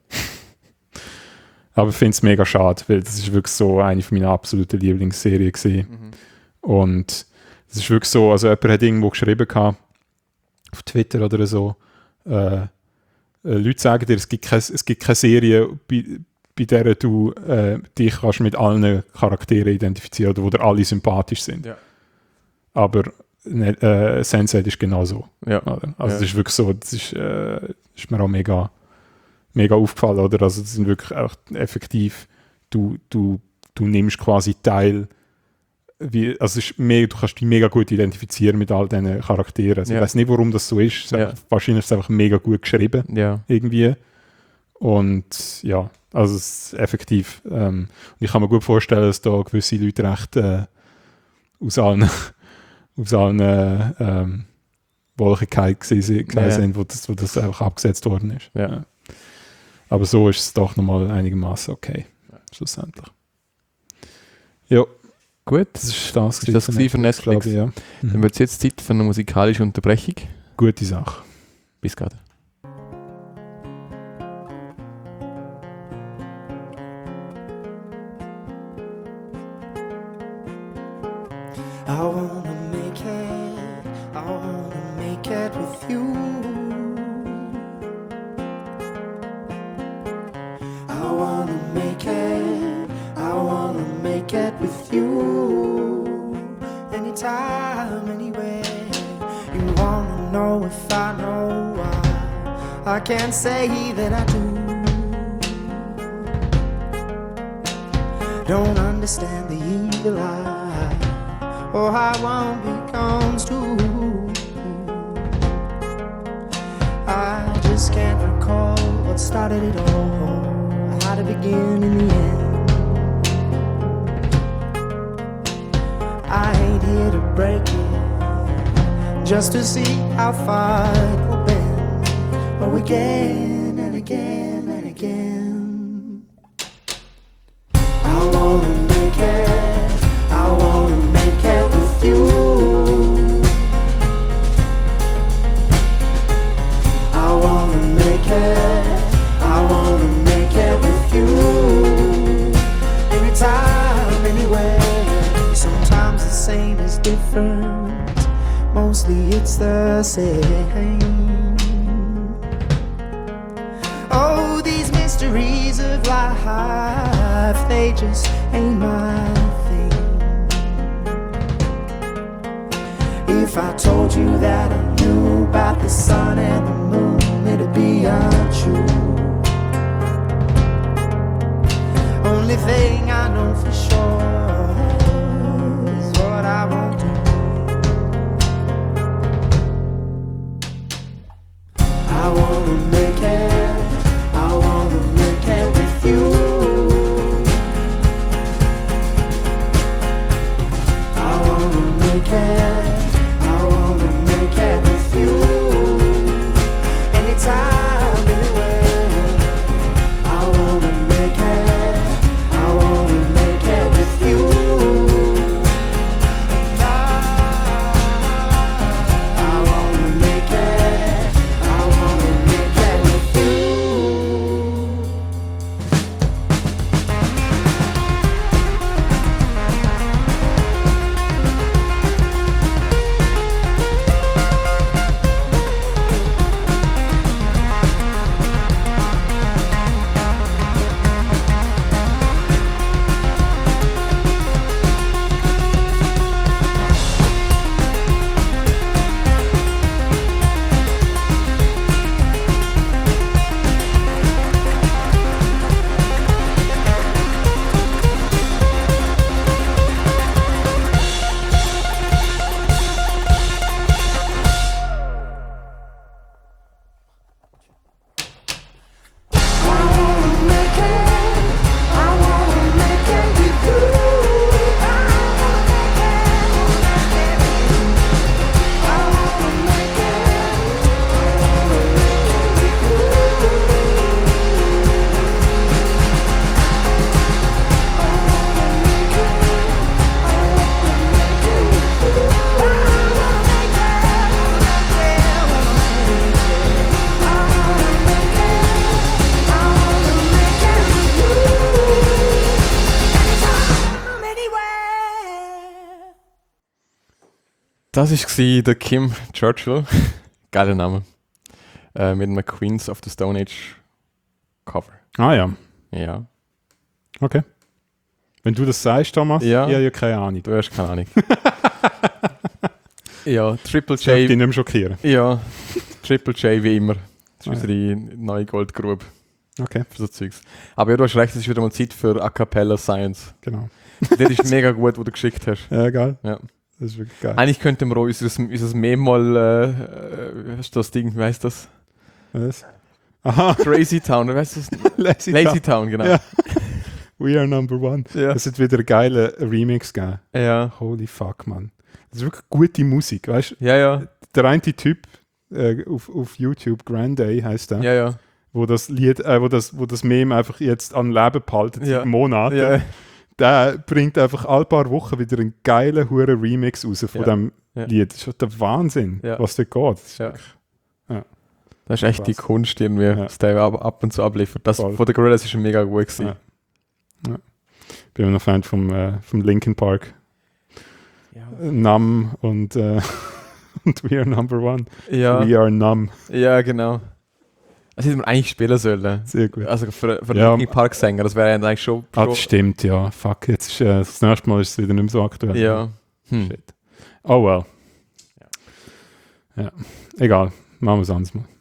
Aber ich finde es mega schade, weil das ist wirklich so eine von meiner absoluten Lieblingsserien gewesen. Mhm. Und es ist wirklich so, also jemand hat irgendwo geschrieben gehabt, auf Twitter oder so, äh, äh, Leute sagen dir, es gibt, kein, es gibt keine Serie, bei, bei der du äh, dich kannst mit allen Charakteren identifizieren oder wo dir alle sympathisch sind. Ja. Aber ne, äh, Sense eight ist genau so. Ja. Oder? Also Ja. es ist wirklich so, das ist, äh, ist mir auch mega, mega aufgefallen, oder? Also das sind wirklich auch effektiv, du, du, du nimmst quasi teil, wie, also es ist mega, du kannst dich mega gut identifizieren mit all diesen Charakteren. Also Ja. ich weiß nicht, warum das so ist. Es ist Ja. einfach, wahrscheinlich ist es einfach mega gut geschrieben, Ja. irgendwie. Und ja, also es ist effektiv. Ähm, und ich kann mir gut vorstellen, dass da gewisse Leute recht äh, aus allen, aus allen äh, ähm, Wolken gewesen Ja. sind, wo das, wo das einfach abgesetzt worden ist. Ja. Aber so ist es doch nochmal einigermaßen okay, schlussendlich. Ja, Gut. das ist das, Ist das gewesen für Netflix? glaube ich, ja. Dann Mhm. wird es jetzt Zeit für eine musikalische Unterbrechung. Gute Sache. Bis gerade. I wanna make it, I wanna make it with you. I wanna make it, I wanna make it with you. Anytime, anywhere. You wanna know if I know why I can't say that I do. Don't understand the evil eye or how one becomes two. I just can't recall what started it all, how to begin in the end. I ain't here to break it, just to see how far it will bend. Oh, again and again and again. I wanna make it, I wanna make it with you. I wanna make it, I wanna make it with you. Anytime, anywhere. Sometimes the same is different, mostly it's the same. Oh, these mysteries of life, they just ain't my thing. If I told you that I knew about the sun and the moon, it'd be untrue. Only thing I know for sure is what I won't do. I wanna make it, I wanna make it with you. I wanna make it, I wanna make it with you. Anytime, anywhere. I wanna make it, I wanna make it with you. I Das war der Kim Churchill. Geiler Name. Äh, mit einem Queens of the Stone Age Cover. Ah ja, Ja. okay. Wenn du das sagst, Thomas, Ja. ich habe ja keine Ahnung. Du hast keine Ahnung. Ja, Triple Ich möchte dich J. nicht mehr schockieren. Ja, Triple J wie immer. Das ist Ah, unsere neue Goldgrube Okay, für so Zeugs. Aber ja, du hast recht, es ist wieder mal Zeit für A Cappella Science. genau. Das ist mega gut, was du geschickt hast. Ja, geil. Ja. Das ist wirklich geil. Eigentlich könnten wir auch unser, unser Meme mal, äh, äh, was ist das Ding, wie heißt das? Was? Aha, Crazy Town, oder weißt du das? Lazy, Lazy Town, genau. Ja. We are number one. Ja. Es hat wieder einen geilen Remix gegeben. Ja, Holy fuck, man. Das ist wirklich gute Musik, weißt du? ja, ja, Der eine Typ äh, auf, auf YouTube, Grande heißt der, ja, ja. wo das Lied, äh, wo das, wo das Meme einfach jetzt an Leben behalten, Ja. seit Monaten. ja. Der bringt einfach alle paar Wochen wieder einen geilen, huren Remix raus von Ja. dem Ja. Lied. Das ist schon der Wahnsinn, Ja. was da geht. Das ist Ja. wirklich- ja. Das ist echt die Krass. Kunst, irgendwie, Ja. was der ab, ab und zu abliefert. Das Voll. von der Gorillaz ist schon mega gut gewesen. Ja. Ich bin immer noch Fan vom, äh, vom Linkin Park. Ja. Numb und, äh, und We Are Number One. Ja, We Are Numb. ja, genau. Das hätte man eigentlich spielen sollen. Sehr gut. Also für, für Ja. Linkin Park Sänger, das wäre ja eigentlich schon. Ah, schon das stimmt, ja. Fuck, jetzt ist, äh, das nächste Mal ist es wieder nicht mehr so aktuell. ja. Hm. Shit. Oh well. Ja. Egal, machen wir es anders mal.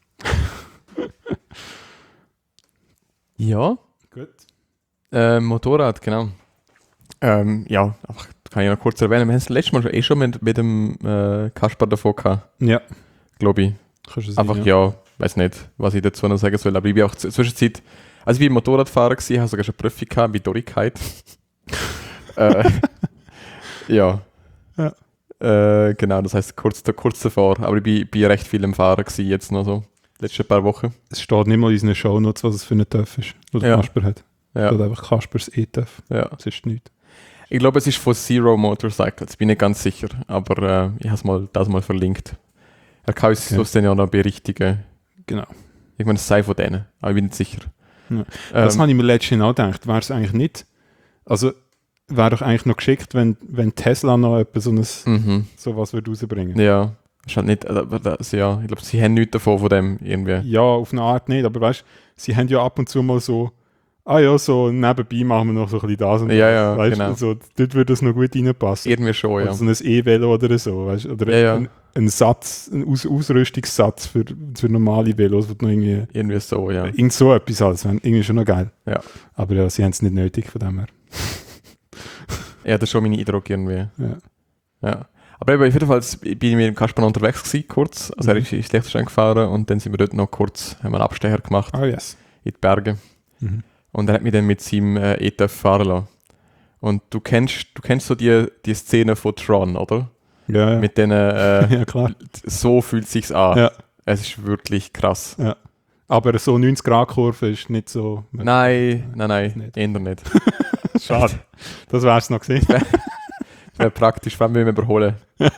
Ja. Gut. Ähm, Motorrad, genau. Ähm, ja, einfach, kann ich noch kurz erwähnen. Wir haben es letztes Mal schon, eh schon mit, mit dem äh, Kaspar davon gehabt, Ja, glaube ich. kannst du sagen. Einfach, ja, weiß nicht, was ich dazu noch sagen soll. Aber ich bin auch zur Zwischenzeit, also ich bin Motorradfahrer gewesen, habe sogar schon Prüfung gehabt, bei Dorigkeit. äh, ja. Ja. Äh, genau, das heisst kurz, kurz davor. Aber ich bin, bin recht viel am Fahren gewesen, jetzt noch so, letzte paar Wochen. Es steht nicht mal in unseren Shownotes, was es für ein TÜV ist, was der Ja. Kasper hat. Es Ja, steht einfach Kaspers E-TÜV. ja. Das ist nichts. Ich glaube, es ist von Zero Motorcycles, bin nicht ganz sicher, aber äh, ich habe es mal, das mal verlinkt. Er kann uns Okay. sonst dann ja noch berichtigen. Genau. Ich meine, es sei von denen, aber ich bin nicht sicher. Ja. Das Ähm, habe ich mir letztens auch gedacht. Wäre es eigentlich nicht, also wäre doch eigentlich noch geschickt, wenn, wenn Tesla noch etwas so mhm. sowas würde rausbringen. Ja, ist halt nicht, aber das, ja, ich glaube, sie haben nichts davon von dem irgendwie. Ja, auf eine Art nicht, aber weißt du, sie haben ja ab und zu mal so, ah ja, so nebenbei machen wir noch so ein bisschen das und Ja, das. ja, weißt, genau. so, dort würde das noch gut reinpassen. Irgendwie schon, Oder ja. so ein E-Velo oder so, weißt, oder Ja, ja. Ein, ein Satz, ein Aus Ausrüstungssatz für, für normale Velos, wo du noch irgendwie, Irgendwie so, ja. irgend so etwas halt, das wäre irgendwie schon noch geil. Ja. Aber ja, sie haben es nicht nötig von dem her. Ja, das ist schon mein Eindruck irgendwie. Ja. Ja. Aber eben, auf jeden Fall bin ich mit dem Kasper unterwegs gewesen, kurz. Also er Mhm. ist ins Liechtenstein gefahren und dann sind wir dort noch kurz, haben wir einen Abstecher gemacht Ah, yes. in die Berge. Mhm. Und er hat mich dann mit seinem äh, E-TÜV fahren lassen. Und du kennst, du kennst so die, die Szene von Tron, oder? Ja, ja. Mit denen, äh, ja, klar. so fühlt es sich an. Ja. Es ist wirklich krass. Aber so neunzig Grad Kurve ist nicht so. Nein, nein, nein, Nicht. eher nicht. Schade. Das wäre es noch gesehen. Das wäre praktisch, vor allem wenn wir überholen.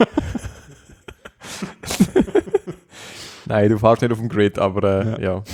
Nein, du fährst nicht auf dem Grid, aber äh, ja.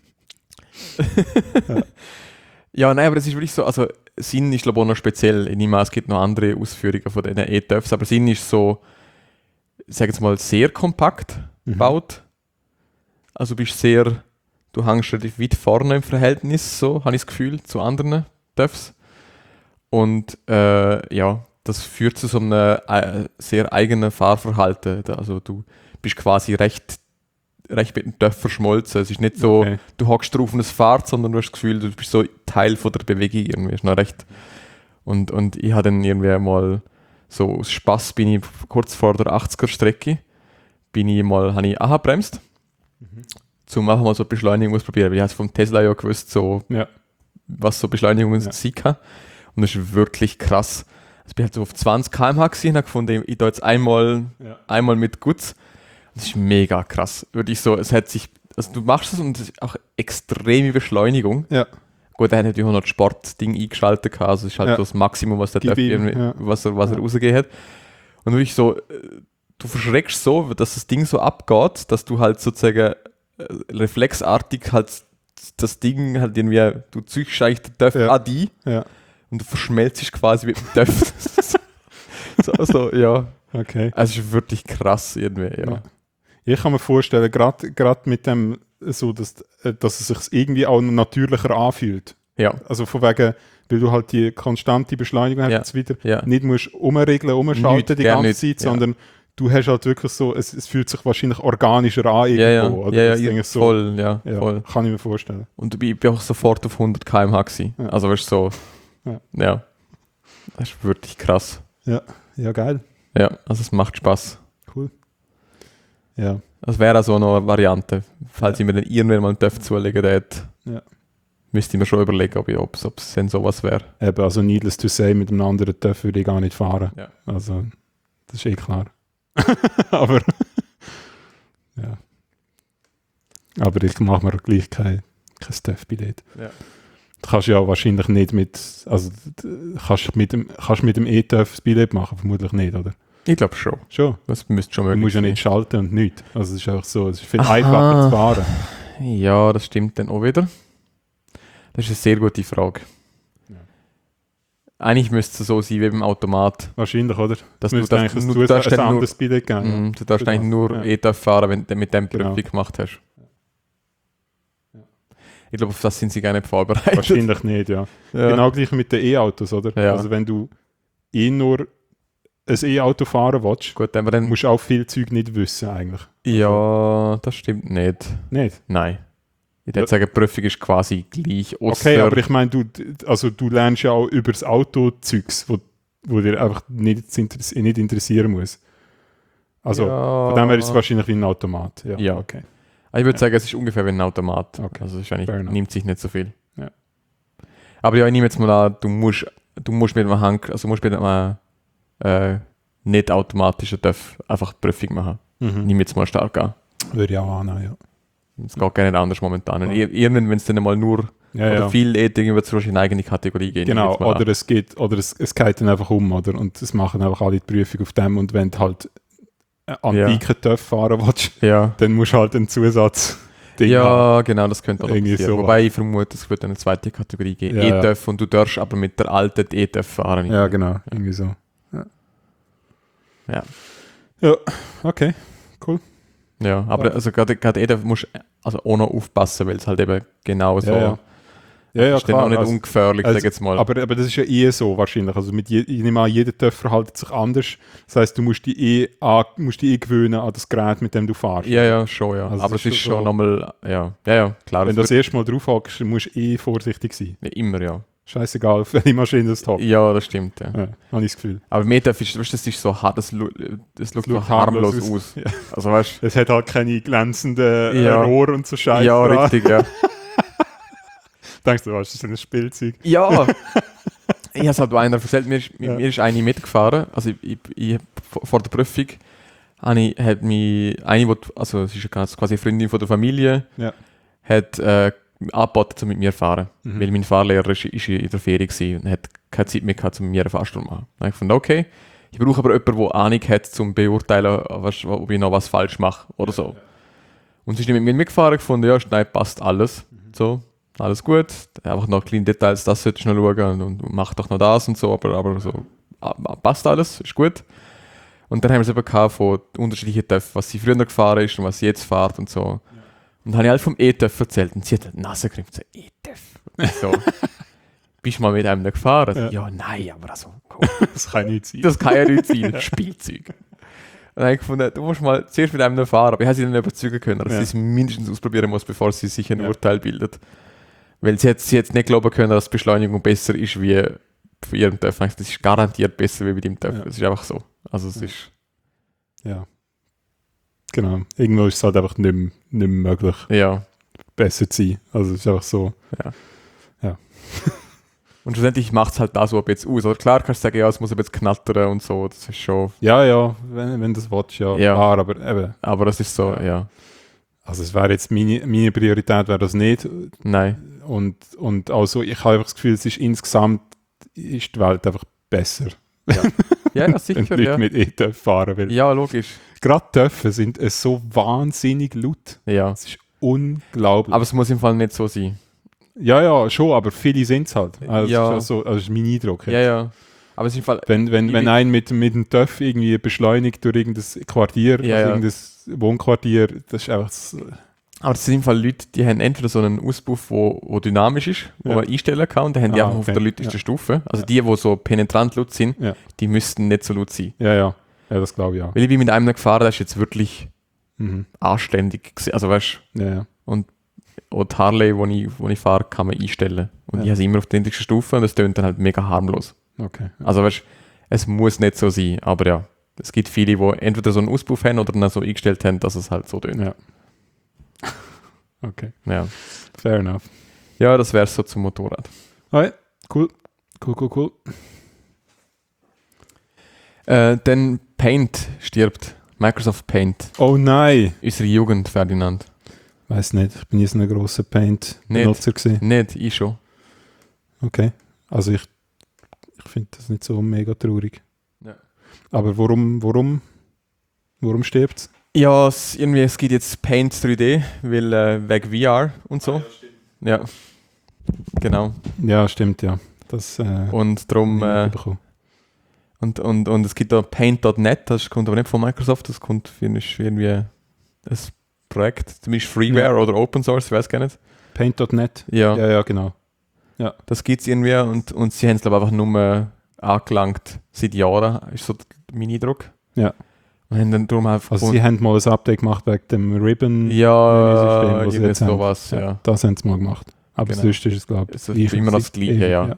Ja. Ja, nein, aber es ist wirklich so, also Sinn ist glaube ich auch noch speziell. Ich nehme an, es gibt noch andere Ausführungen von diesen E-TÜVs, aber Sinn ist so, ich sage jetzt mal, sehr kompakt Mhm. gebaut. Also du bist sehr, du hängst relativ weit vorne im Verhältnis, so habe ich das Gefühl, zu anderen TÜVs. Und äh, ja, das führt zu so einem äh, sehr eigenen Fahrverhalten. Da- Also du bist quasi recht, recht mit dem TÜV verschmolzen. Es ist nicht so, Okay. du hockst drauf und es fährt, sondern du hast das Gefühl, du bist so Teil von der Bewegung irgendwie. Ist noch recht. Und, und ich habe dann irgendwie mal so aus Spaß bin ich kurz vor der achtziger-Strecke, bin ich mal, habe ich angebremst, Mhm. zum einfach mal so Beschleunigung ausprobieren. Weil ich habe vom Tesla ja gewusst, so, Ja. was so Beschleunigung Ja. sein kann. Und das ist wirklich krass. Also ich bin halt so auf zwanzig Kilometer pro Stunde gesehen, habe gefunden, ich da jetzt einmal, Ja. einmal mit Guts. Das ist mega krass. Wirklich so, es hat sich, also du machst es und es ist auch extreme Beschleunigung. Ja. Gut, er hat natürlich auch noch das Sportding eingeschaltet gehabt, also es ist halt Ja. das Maximum, was der Gib Dörf ihm, irgendwie, ja. was er, was er Ja. rausgegeben hat. Und wirklich so, äh, du verschreckst so, dass das Ding so abgeht, dass du halt sozusagen äh, reflexartig halt das Ding halt irgendwie, du ziehst eigentlich den Dörf Ja. an die Ja. und du verschmelzt quasi mit dem Dörf. so, so, ja. Okay. Es ist wirklich krass irgendwie, ja. Ja. Ich kann mir vorstellen, gerade mit dem, so, dass, dass es sich irgendwie auch natürlicher anfühlt. Ja, Also von wegen, weil du halt die konstante Beschleunigung hast Ja. jetzt wieder, ja. nicht musst umregeln, umschalten Nicht, die gar ganze nicht, Zeit, ja. sondern du hast halt wirklich so, es, es fühlt sich wahrscheinlich organischer an Ja, ja, irgendwo. oder? ja, ja, Das ja, denke ich so, voll, ja, ja, voll. kann ich mir vorstellen. Und ich bin auch sofort auf hundert Kilometer pro Stunde gewesen. Ja. Also weißt du, so, Ja. ja. Das ist wirklich krass. Ja, geil. Ja, also es macht Spaß. Cool. Ja. Das wäre auch so noch eine Variante. Falls ich mir dann irgendwann mal einen Töpf zulegen hätte, Ja. müsste ich mir schon überlegen, ob es ob es denn sowas wäre. Eben, also needless to say, mit einem anderen Töpf würde ich gar nicht fahren. Ja. Also, das ist eh klar. Aber, ja. Aber ich mache mir gleich kein, kein Töpf-Billett. Ja. Du kannst ja wahrscheinlich nicht mit, also d- kannst mit dem, kannst mit dem E-Töpf das Billett machen, vermutlich nicht, oder? Ich glaube schon. Schon. Das müsste schon Du möglich musst ja sein. nicht schalten und nichts. Also es ist einfach so, es ist viel Aha. einfacher zu fahren. Ja, das stimmt dann auch wieder. Das ist eine sehr gute Frage. Ja. Eigentlich müsste es so sein wie beim Automat. Wahrscheinlich, oder? Dass Du du, müsstest dass eigentlich du, ein, du du darfst ein dann nur, anderes Billett geben. mm, du darfst Für eigentlich das, nur ja. E-Töpf fahren, wenn du mit dem Genau. Prüfung gemacht hast. Ja. Ich glaube, auf das sind sie gar nicht vorbereitet. Wahrscheinlich nicht, ja. Ja. Genau gleich mit den E-Autos, oder? Ja. Also wenn du eh nur ein E-Auto fahren willst, Gut, aber dann. musst du auch viel Zeug nicht wissen eigentlich. Ja, das stimmt nicht. Nicht? Nein. Ich würde sagen, die Prüfung ist quasi gleich. Okay, ausser- aber ich meine, du, also du lernst ja auch über das Auto-Zeugs, wo, wo dir einfach nicht, interess nicht interessieren muss. Also ja, von dem her ist es wahrscheinlich wie ein Automat. Ja, Ja. okay. Ich würde sagen, es ist ungefähr wie ein Automat. Okay. Also es ist Fair eigentlich, enough. nimmt sich nicht so viel. Ja. Aber ja, ich nehme jetzt mal an, du musst, du musst mit einem Hand, also musst mit einem äh, nicht automatischen Töpf einfach die Prüfung machen. Mhm. Nehme jetzt mal stark an. Würde ich auch annehmen, ja. Es geht gar nicht anders momentan. Und Ja. ir- Irgendwann, wenn es dann mal nur Ja, oder ja. viel Ethik wird es wahrscheinlich eine eigene Kategorie gehen. Genau, nehme ich jetzt mal oder es geht, oder es, es geht dann einfach um, oder? Und es machen einfach alle die Prüfung auf dem und wenn du halt einen antiken Töpf fahren willst, an. Ja. dann musst du halt einen Zusatz Ding haben. Ja, genau, das könnte auch noch Irgendwie passieren. sowas. Wobei ich vermute, es wird eine zweite Kategorie geben. Ja, ja. E-Töpf und du darfst aber mit der alten E-Töpf fahren. Ja, genau, irgendwie so. Ja. Ja. Ja, okay. Ja, aber Ja. also gerade gerade E-Töpf musst du also auch noch aufpassen, weil es halt eben genau so Ja, ja. Ja, ja, ist dann auch klar. nicht Also, ungefährlich, also- sag jetzt mal. aber, aber das ist ja eh so wahrscheinlich. Also mit je, ich nehme an, jeder Töpf verhält sich anders. Das heisst, du musst dich eh, an, musst dich eh gewöhnen an das Gerät, mit dem du fährst. ja, ja, schon, ja. Also aber es es ist ist schon schon so- nochmal, ja, ja, ja, klar. Wenn es du das wird- erste Mal drauf hockst, musst du eh vorsichtig sein. ja, immer, ja. Scheißegal, auf welche Maschine das hockst. Ja, das stimmt, ja. Ja, habe ich das Gefühl. Aber mit E-Töpf ist, weißt, du, das ist so hart, das, lu- das schaut so schaut harmlos harmlos aus. Ja. Also weißt Es hat halt keine glänzenden äh, Ja. Rohre und so du, Scheiße. ja, dran. richtig, ja. Denkst du, was ist das ein Spielzeug? Ja! Ich habe es halt einer erzählt, mir ist, Ja. mir ist eine mitgefahren, also ich, ich, ich vor vor der Prüfung habe ich, hat mich eine, die, also es ist ja quasi eine Freundin von der Familie, Ja. hat äh, angeboten, um mit mir zu fahren, Mhm. weil mein Fahrlehrer ist, ist in der Ferie gewesen und hat keine Zeit mehr gehabt, um mit mir eine Fahrstunde zu machen. Dann habe ich gefunden, okay, ich brauche aber jemanden, der Ahnung hat, um zu beurteilen, was, ob ich noch was falsch mache oder so. Und sie ist mit mir mitgefahren, gefunden, ja, nein, passt alles, so. Alles gut, einfach noch kleine Details, das solltest du noch schauen und, und mach doch noch das und so, aber, aber so ah, passt alles, ist gut. Und dann haben wir es eben gehabt von unterschiedlichen Töpfen, was sie früher gefahren ist und was sie jetzt fährt und so. Und dann habe ich halt vom E-Töpf erzählt und sie hat die Nase gekriegt und so, E-Töpf. Und ich so, bist du mal mit einem gefahren? Ja. Ja, nein, aber also, komm, Das kann nicht sein. das kann ja nicht sein, Spielzeug. Und dann habe ich gefunden, du musst mal zuerst mit einem fahren, aber ich habe sie dann überzeugen können, dass Ja. sie es mindestens ausprobieren muss, bevor sie sich ein Ja. Urteil bildet. Weil sie jetzt, sie jetzt nicht glauben können, dass die Beschleunigung besser ist wie von ihrem Töpf. Das ist garantiert besser wie bei dem Töpf. Ja. Es ist einfach so. Also es Ja. ist, Ja. Genau. Irgendwo ist es halt einfach nicht mehr, nicht mehr möglich, ja. besser zu sein. Also es ist einfach so. Und schlussendlich macht es halt da so ab jetzt aus. Oder klar kannst du sagen, ja, es muss ein bisschen knattern und so. Das ist schon, Ja, ja, wenn, wenn du das willst, ja, Ja. klar, aber eben. aber das ist so, ja. Also es wäre jetzt, meine, meine Priorität wäre das nicht. Nein. Und, und also ich habe einfach das Gefühl, es ist insgesamt ist die Welt einfach besser, Ja, ja wenn die sicher, Leute ja. mit E-Töpf fahren. Weil Ja, logisch. gerade Töpfe sind es so wahnsinnig laut. Ja. Es ist unglaublich. Aber es muss im Fall nicht so sein. ja, ja, schon, aber viele sind es halt. Also Ja. Das ist, also, also das ist mein Eindruck. Ja, ja. Aber es ist im Fall, Wenn, wenn, wenn ein mit, mit einem Töff irgendwie beschleunigt durch irgendein Quartier, Ja, also ja. irgendein Wohnquartier, das ist einfach... Das, aber es sind im Fall Leute, die haben entweder so einen Auspuff, wo, wo dynamisch ist, wo Ja. man einstellen kann, und dann haben die Ah, einfach okay. auf der lautesten Ja. Stufe. Also Ja. die, die so penetrant laut sind, Ja. die müssten nicht so laut sein. ja, ja. Ja, das glaube ich auch. Weil ich bin mit einem gefahren, der ist jetzt wirklich Mhm. anständig gewesen. Also weißt Ja, ja. und auch die Harley, wo ich, wo ich fahre, kann man einstellen. Und Ja. ich habe sie immer auf der niedrigsten Stufe und das tönt dann halt mega harmlos. Okay. Also weißt, es muss nicht so sein, aber ja, es gibt viele, die entweder so einen Auspuff haben oder dann so eingestellt haben, dass es halt so tönt. Ja. Okay. Ja, Fair enough. ja das wäre so zum Motorrad. Okay. Cool. Cool, cool, cool. Äh, dann Paint stirbt. Microsoft Paint. Oh nein! Unsere Jugend, Ferdinand. Weiß nicht, ich bin nie so ein grosser Paint-Benutzer gewesen. Nicht, ich schon. Okay. Also ich, ich finde das nicht so mega traurig. Ja. Aber warum, warum, warum stirbt es? Ja, es, irgendwie, es gibt jetzt Paint drei D, weil äh, wegen V R und so. Ja, genau. Ja, stimmt, ja. Das äh, Und darum, hab ich äh, mitbekommen. und, und, und es gibt da Paint Punkt net, das kommt aber nicht von Microsoft, das kommt für ist irgendwie ein Projekt, zumindest Freeware Ja. oder Open Source, ich weiß gar nicht. Paint Punkt net. Ja, Ja, ja, genau. das gibt es irgendwie und, und sie haben es glaube ich einfach nur angelangt seit Jahren, ist so mein Eindruck. Ja. Und haben dann darum einfach Also sie haben mal ein Update gemacht wegen dem Ribbon. ja, Menüsystem, was sie irgendwie jetzt haben. sowas, ja. Ja, das haben sie mal gemacht. Aber Genau. sonst ist es, glaube ich, Es ist immer noch das Gleiche, Ewig, ja.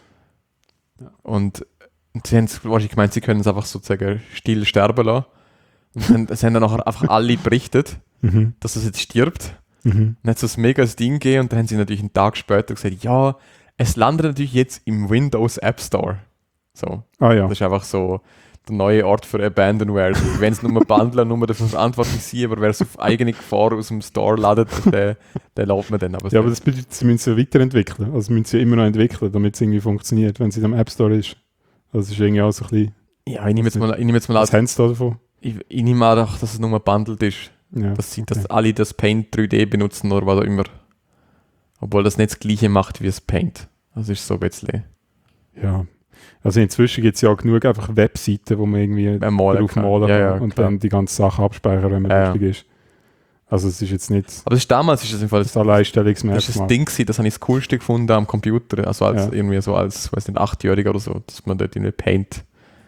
Und sie haben es wahrscheinlich gemeint, sie können es einfach sozusagen still sterben lassen. Und dann, es haben dann nachher einfach alle berichtet, Mhm. dass es jetzt stirbt. Mhm. Dann hat es so ein mega Ding gegeben und dann haben sie natürlich einen Tag später gesagt, ja, es landet natürlich jetzt im Windows App Store. So, Ah ja. das ist einfach so der neue Ort für Abandonware. Wenn es nur Bundler nur dafür verantwortlich sind, aber wer es auf eigene Gefahr aus dem Store ladet, den, den lädt man dann. Aber, Ja, aber das bedeutet, sie müssen es ja weiterentwickeln. Also müssen sie ja immer noch entwickeln, damit es irgendwie funktioniert, wenn sie im App Store ist. Also das ist irgendwie auch so ein bisschen... ja, ich nehme jetzt mal, ich nehme jetzt mal Was an, haben sie da davon? ich, ich nehme an, dass es nur bundled ist. Ja. Dass, sie, dass okay. alle das Paint drei D benutzen oder was auch immer. Obwohl das nicht das gleiche macht wie das Paint. Das ist so ein bisschen Ja. Also inzwischen gibt es ja auch genug einfach Webseiten, wo man irgendwie Beim Malen drauf kann. malen Ja, kann ja, und klar. dann die ganze Sache abspeichern, wenn man Ja, ja. lustig ist. Also es ist jetzt nicht Aber das ist damals ist das im Fall das das, Alleinstellungsmerkmal. das, ist das Ding gewesen, das habe ich das Coolste gefunden am Computer. Also als Ja. irgendwie so als, weiß nicht, Achtjähriger oder so, dass man dort irgendwie Paint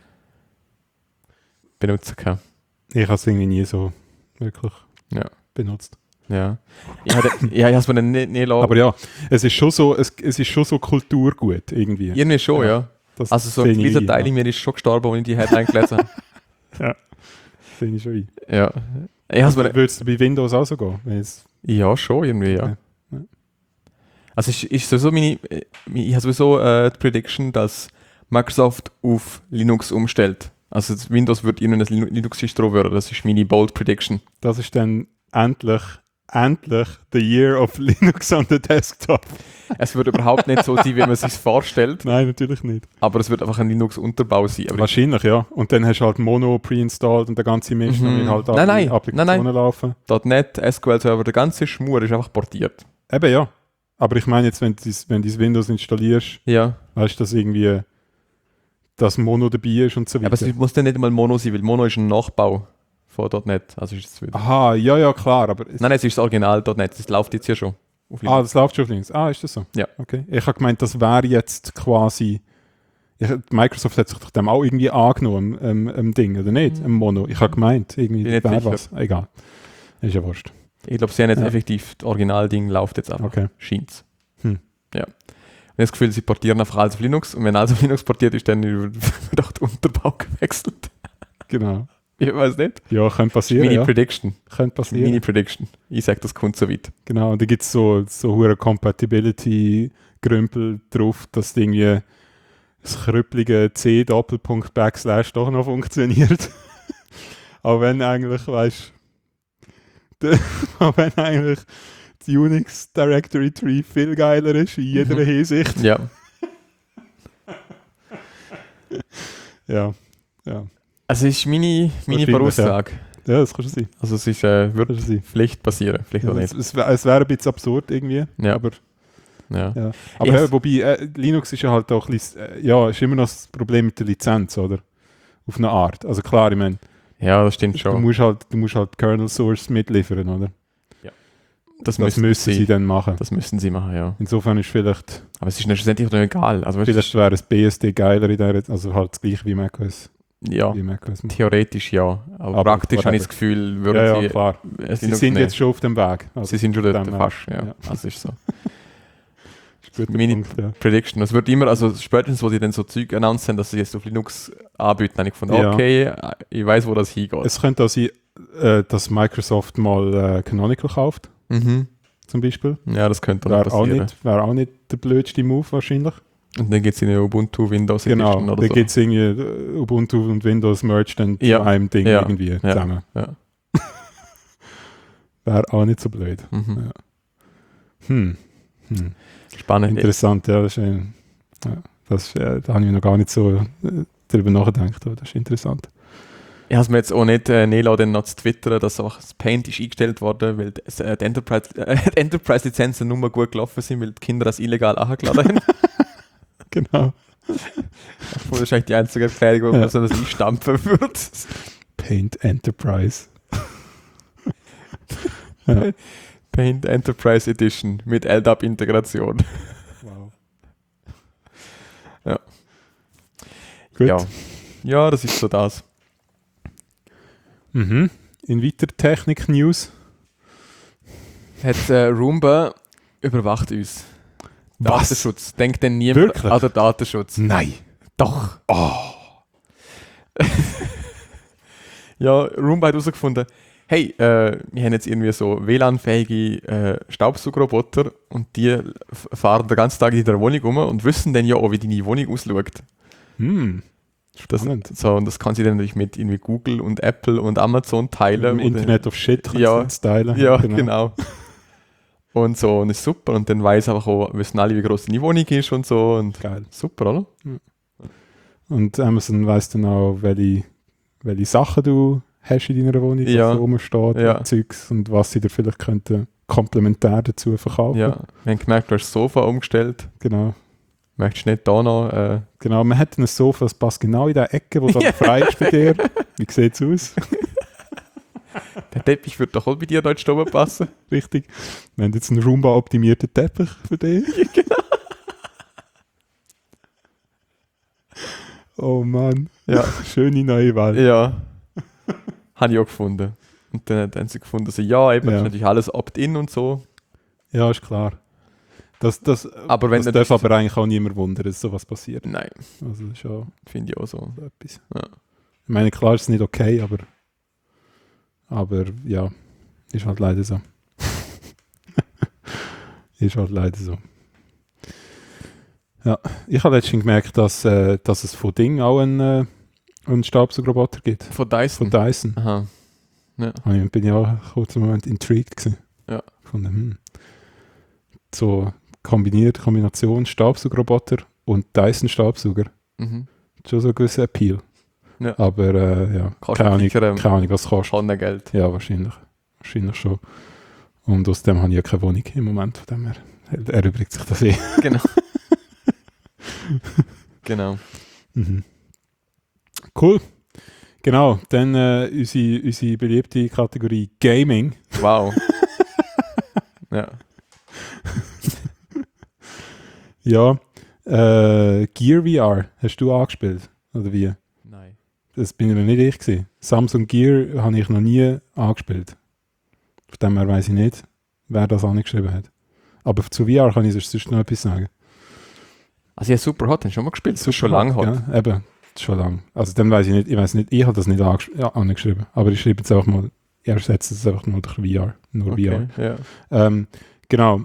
benutzen kann. Ich habe es irgendwie nie so wirklich Ja. benutzt. Ja. Ich hatte, ja, ich habe es mir dann nicht, nicht lassen. Aber ja, es ist schon so, es, es ist schon so Kulturgut irgendwie. irgendwie schon, Ja. ja. Das Also so ein sehe ich kleiner ein, Teil in mir ist schon gestorben, als ich die Headline gelesen habe. Ja. Sehe ich schon ein. Ja. Ich hab's mir, Würde es bei Windows auch so gehen? Wenn es, ja, schon irgendwie, ja. Okay. Ja. Also ist, ist sowieso meine, äh, ich habe sowieso äh, die Prediction, dass Microsoft auf Linux umstellt. Also das Windows wird ihnen ein Lin- Linux-Distro werden. Das ist meine Bold Prediction. das ist dann endlich, endlich the year of Linux on the desktop. Es wird überhaupt nicht so sein, wie man es sich vorstellt, Nein, natürlich nicht. aber es wird einfach ein Linux-Unterbau sein. Aber Wahrscheinlich, ja. Und dann hast du halt Mono pre-installed und der ganze Mist, Mhm. damit halt Nein, alle nein, Applikationen nein, laufen. .NET, S Q L-Server, der ganze Schmur ist einfach portiert. Eben, ja. Aber ich meine jetzt, wenn du dies- wenn du das Windows installierst, Ja, weißt du, dass irgendwie das Mono dabei ist und so aber weiter. es muss dann nicht mal Mono sein, weil Mono ist ein Nachbau von .NET. Also ist es wieder. Aha, ja, ja, klar. Aber es, Nein, nein, es ist das Original .NET. Das läuft jetzt ja schon. Auf ah, Linux. das läuft schon auf Linux. Ah, ist das so? Ja. Okay. Ich habe gemeint, das wäre jetzt quasi... Ich, Microsoft hat sich doch dem auch irgendwie angenommen, ähm, ähm, Ding, oder nicht? Mhm. Im Mono. Ich habe gemeint, irgendwie Bin nicht wäre sicher. was. Egal. Ist ja wurscht. Ich glaube, sie haben jetzt Ja. effektiv das Originalding läuft jetzt einfach. Okay. Scheint's. Hm. Ja. Ich habe das Gefühl, sie portieren einfach alles auf Linux und wenn alles auf Linux portiert ist, dann wird doch der Unterbau gewechselt. Genau. Ich weiß nicht. Ja, könnte passieren, Mini ja. Prediction. Könnte passieren. Mini Prediction. Ich sage, das kommt so weit. Genau, und da gibt es so, so hohe Compatibility-Grümpel drauf, dass irgendwie das krüppelige C Doppelpunkt Backslash doch noch funktioniert. Auch wenn eigentlich, weißt du, auch wenn eigentlich die Unix Directory Tree viel geiler ist in jeder Mhm. Hinsicht. Ja. Ja, ja. Also es ist meine, meine Wahrscheinlich, Voraussage. Ja, das kann schon sein. Also es ist, äh, wird Das kann schon sein. vielleicht passieren, vielleicht Ja, auch es nicht. es, wär- es wäre ein bisschen absurd irgendwie, Ja. aber Ja. Ja. Aber Yes. äh, wobei, äh, Linux ist ja halt auch ein bisschen, äh, ja, ist immer noch das Problem mit der Lizenz, oder? Auf eine Art. Also klar, ich meine, ja, das stimmt du schon. musst halt, du musst halt Kernel Source mitliefern, oder? Das, Das müssen, müssen sie sie, dann machen. das müssen sie machen, ja. Insofern ist vielleicht, Aber es ist ihnen schlussendlich auch nicht egal. Also, weißt du, vielleicht wäre ein B S D geiler in der, also halt das gleiche wie macOS. ja, Wie macOS macht. theoretisch ja. Aber, Aber praktisch habe whatever. ich das Gefühl, würden Ja, ja, sie klar. es Sie Linux sind nehmen. jetzt schon auf dem Weg. Also, Sie sind schon dort dem her. fast, ja. Ja. Also ist so. ist ein guter Meine- Punkt, ja. Prediction. Es wird immer, also spätestens, wo die dann so Zeug announced haben, dass sie jetzt auf Linux anbieten, habe ich gefunden, Ja. okay, ich weiß, wo das hingeht. Es könnte auch sein, äh, dass Microsoft mal äh, Canonical kauft, Mhm. zum Beispiel. Ja, das könnte dann Wäre auch, passieren. nicht, wär auch nicht der blödste Move wahrscheinlich. Und dann gibt es eine Ubuntu Windows Genau, Edition da oder so. gibt es irgendwie äh, Ubuntu und Windows merged dann Ja. zu einem Ding Ja. irgendwie Ja. zusammen. Ja. Wäre auch nicht so blöd. Mhm. Hm. Hm. Spannend. Interessant, ja. Das ist, äh, ja, das, äh, da habe ich noch gar nicht so äh, darüber nachgedacht, aber das ist interessant. Ich habe es mir jetzt auch nicht äh, nehmen lassen, dann noch zu twittern, dass auch das Paint ist eingestellt worden, weil das, äh, die Enterprise, äh, die Enterprise-Lizenzen nur mal gut gelaufen sind, weil die Kinder das illegal angeladen haben. Genau. Das ist eigentlich die einzige Erklärung, wo man Ja. so das einstampfen würde. Paint Enterprise. ja. Paint Enterprise Edition mit L D A P-Integration. Wow. Ja. Gut. Ja. Ja, das ist so das. Mhm. In weiter Technik-News. Hat äh, Roomba überwacht uns. Was? Datenschutz. Denkt denn niemand Wirklich? an den Datenschutz? Nein. Doch. Oh. Ja, Roomba hat herausgefunden, hey, äh, wir haben jetzt irgendwie so W L A N-fähige äh, Staubsaugerroboter und die f- fahren den ganzen Tag in der Wohnung rum und wissen dann ja auch, wie deine Wohnung ausschaut. Hm. Das, Spannend. so, und das kann sie dann natürlich mit irgendwie Google und Apple und Amazon teilen. Im oder- Internet of Shit kannst Ja. du das stylen. Ja, genau. Und so, und ist super. Und dann weiß einfach auch, wissen alle, wie groß deine Wohnung ist und so. Und Geil. super, oder? Und Amazon weiss dann auch, welche, welche Sachen du hast in deiner Wohnung, Ja. was da rumsteht Ja. und Zeugs und was sie dir vielleicht könnten komplementär dazu verkaufen. Ja. Wir haben gemerkt, du hast das Sofa umgestellt. Genau. Möchtest du nicht da noch? Äh, Genau, man hat ein Sofa, das passt genau in der Ecke, wo da Ja. frei ist bei dir. Wie sieht es aus? der Teppich würde doch auch bei dir dort oben passen. Richtig. Wir haben jetzt einen Roomba-optimierten Teppich für dich. Oh Mann. Ja. Schöne neue Welt. Ja. Habe ich auch gefunden. Und dann haben sie gefunden, so, ja, eben, Ja. das ist natürlich alles Opt-in und so. Ja, ist klar. Das, das, Aber wenn das du darf das- aber eigentlich auch niemand wundern, dass sowas passiert. Nein, Also das ist ja finde ich auch so. so etwas. Ja. Ich meine, klar ist es nicht okay, aber aber ja, ist halt leider so. ist halt leider so. Ja, ich habe letztens gemerkt, dass, äh, dass es von Ding auch einen, äh, einen Staubsaugerroboter gibt. Von Dyson. Von Dyson. Aha. Ah, Ich bin ja auch kurz einen Moment intrigued gewesen. Ja. Von dem, hm. So kombiniert, Kombination Staubsaugerroboter und Dyson Staubsauger. Mhm. Schon so ein gewisser Appeal. Ja. Aber äh, ja, Kostet keine Ahnung, sicher, ähm, keine Ahnung, was es kostet. Schon Geld. Ja, wahrscheinlich. Wahrscheinlich schon. Und außerdem habe ich ja keine Wohnung im Moment. Von dem her erübrigt sich das eh. Genau. genau. Mhm. Cool. Genau, dann äh, unsere, unsere beliebte Kategorie Gaming. Wow. ja. Ja, äh, Gear V R hast du angespielt? Oder wie? Nein. Das bin ja nicht ich gewesen. Samsung Gear habe ich noch nie angespielt. Von dem her weiss ich nicht, wer das angeschrieben hat. Aber zu V R kann ich sonst noch etwas sagen. Also ja, super hot, hast du schon mal gespielt? Das ist schon lange hot. Ja, eben, das ist schon lang. Also dann weiß ich nicht, ich weiß nicht, ich habe das nicht angesch ja, angeschrieben, aber ich schreibe jetzt einfach mal, ich ersetze es einfach nur durch V R, nur V R. Okay, ja. Ähm, genau.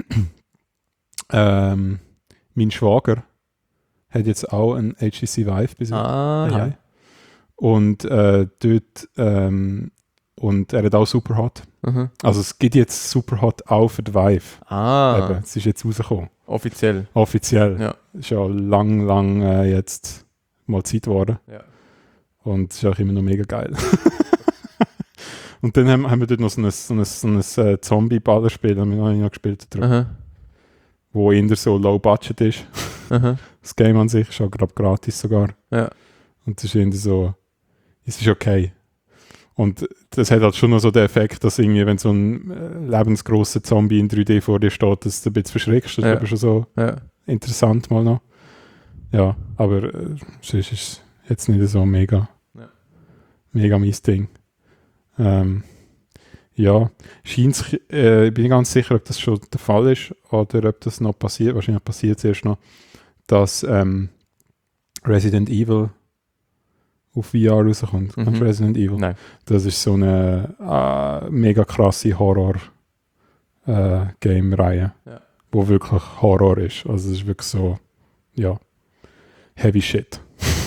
ähm, mein Schwager hat jetzt auch ein H T C Vive bis Ah, daheim. ja. Und äh, dort ähm, und er hat auch Superhot. Mhm. Also es gibt jetzt Superhot auch für die Vive. Ah, Eben, es ist jetzt rausgekommen. offiziell. Offiziell. Ja. Ist ja lang, lang äh, jetzt mal Zeit geworden. Ja. Und es ist auch immer noch mega geil. Und dann haben, haben wir dort noch so ein, so ein, so ein äh, Zombie-Ballerspiel, haben wir noch nicht noch gespielt. Drauf. Aha. wo eher so low budget ist. Aha. Das Game an sich ist auch gerade gratis sogar. Ja. Und das ist eher so, es ist okay. Und das hat halt schon noch so den Effekt, dass irgendwie, wenn so ein äh, lebensgrosser Zombie in drei D vor dir steht, dass du ein bisschen verschreckst. Das Ja. ist aber schon so Ja. interessant mal noch. Ja, aber äh, sonst ist es jetzt nicht so mega, Ja. mega mein Ding. Ähm, ja, scheint sich, äh, ich bin nicht ganz sicher, ob das schon der Fall ist oder ob das noch passiert. Wahrscheinlich passiert es erst noch, dass ähm, Resident Evil auf V R rauskommt. Mhm. Kennst du Resident Evil? Nein. Das ist so eine äh, mega krasse Horror-Game-Reihe, Ja. wo wirklich Horror ist. Also es ist wirklich so, ja, heavy shit.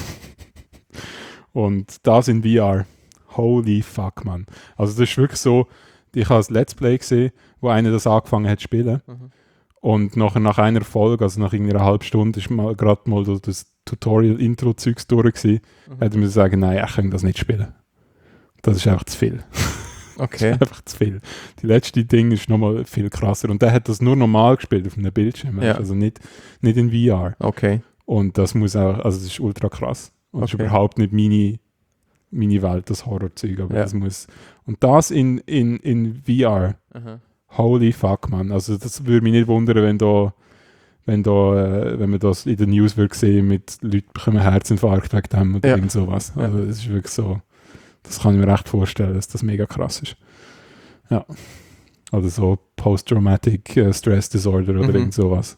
Und das in V R. Holy fuck, man. Also das ist wirklich so, ich habe ein Let's Play gesehen, wo einer das angefangen hat zu spielen. Mhm. Und nachher nach einer Folge, also nach irgendwie einer halben Stunde, ist mal gerade mal so das Tutorial-Intro-Zeugs durch gewesen. Mhm. Hätte mir sagen, nein, ich kann das nicht spielen. Das ist einfach zu viel. Okay. Einfach zu viel. Die letzte Ding ist nochmal viel krasser. Und der hat das nur normal gespielt auf einem Bildschirm. Ja. Also nicht, nicht in V R. Okay. Und das muss auch, also das ist ultra krass. Und das ist Okay. überhaupt nicht meine, meine Welt, das Horrorzeug. Aber Ja. das muss. Und das in, in, in V R. Aha. Holy fuck, man. Also das würde mich nicht wundern, wenn da, wenn da, äh, wenn man das in den News würde sehen, mit Leuten bekommen Herzinfarkt wegen dem oder Ja. irgend sowas. Ja. Also das ist wirklich so, das kann ich mir echt vorstellen, dass das mega krass ist. Ja. Oder so Post-Traumatic äh, Stress Disorder oder Mhm. irgend sowas.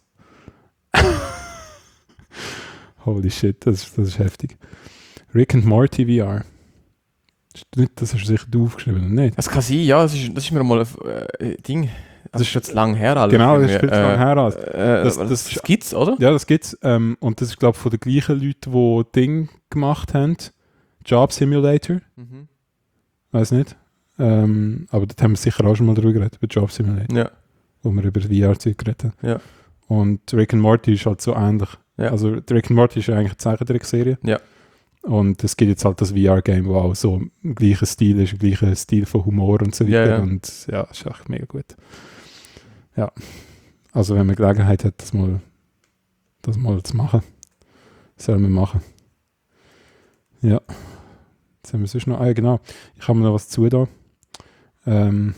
Holy shit, das, ist- das ist heftig. Rick and Morty V R. Das ist nicht- Das hast du sicher du aufgeschrieben, oder nicht? Es kann sein, ja, das ist, das ist mir mal ein äh, Ding. Das ist schon zu lang her. Alter, Genau, für das mich. ist viel zu lange her. Also. Äh, Das- das, das das, ist- gibt's, oder? Ja, das gibt's. Ähm, und das ist, glaube ich, von den gleichen Leuten, die Ding gemacht haben. Job Simulator. Mhm. Weiß nicht. Ähm, aber dort haben wir sicher auch schon mal drüber geredet, über Job Simulator, Ja. wo wir über V R-Zeug geredet haben. Ja. Und Rick and Morty ist halt so ähnlich. Ja. Also Rick and Morty ist ja eigentlich eine Zeichentrickserie. Ja. Und es gibt jetzt halt das V R-Game, wo auch so im gleichen Stil ist, im gleichen Stil von Humor und so Ja, weiter. ja. Und ja, ist echt mega gut. Ja. Also wenn man Gelegenheit hat, das mal, das mal zu machen, sollen wir machen. Ja. Jetzt haben wir sonst noch, ah ja, genau, ich habe mir noch was zu da. Ähm,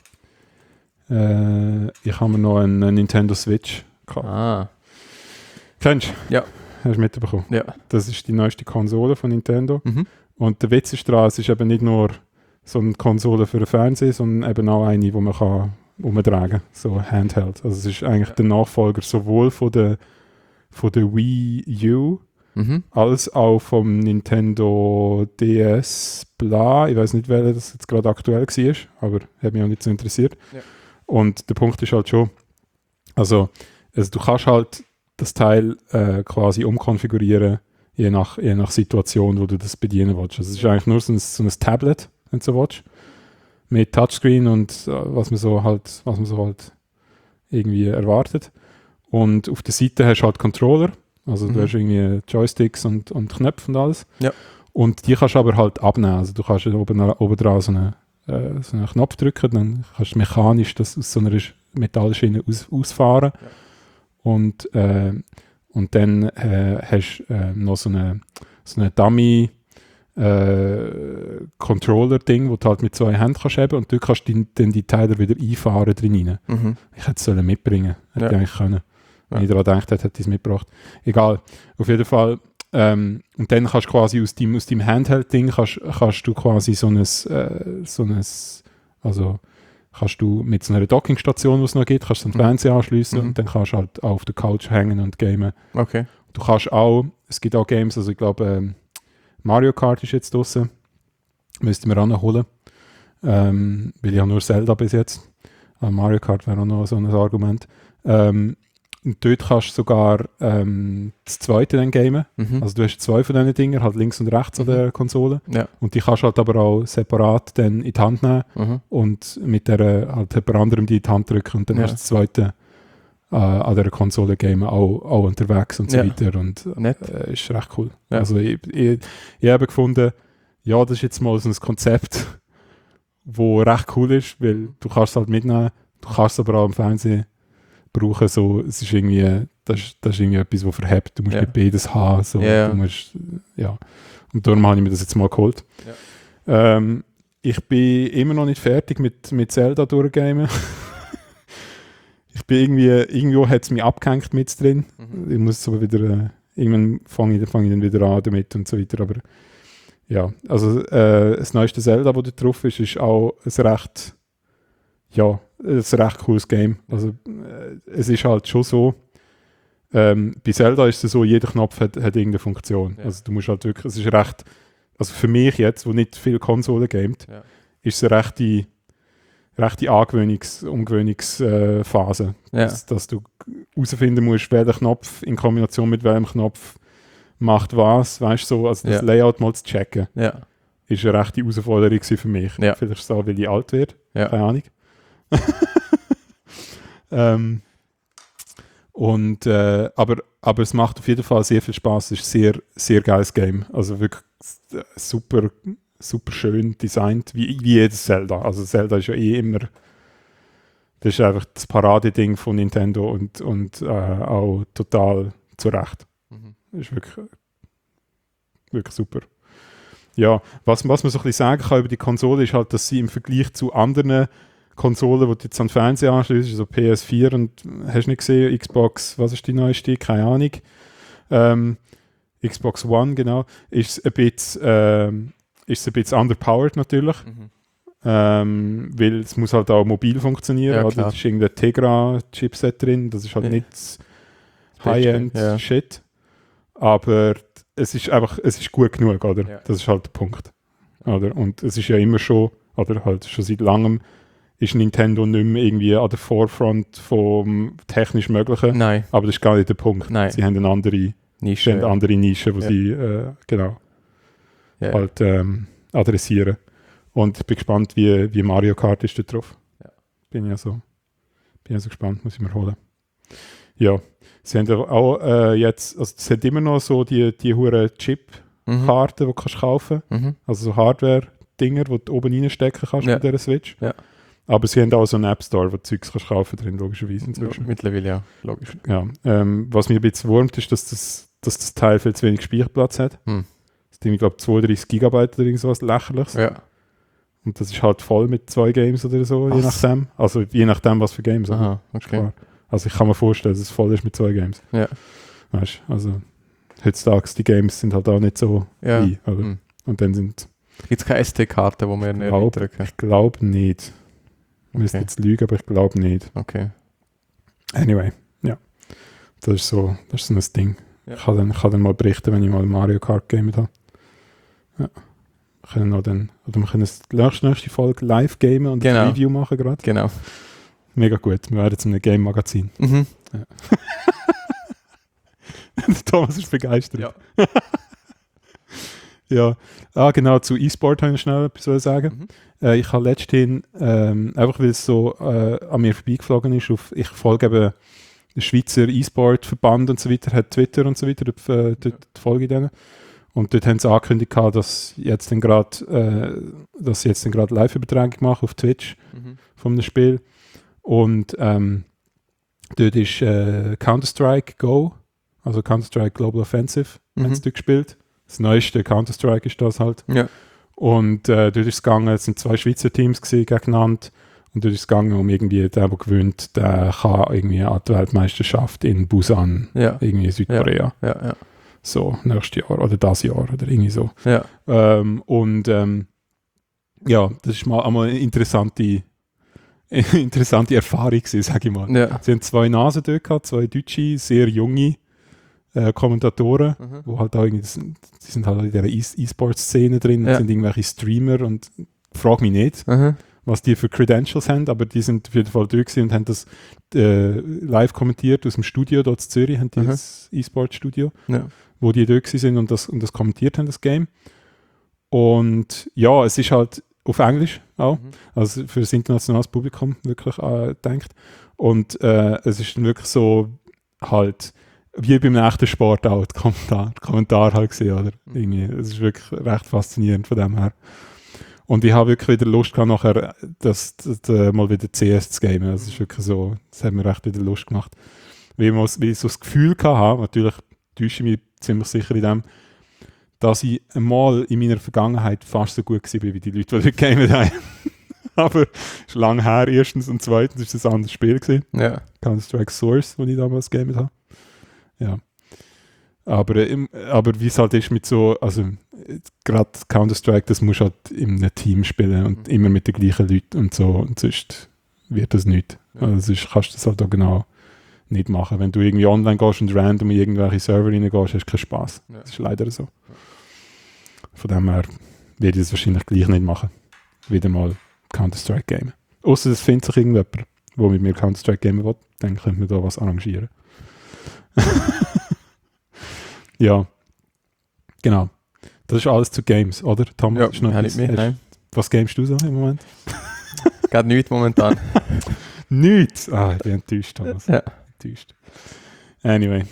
äh, ich habe mir noch einen, einen Nintendo Switch gehabt. Ah. Kennst du? Ja. Hast du mitbekommen? Ja. Das ist die neueste Konsole von Nintendo. Mhm. Und der Witz ist daran, es ist eben nicht nur so eine Konsole für den Fernseher, sondern eben auch eine, die man kann umtragen kann, so Handheld. Also es ist eigentlich Ja. der Nachfolger sowohl von der, von der Wii U Mhm. als auch vom Nintendo D S bla. Ich weiß nicht, welcher das jetzt gerade aktuell war, aber hat mich auch nicht so interessiert. Ja. Und der Punkt ist halt schon, also, also du kannst halt das Teil äh, quasi umkonfigurieren, je nach, je nach Situation, wo du das bedienen willst. Also es ist eigentlich nur so ein, so ein Tablet, wenn du so willst, mit Touchscreen und äh, was man so halt, was man so halt irgendwie erwartet. Und auf der Seite hast du halt Controller, also Mhm. du hast irgendwie Joysticks und, und Knöpfe und alles. Ja. Und die kannst du aber halt abnehmen. Also du kannst oben, oben dran so einen, äh, so einen Knopf drücken, dann kannst du mechanisch das aus so einer Metallschiene aus, ausfahren. Ja. Und, äh, und dann äh, hast du äh, noch so eine, so eine Dummy äh, Controller-Ding, wo du halt mit zwei Händen kannst haben, und dort kannst du die, dann die Teile wieder einfahren drin rein. Mhm. Ich hätte es sollen mitbringen, hätte Ja. ich eigentlich können. Wenn Ja. ich daran gedacht hätte, hätte ich es mitgebracht. Egal, auf jeden Fall. Ähm, und dann kannst du quasi aus deinem, aus deinem Handheld-Ding kannst, kannst du quasi so ein, äh, so ein, also kannst du mit so einer Dockingstation, die es noch gibt, kannst du den Mhm. Fernseher anschließen Mhm. und dann kannst du halt auch auf der Couch hängen und gamen. Okay. Du kannst auch, es gibt auch Games, also ich glaube ähm, Mario Kart ist jetzt draussen, müsste mir ranholen, ähm, weil ich habe nur Zelda bis jetzt, aber Mario Kart wäre auch noch so ein Argument. Ähm, und dort kannst du sogar ähm, das zweite dann gamen, Mhm. also du hast zwei von diesen Dingen, halt links und rechts an Mhm. der Konsole, Ja. und die kannst du halt aber auch separat dann in die Hand nehmen Mhm. und mit der halt jemand anderem die in die Hand drücken und dann Ja. hast du das zweite äh, an der Konsole gamen auch, auch unterwegs und so Ja. weiter, und Nett. äh, ist recht cool. Ja. Also ich, ich, ich habe gefunden, ja, das ist jetzt mal so ein Konzept, wo recht cool ist, weil du kannst es halt mitnehmen, du kannst es aber auch im Fernsehen brauchen, so, es ist irgendwie, das ist, das ist irgendwie etwas, was verhebt. Du musst Ja. nicht beides haben, so, Ja. du musst, ja. Und darum habe ich mir das jetzt mal geholt. Ja. Ähm, ich bin immer noch nicht fertig mit, mit Zelda durchgamen. Ich bin irgendwie, irgendwo hat es mich abgehängt mit drin. Mhm. Ich muss aber wieder, äh, irgendwann fange ich, fang ich dann wieder an damit und so weiter, aber ja, also äh, das neueste Zelda, das da drauf ist, ist auch ein recht, ja, ein recht cooles Game. Also äh, es ist halt schon so, ähm, bei Zelda ist es so, jeder Knopf hat, hat irgendeine Funktion. Ja. Also du musst halt wirklich, es ist recht, also für mich jetzt, wo nicht viel Konsolen gamet, Ja. ist es eine rechte, rechte Angewöhnungs-, Umgewöhnungsphase. Ja. Dass, dass du herausfinden musst, welcher Knopf in Kombination mit welchem Knopf macht was, weißt du, so, also das Ja. Layout mal zu checken, Ja. ist eine rechte Herausforderung gewesen für mich. Ja. Vielleicht ist es auch, weil ich alt werde, Ja. keine Ahnung. ähm, und, äh, aber, aber es macht auf jeden Fall sehr viel Spaß. Es ist ein sehr, sehr geiles Game. Also wirklich äh, super, super schön designt, wie, wie jedes Zelda. Also Zelda ist ja eh immer, das ist einfach das Paradeding von Nintendo und, und äh, auch total zurecht. Mhm. Das ist wirklich, wirklich super. Ja, was, was man so ein bisschen sagen kann über die Konsole ist halt, dass sie im Vergleich zu anderen Konsolen, die du jetzt an den Fernseher anschließt, also P S vier und hast du nicht gesehen, Xbox, was ist die neueste? Keine Ahnung. Ähm, Xbox One, genau, ist es ein bisschen, ähm, ist es ein bisschen underpowered natürlich, Mhm. ähm, weil es muss halt auch mobil funktionieren. Ja, oder? klar. Da ist irgendein Tegra-Chipset drin, das ist halt Ja. nicht das High-End-Shit, Ja. aber es ist einfach, es ist gut genug, oder? Ja. Das ist halt der Punkt. Oder? Und es ist ja immer schon, oder halt schon seit langem, ist Nintendo nicht mehr irgendwie an der Forefront vom technisch Möglichen, Nein, aber das ist gar nicht der Punkt. Nein. Sie haben eine andere, Nische. sie haben eine andere Nische, wo Ja. sie äh, genau, Ja. halt ähm, adressieren. Und ich bin gespannt, wie, wie Mario Kart ist da drauf. Ja. Bin ja so, bin ja so gespannt, muss ich mir holen. Ja, sie haben ja auch äh, jetzt, also es hat immer noch so die, die hure Chip-Karten, Mhm. die du kannst kaufen, Mhm. also so Hardware-Dinger, die du oben reinstecken kannst Ja. mit dieser Switch. Ja. Aber sie haben auch so einen App Store, wo du Zeugs kannst kaufen drin, logischerweise inzwischen. Mittlerweile ja, logisch. Ja, ähm, was mich ein bisschen wurmt, ist, dass das, dass das Teil viel zu wenig Speicherplatz hat. Hm. Das Ding, ich glaube, zweiunddreißig Gigabyte oder irgendwas lächerliches. Ja. Und das ist halt voll mit zwei Games oder so, je Was? nachdem. Also je nachdem, was für Games. oder? Aha, Ist okay. klar. Also ich kann mir vorstellen, dass es voll ist mit zwei Games. Ja. Weißt du, also heutzutage, die Games sind halt auch nicht so Ja. klein, oder? Hm. Und dann sind, Gibt es keine S D-Karte, wo wir nicht Glaub- drücken? ich glaube nicht. Ich müsste Okay. jetzt lügen, aber ich glaube nicht. Okay. Anyway, ja. Das ist so, das ist so ein Ding. Ja. Ich kann dann, ich kann dann mal berichten, wenn ich mal Mario Kart gamet habe. Ja. Wir können noch dann, oder wir können das nächste, nächste Folge live gamen und Genau. ein Review machen gerade. Genau. Mega gut. Wir werden zu einem Game-Magazin. Mhm. Thomas ist begeistert. Ja. Ja. Ah, genau, zu E-Sport habe ich schnell etwas sagen. Mhm. Äh, ich habe letzthin, ähm, einfach weil es so äh, an mir vorbeigeflogen ist, auf, ich folge eben den Schweizer E-Sport-Verband und so weiter, hat Twitter und so weiter, dort, äh, dort folge ich denen. Und dort haben sie angekündigt, gehabt, dass jetzt dann gerade, äh, dass sie jetzt dann gerade Live-Übertragung machen auf Twitch Mhm. von einem Spiel. Und ähm, dort ist äh, Counter-Strike Go, also Counter-Strike Global Offensive, Mhm. haben sie dort gespielt. Das neueste Counter-Strike ist das halt. Ja. Und äh, dort ist es gegangen, es sind zwei Schweizer Teams gewesen, gegeneinander. Und dort ist es gegangen, um irgendwie, der, der gewinnt, der kann irgendwie an die Weltmeisterschaft in Busan, Ja. irgendwie Südkorea. Ja, ja. So, nächstes Jahr oder das Jahr oder irgendwie so. Ja. Ähm, und ähm, ja, das ist mal einmal eine interessante, interessante Erfahrung gewesen, sage ich mal. Ja. Sie haben zwei Nasen dort gehabt, zwei deutsche, sehr junge äh, Kommentatoren, Mhm. wo halt auch irgendwie, das sind- die sind halt in dieser E- E-Sport-Szene drin, Ja. sind irgendwelche Streamer und frag mich nicht, Mhm. was die für Credentials haben, aber die sind auf jeden Fall durch gewesen und haben das äh, live kommentiert aus dem Studio dort in Zürich, haben die Mhm. das E-Sport-Studio, Ja. wo die durch gewesen sind und das, und das kommentiert haben, das Game. Und ja, es ist halt auf Englisch auch, Mhm. also für das internationales Publikum wirklich äh, denkt. Und äh, es ist dann wirklich so halt wie beim echten Sport auch, der Kommentar, der Kommentar halt gesehen, oder? Mhm. Irgendwie, es ist wirklich recht faszinierend von dem her. Und ich habe wirklich wieder Lust gehabt, nachher das, das, das, mal wieder C S zu gamen. Das ist wirklich so, das hat mir echt wieder Lust gemacht. Weil ich, weil ich so das Gefühl hatte, natürlich täusche ich mich ziemlich sicher in dem, dass ich einmal in meiner Vergangenheit fast so gut war wie die Leute, die heute gamen haben. Aber es ist lange her, erstens. Und zweitens war es ein anderes Spiel gewesen. Ja. Counter-Strike Source, das ich damals gegamet habe. Ja. Aber, äh, aber wie es halt ist mit so, also gerade Counter-Strike, das musst du halt in einem Team spielen und Mhm. immer mit den gleichen Leuten und so. Und sonst wird das nicht. Ja. Also sonst kannst du das halt auch genau nicht machen. Wenn du irgendwie online gehst und random in irgendwelche Server reingehst, hast du keinen Spaß. Ja. Das ist leider so. Von dem her werde ich das wahrscheinlich gleich nicht machen. Wieder mal Counter-Strike gamen. Außer es findet sich irgendjemand, der mit mir Counter-Strike gamen will, dann könnte man da was arrangieren. Ja, genau. Das ist alles zu Games, oder? Thomas, Ja, ist noch habe etwas- ich mehr. hast- Nein, Was gamest du so im Moment? geht nichts momentan. Nichts! Ah, ich bin enttäuscht, Thomas. Ja. Enttäuscht. Anyway,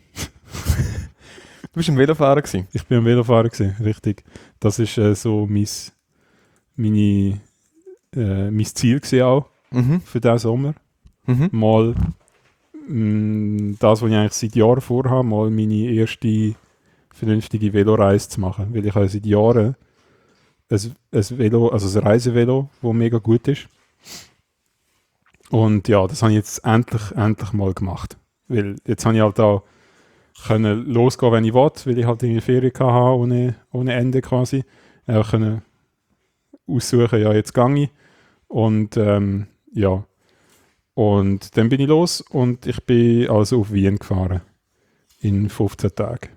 Du bist ein Velofahrer gewesen. ich bin am Velofahrer gewesen, richtig. Das ist äh, so mein, meine, äh, mein Ziel gewesen auch Mhm. für diesen Sommer. Mhm. Mal mh, das, was ich eigentlich seit Jahren vorhabe, mal meine erste vernünftige Veloreise zu machen. Weil ich habe seit Jahren ein, ein Velo, also ein Reisevelo, das mega gut ist. Und ja, das habe ich jetzt endlich, endlich mal gemacht. Weil jetzt habe ich halt auch können losgehen, wenn ich will, weil ich halt in Ferien hatte, ohne, ohne Ende quasi. Äh, können aussuchen, ja, jetzt gehe ich. Und ähm, ja. Und dann bin ich los und ich bin also auf Wien gefahren. In fünfzehn Tagen.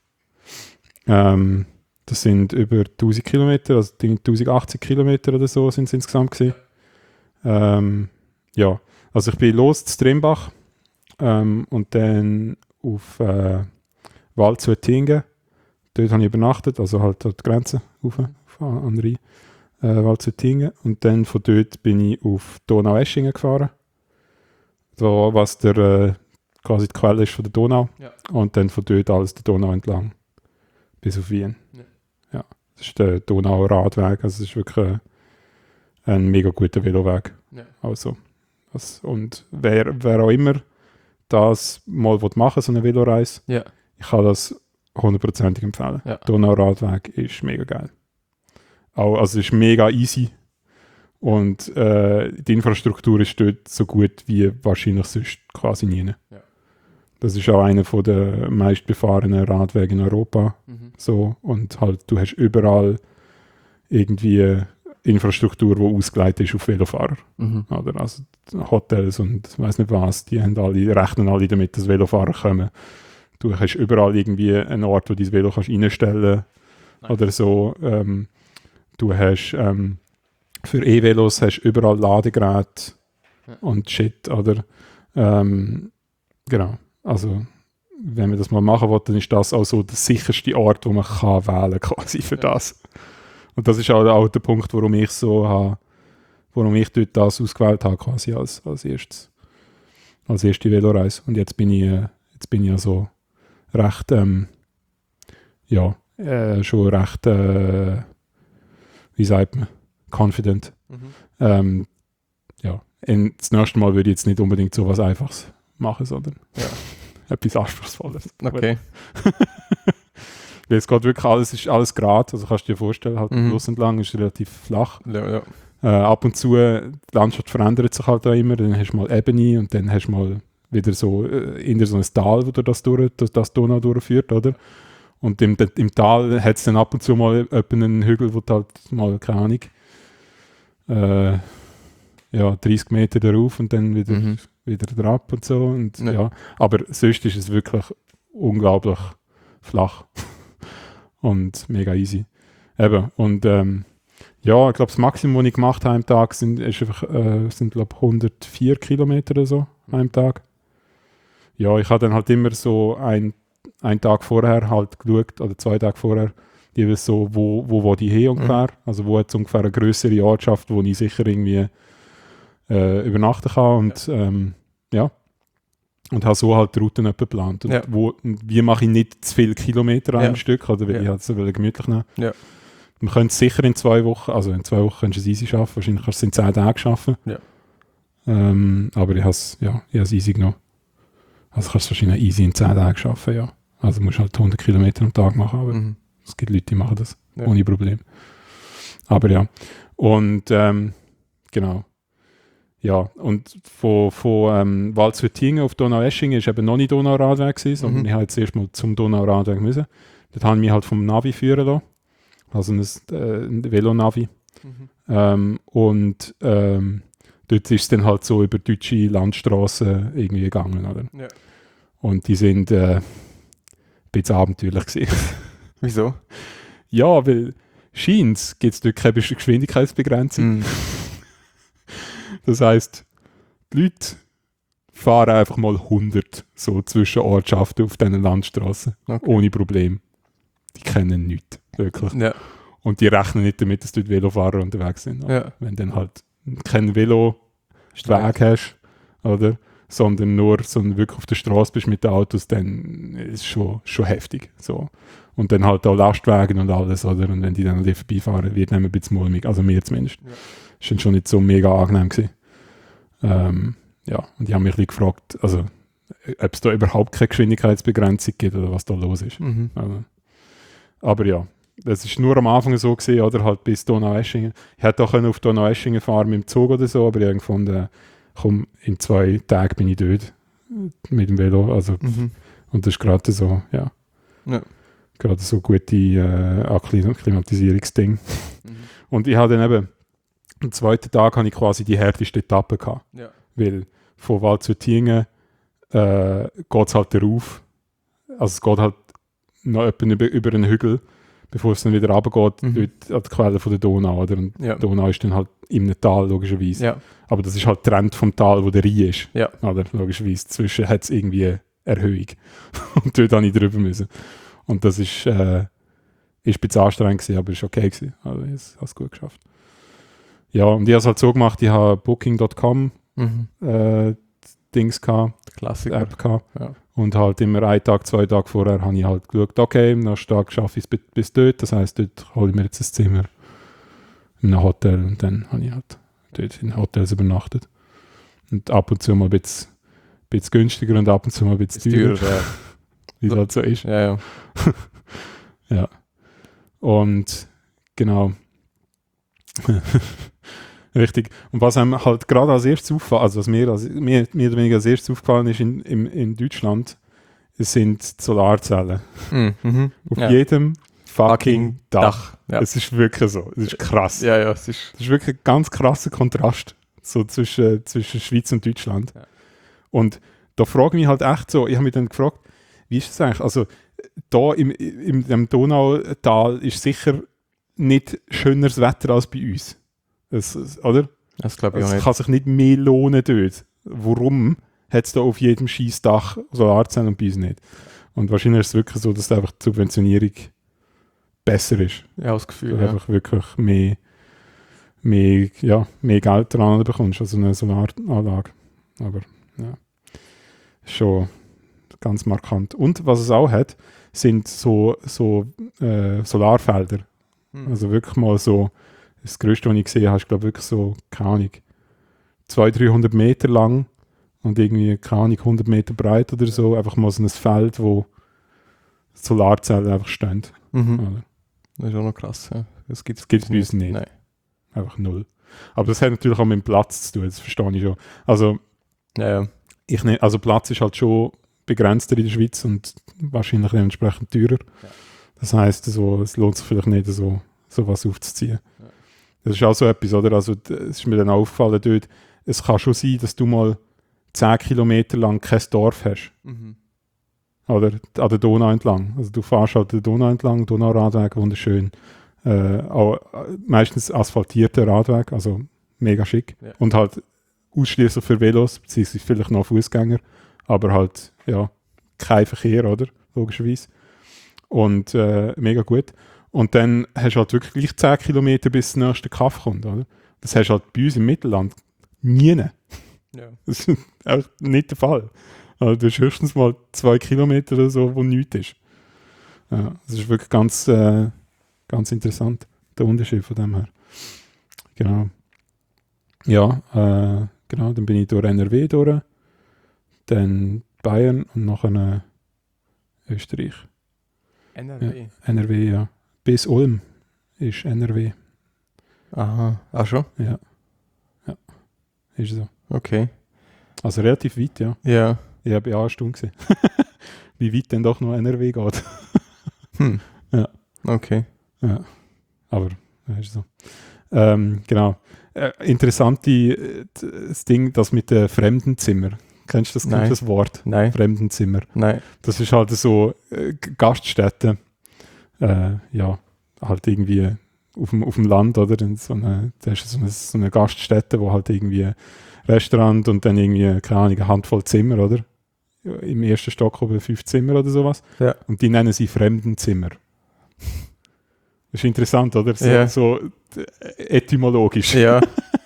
Ähm, das sind über tausend Kilometer, also tausendachtzig Kilometer oder so sind es insgesamt gewesen. Ähm, ja, also ich bin los zu Trimbach ähm, und dann auf äh, Waldshut-Tingen. Dort habe ich übernachtet, also halt an die Grenze rauf, auf, an den Rhein. Äh, Waldshut-Tingen. Und dann von dort bin ich auf Donaueschingen gefahren. Da, was der, äh, quasi die Quelle ist von der Donau. Ja. Und dann von dort alles der Donau entlang. Bis auf Wien. Ja. Ja. Das ist der Donau-Radweg. Also es ist wirklich äh, ein mega guter Veloweg. Ja. Also, das, und wer, wer auch immer das mal machen will, so eine Veloreise, Ja. ich kann das hundertprozentig empfehlen. Ja. Donau-Radweg ist mega geil. Auch, also es ist mega easy. Und äh, die Infrastruktur ist dort so gut wie wahrscheinlich sonst quasi nie. Ja. Das ist auch einer von der meistbefahrenen Radwege in Europa. Mhm. So. Und halt, du hast überall irgendwie Infrastruktur, die ausgelegt ist auf Velofahrer. Mhm. Oder? Also Hotels und ich weiß nicht was, die haben alle, rechnen alle damit, dass Velofahrer kommen. Du hast überall irgendwie einen Ort, wo du dein Velo kannst reinstellen Nice. oder so. Ähm, du hast ähm, für E-Velos hast überall Ladegeräte Ja. und Shit, oder? Ähm, genau. Also wenn man das mal machen will, dann ist das auch so der sicherste Ort, wo man kann wählen quasi für Ja. das. Und das ist auch der, auch der Punkt, warum ich so habe, warum ich dort das ausgewählt habe, quasi als, als erstes. Als erste Veloreise. Und jetzt bin ich, äh, jetzt bin ich also recht, ähm, ja, äh, schon recht, äh, wie sagt man, confident. Mhm. Ähm, ja, und das nächste Mal würde ich jetzt nicht unbedingt so was Einfaches machen, sondern Ja. etwas Anspruchsvolles. Okay. Weil es geht wirklich alles, ist alles gerade, also kannst du dir vorstellen, halt Mhm. Fluss entlang ist relativ flach. Ja, ja. Äh, ab und zu, die Landschaft verändert sich halt auch immer, dann hast du mal Ebene und dann hast du mal wieder so, äh, in so ein Tal, wo du das, durch, das, das Donau durchführt, oder? Und im, im Tal hat es dann ab und zu mal einen Hügel, wo du halt mal, keine Ahnung, äh, ja, dreißig Meter darauf und dann wieder, Mhm. wieder drauf und so. Und, Ja. ja. Aber sonst ist es wirklich unglaublich flach und mega easy. Eben, und ähm, ja, ich glaube, das Maximum, was ich gemacht habe am Tag, sind, ist einfach, äh, sind glaube hundertvier Kilometer oder so am Tag. Ja, ich habe dann halt immer so ein, einen Tag vorher halt geschaut, oder zwei Tage vorher, jeweils so, wo, wo, wo die hin ungefähr. Also wo jetzt ungefähr eine grössere Ortschaft, wo ich sicher irgendwie äh, übernachten kann und ja. Ähm, ja. Und habe so halt die Routen etwa geplant. Und Ja. wo, und wie mache ich nicht zu viele Kilometer an einem Ja. Stück, oder will Ja. ich halt so gemütlich nehmen. Ja. Man könnte es sicher in zwei Wochen, also in zwei Wochen kannst du es easy schaffen, wahrscheinlich kannst du es in zehn Tagen schaffen. Ja. Ähm, aber ich habe es ja, ich habe es easy genommen. Also kannst du es wahrscheinlich easy in zehn Tagen schaffen, ja. Also musst halt hundert Kilometer am Tag machen, aber Mhm. es gibt Leute, die machen das Ja. ohne Problem. Aber ja, und ähm, genau. Ja, und von, von ähm, Waldshüttingen auf Donaueschingen ist eben noch nicht Donauradweg gewesen, sondern Mhm. ich habe jetzt erst mal zum Donauradweg müssen. Dort haben wir halt vom Navi führen lassen. Also ein, äh, ein Velonavi. Mhm. Ähm, und ähm, dort ist es dann halt so über deutsche Landstraßen irgendwie gegangen, oder? Ja. Und die sind äh, ein bisschen abenteuerlich gewesen. Wieso? Ja, weil scheint gibt es dort keine Besch- Geschwindigkeitsbegrenzung. Mhm. Das heisst, die Leute fahren einfach mal hundert so zwischen Ortschaften auf diesen Landstraßen. Okay. Ohne Problem. Die kennen nichts, wirklich. Ja. Und die rechnen nicht damit, dass dort Velofahrer unterwegs sind. Ja. Wenn du dann halt keinen Veloweg Stark. hast, oder? Sondern nur so wirklich auf der Straße bist mit den Autos, dann ist es schon, schon heftig. So. Und dann halt auch Lastwagen und alles, oder? Und wenn die dann an dir vorbeifahren, wird dann ein bisschen mulmig. Also mir zumindest. Ja. Das war schon nicht so mega angenehm gewesen. Ähm, ja, und die haben mich ein bisschen gefragt, also, ob es da überhaupt keine Geschwindigkeitsbegrenzung gibt oder was da los ist. Mhm. Also, aber ja, das ist nur am Anfang so gesehen, oder halt bis Donaueschingen. Ich hätte auch können auf Donaueschingen fahren mit dem Zug oder so, aber ich habe gefunden, komm, in zwei Tagen bin ich dort mit dem Velo. Also, Mhm. und das ist gerade so, ja, Ja. gerade so gute äh, Akklimatisierungsding. Mhm. Und ich habe dann eben, am zweiten Tag habe ich quasi die härteste Etappe gehabt. Ja. Weil von Waldshüttingen äh, geht es halt rauf. Also es geht halt noch etwa über, über einen Hügel, bevor es dann wieder runtergeht, Mhm. dort an die Quelle von der Donau. Oder? Und Ja. die Donau ist dann halt in einem Tal, logischerweise. Ja. Aber das ist halt getrennt vom Tal, wo der Rhein ist. Ja. Oder? Logischerweise. Zwischen hat es irgendwie eine Erhöhung. Und dort habe ich drüber müssen. Und das ist, äh, ist ein bisschen anstrengend gewesen, aber ist okay gewesen. Also ich habe es gut geschafft. Ja, und ich habe es halt so gemacht, ich habe Booking Punkt com Mhm. äh, Dings gehabt, Klassiker. App gehabt. Ja. Und halt immer einen Tag, zwei Tage vorher habe ich halt geschaut, okay, am nächsten Tag schaffe ich es bis, bis dort. Das heisst, dort hole ich mir jetzt ein Zimmer in einem Hotel und dann habe ich halt dort in Hotels übernachtet. Und ab und zu mal ein bisschen, ein bisschen günstiger und ab und zu mal ein bisschen teurer, Teurer, ja. wie es halt so ist. Ja, ja. Ja. Und genau. Richtig. Und was einem halt gerade als erstes auffällt, also was mir, als, mir mehr oder weniger als erstes aufgefallen ist in, in, in Deutschland, es sind Solarzellen. Mhm. Mhm. Auf Ja. jedem fucking Dach. Dach. Ja. Es ist wirklich so. Es ist krass. ja, ja, es ist. Das ist wirklich ein ganz krasser Kontrast so zwischen, zwischen Schweiz und Deutschland. Ja. Und da frage ich mich halt echt so, ich habe mich dann gefragt, wie ist das eigentlich? Also da im, im, im Donautal ist sicher nicht schöneres Wetter als bei uns. Das, oder? Das glaube ich auch Es nicht. kann sich nicht mehr lohnen dort. Warum hat es da auf jedem Scheissdach Solarzellen und bei uns nicht? Und wahrscheinlich ist es wirklich so, dass einfach die Subventionierung besser ist. Ja, das Gefühl. Du Ja. einfach wirklich mehr, mehr, ja, mehr Geld dran bekommst als eine Solaranlage. Aber ja, ist schon ganz markant. Und was es auch hat, sind so, so äh, Solarfelder. Mhm. Also wirklich mal so, das Größte, was ich gesehen habe, ist glaube ich wirklich so, keine Ahnung, zweihundert, dreihundert Meter lang und irgendwie, keine Ahnung, hundert Meter breit oder so. Einfach mal so ein Feld, wo Solarzellen einfach stehen. Mhm. Oder? Das ist auch noch krass. Ja. Das gibt es gibt's bei uns nicht. Nein. Einfach null. Aber das hat natürlich auch mit dem Platz zu tun, das verstehe ich schon. Also, Ja, ja. ich ne, also Platz ist halt schon begrenzter in der Schweiz und wahrscheinlich dementsprechend teurer. Ja. Das heisst, so, es lohnt sich vielleicht nicht, so, so was aufzuziehen. Ja. Das ist auch so etwas, oder? Also, d- es ist mir dann aufgefallen dort, es kann schon sein, dass du mal zehn Kilometer lang kein Dorf hast. Mhm. Oder an der Donau entlang. Also du fährst halt der Donau entlang, Donauradweg, wunderschön. Äh, auch, äh, meistens asphaltierter Radweg, also mega schick. Ja. Und halt ausschließlich für Velos, beziehungsweise vielleicht noch Fußgänger, aber halt, ja, kein Verkehr, oder? Logischerweise. Und äh, mega gut. Und dann hast du halt wirklich gleich zehn Kilometer bis der nächste Kaff kommt, oder? Das hast du halt bei uns im Mittelland nie. Ja. Das ist einfach nicht der Fall. Also du hast höchstens mal zwei Kilometer oder so, wo nichts ist. Ja, das ist wirklich ganz, äh, ganz interessant. der Unterschied von dem her. Genau. Ja, äh, genau, dann bin ich durch N R W durch, dann Bayern und nachher äh, Österreich. N R Ja, W. N R W, ja. Bis Ulm ist N R W. Aha. Ach schon? Ja. Ja. Ist so. Okay. Also relativ weit, ja. Ja. Ich habe ja eine Stunde gesehen. Wie weit denn doch noch N R W geht. Hm. Ja. Okay. Ja. Aber, ja, ist so. Ähm, genau. Äh, interessante äh, das Ding, das mit den Fremdenzimmer. Kennst du das, Nein. kennst du das Wort? Nein. Fremdenzimmer. Nein. Das ist halt so äh, G- Gaststätte. Äh, ja, halt irgendwie auf dem, auf dem Land, oder? In so eine, da ist so eine, so eine Gaststätte, wo halt irgendwie Restaurant und dann irgendwie, keine Ahnung, eine Handvoll Zimmer, oder? Im ersten Stock oben fünf Zimmer oder sowas. Ja. Und die nennen sie Fremdenzimmer. Das ist interessant, oder? So, Ja. so äh, etymologisch. Ja.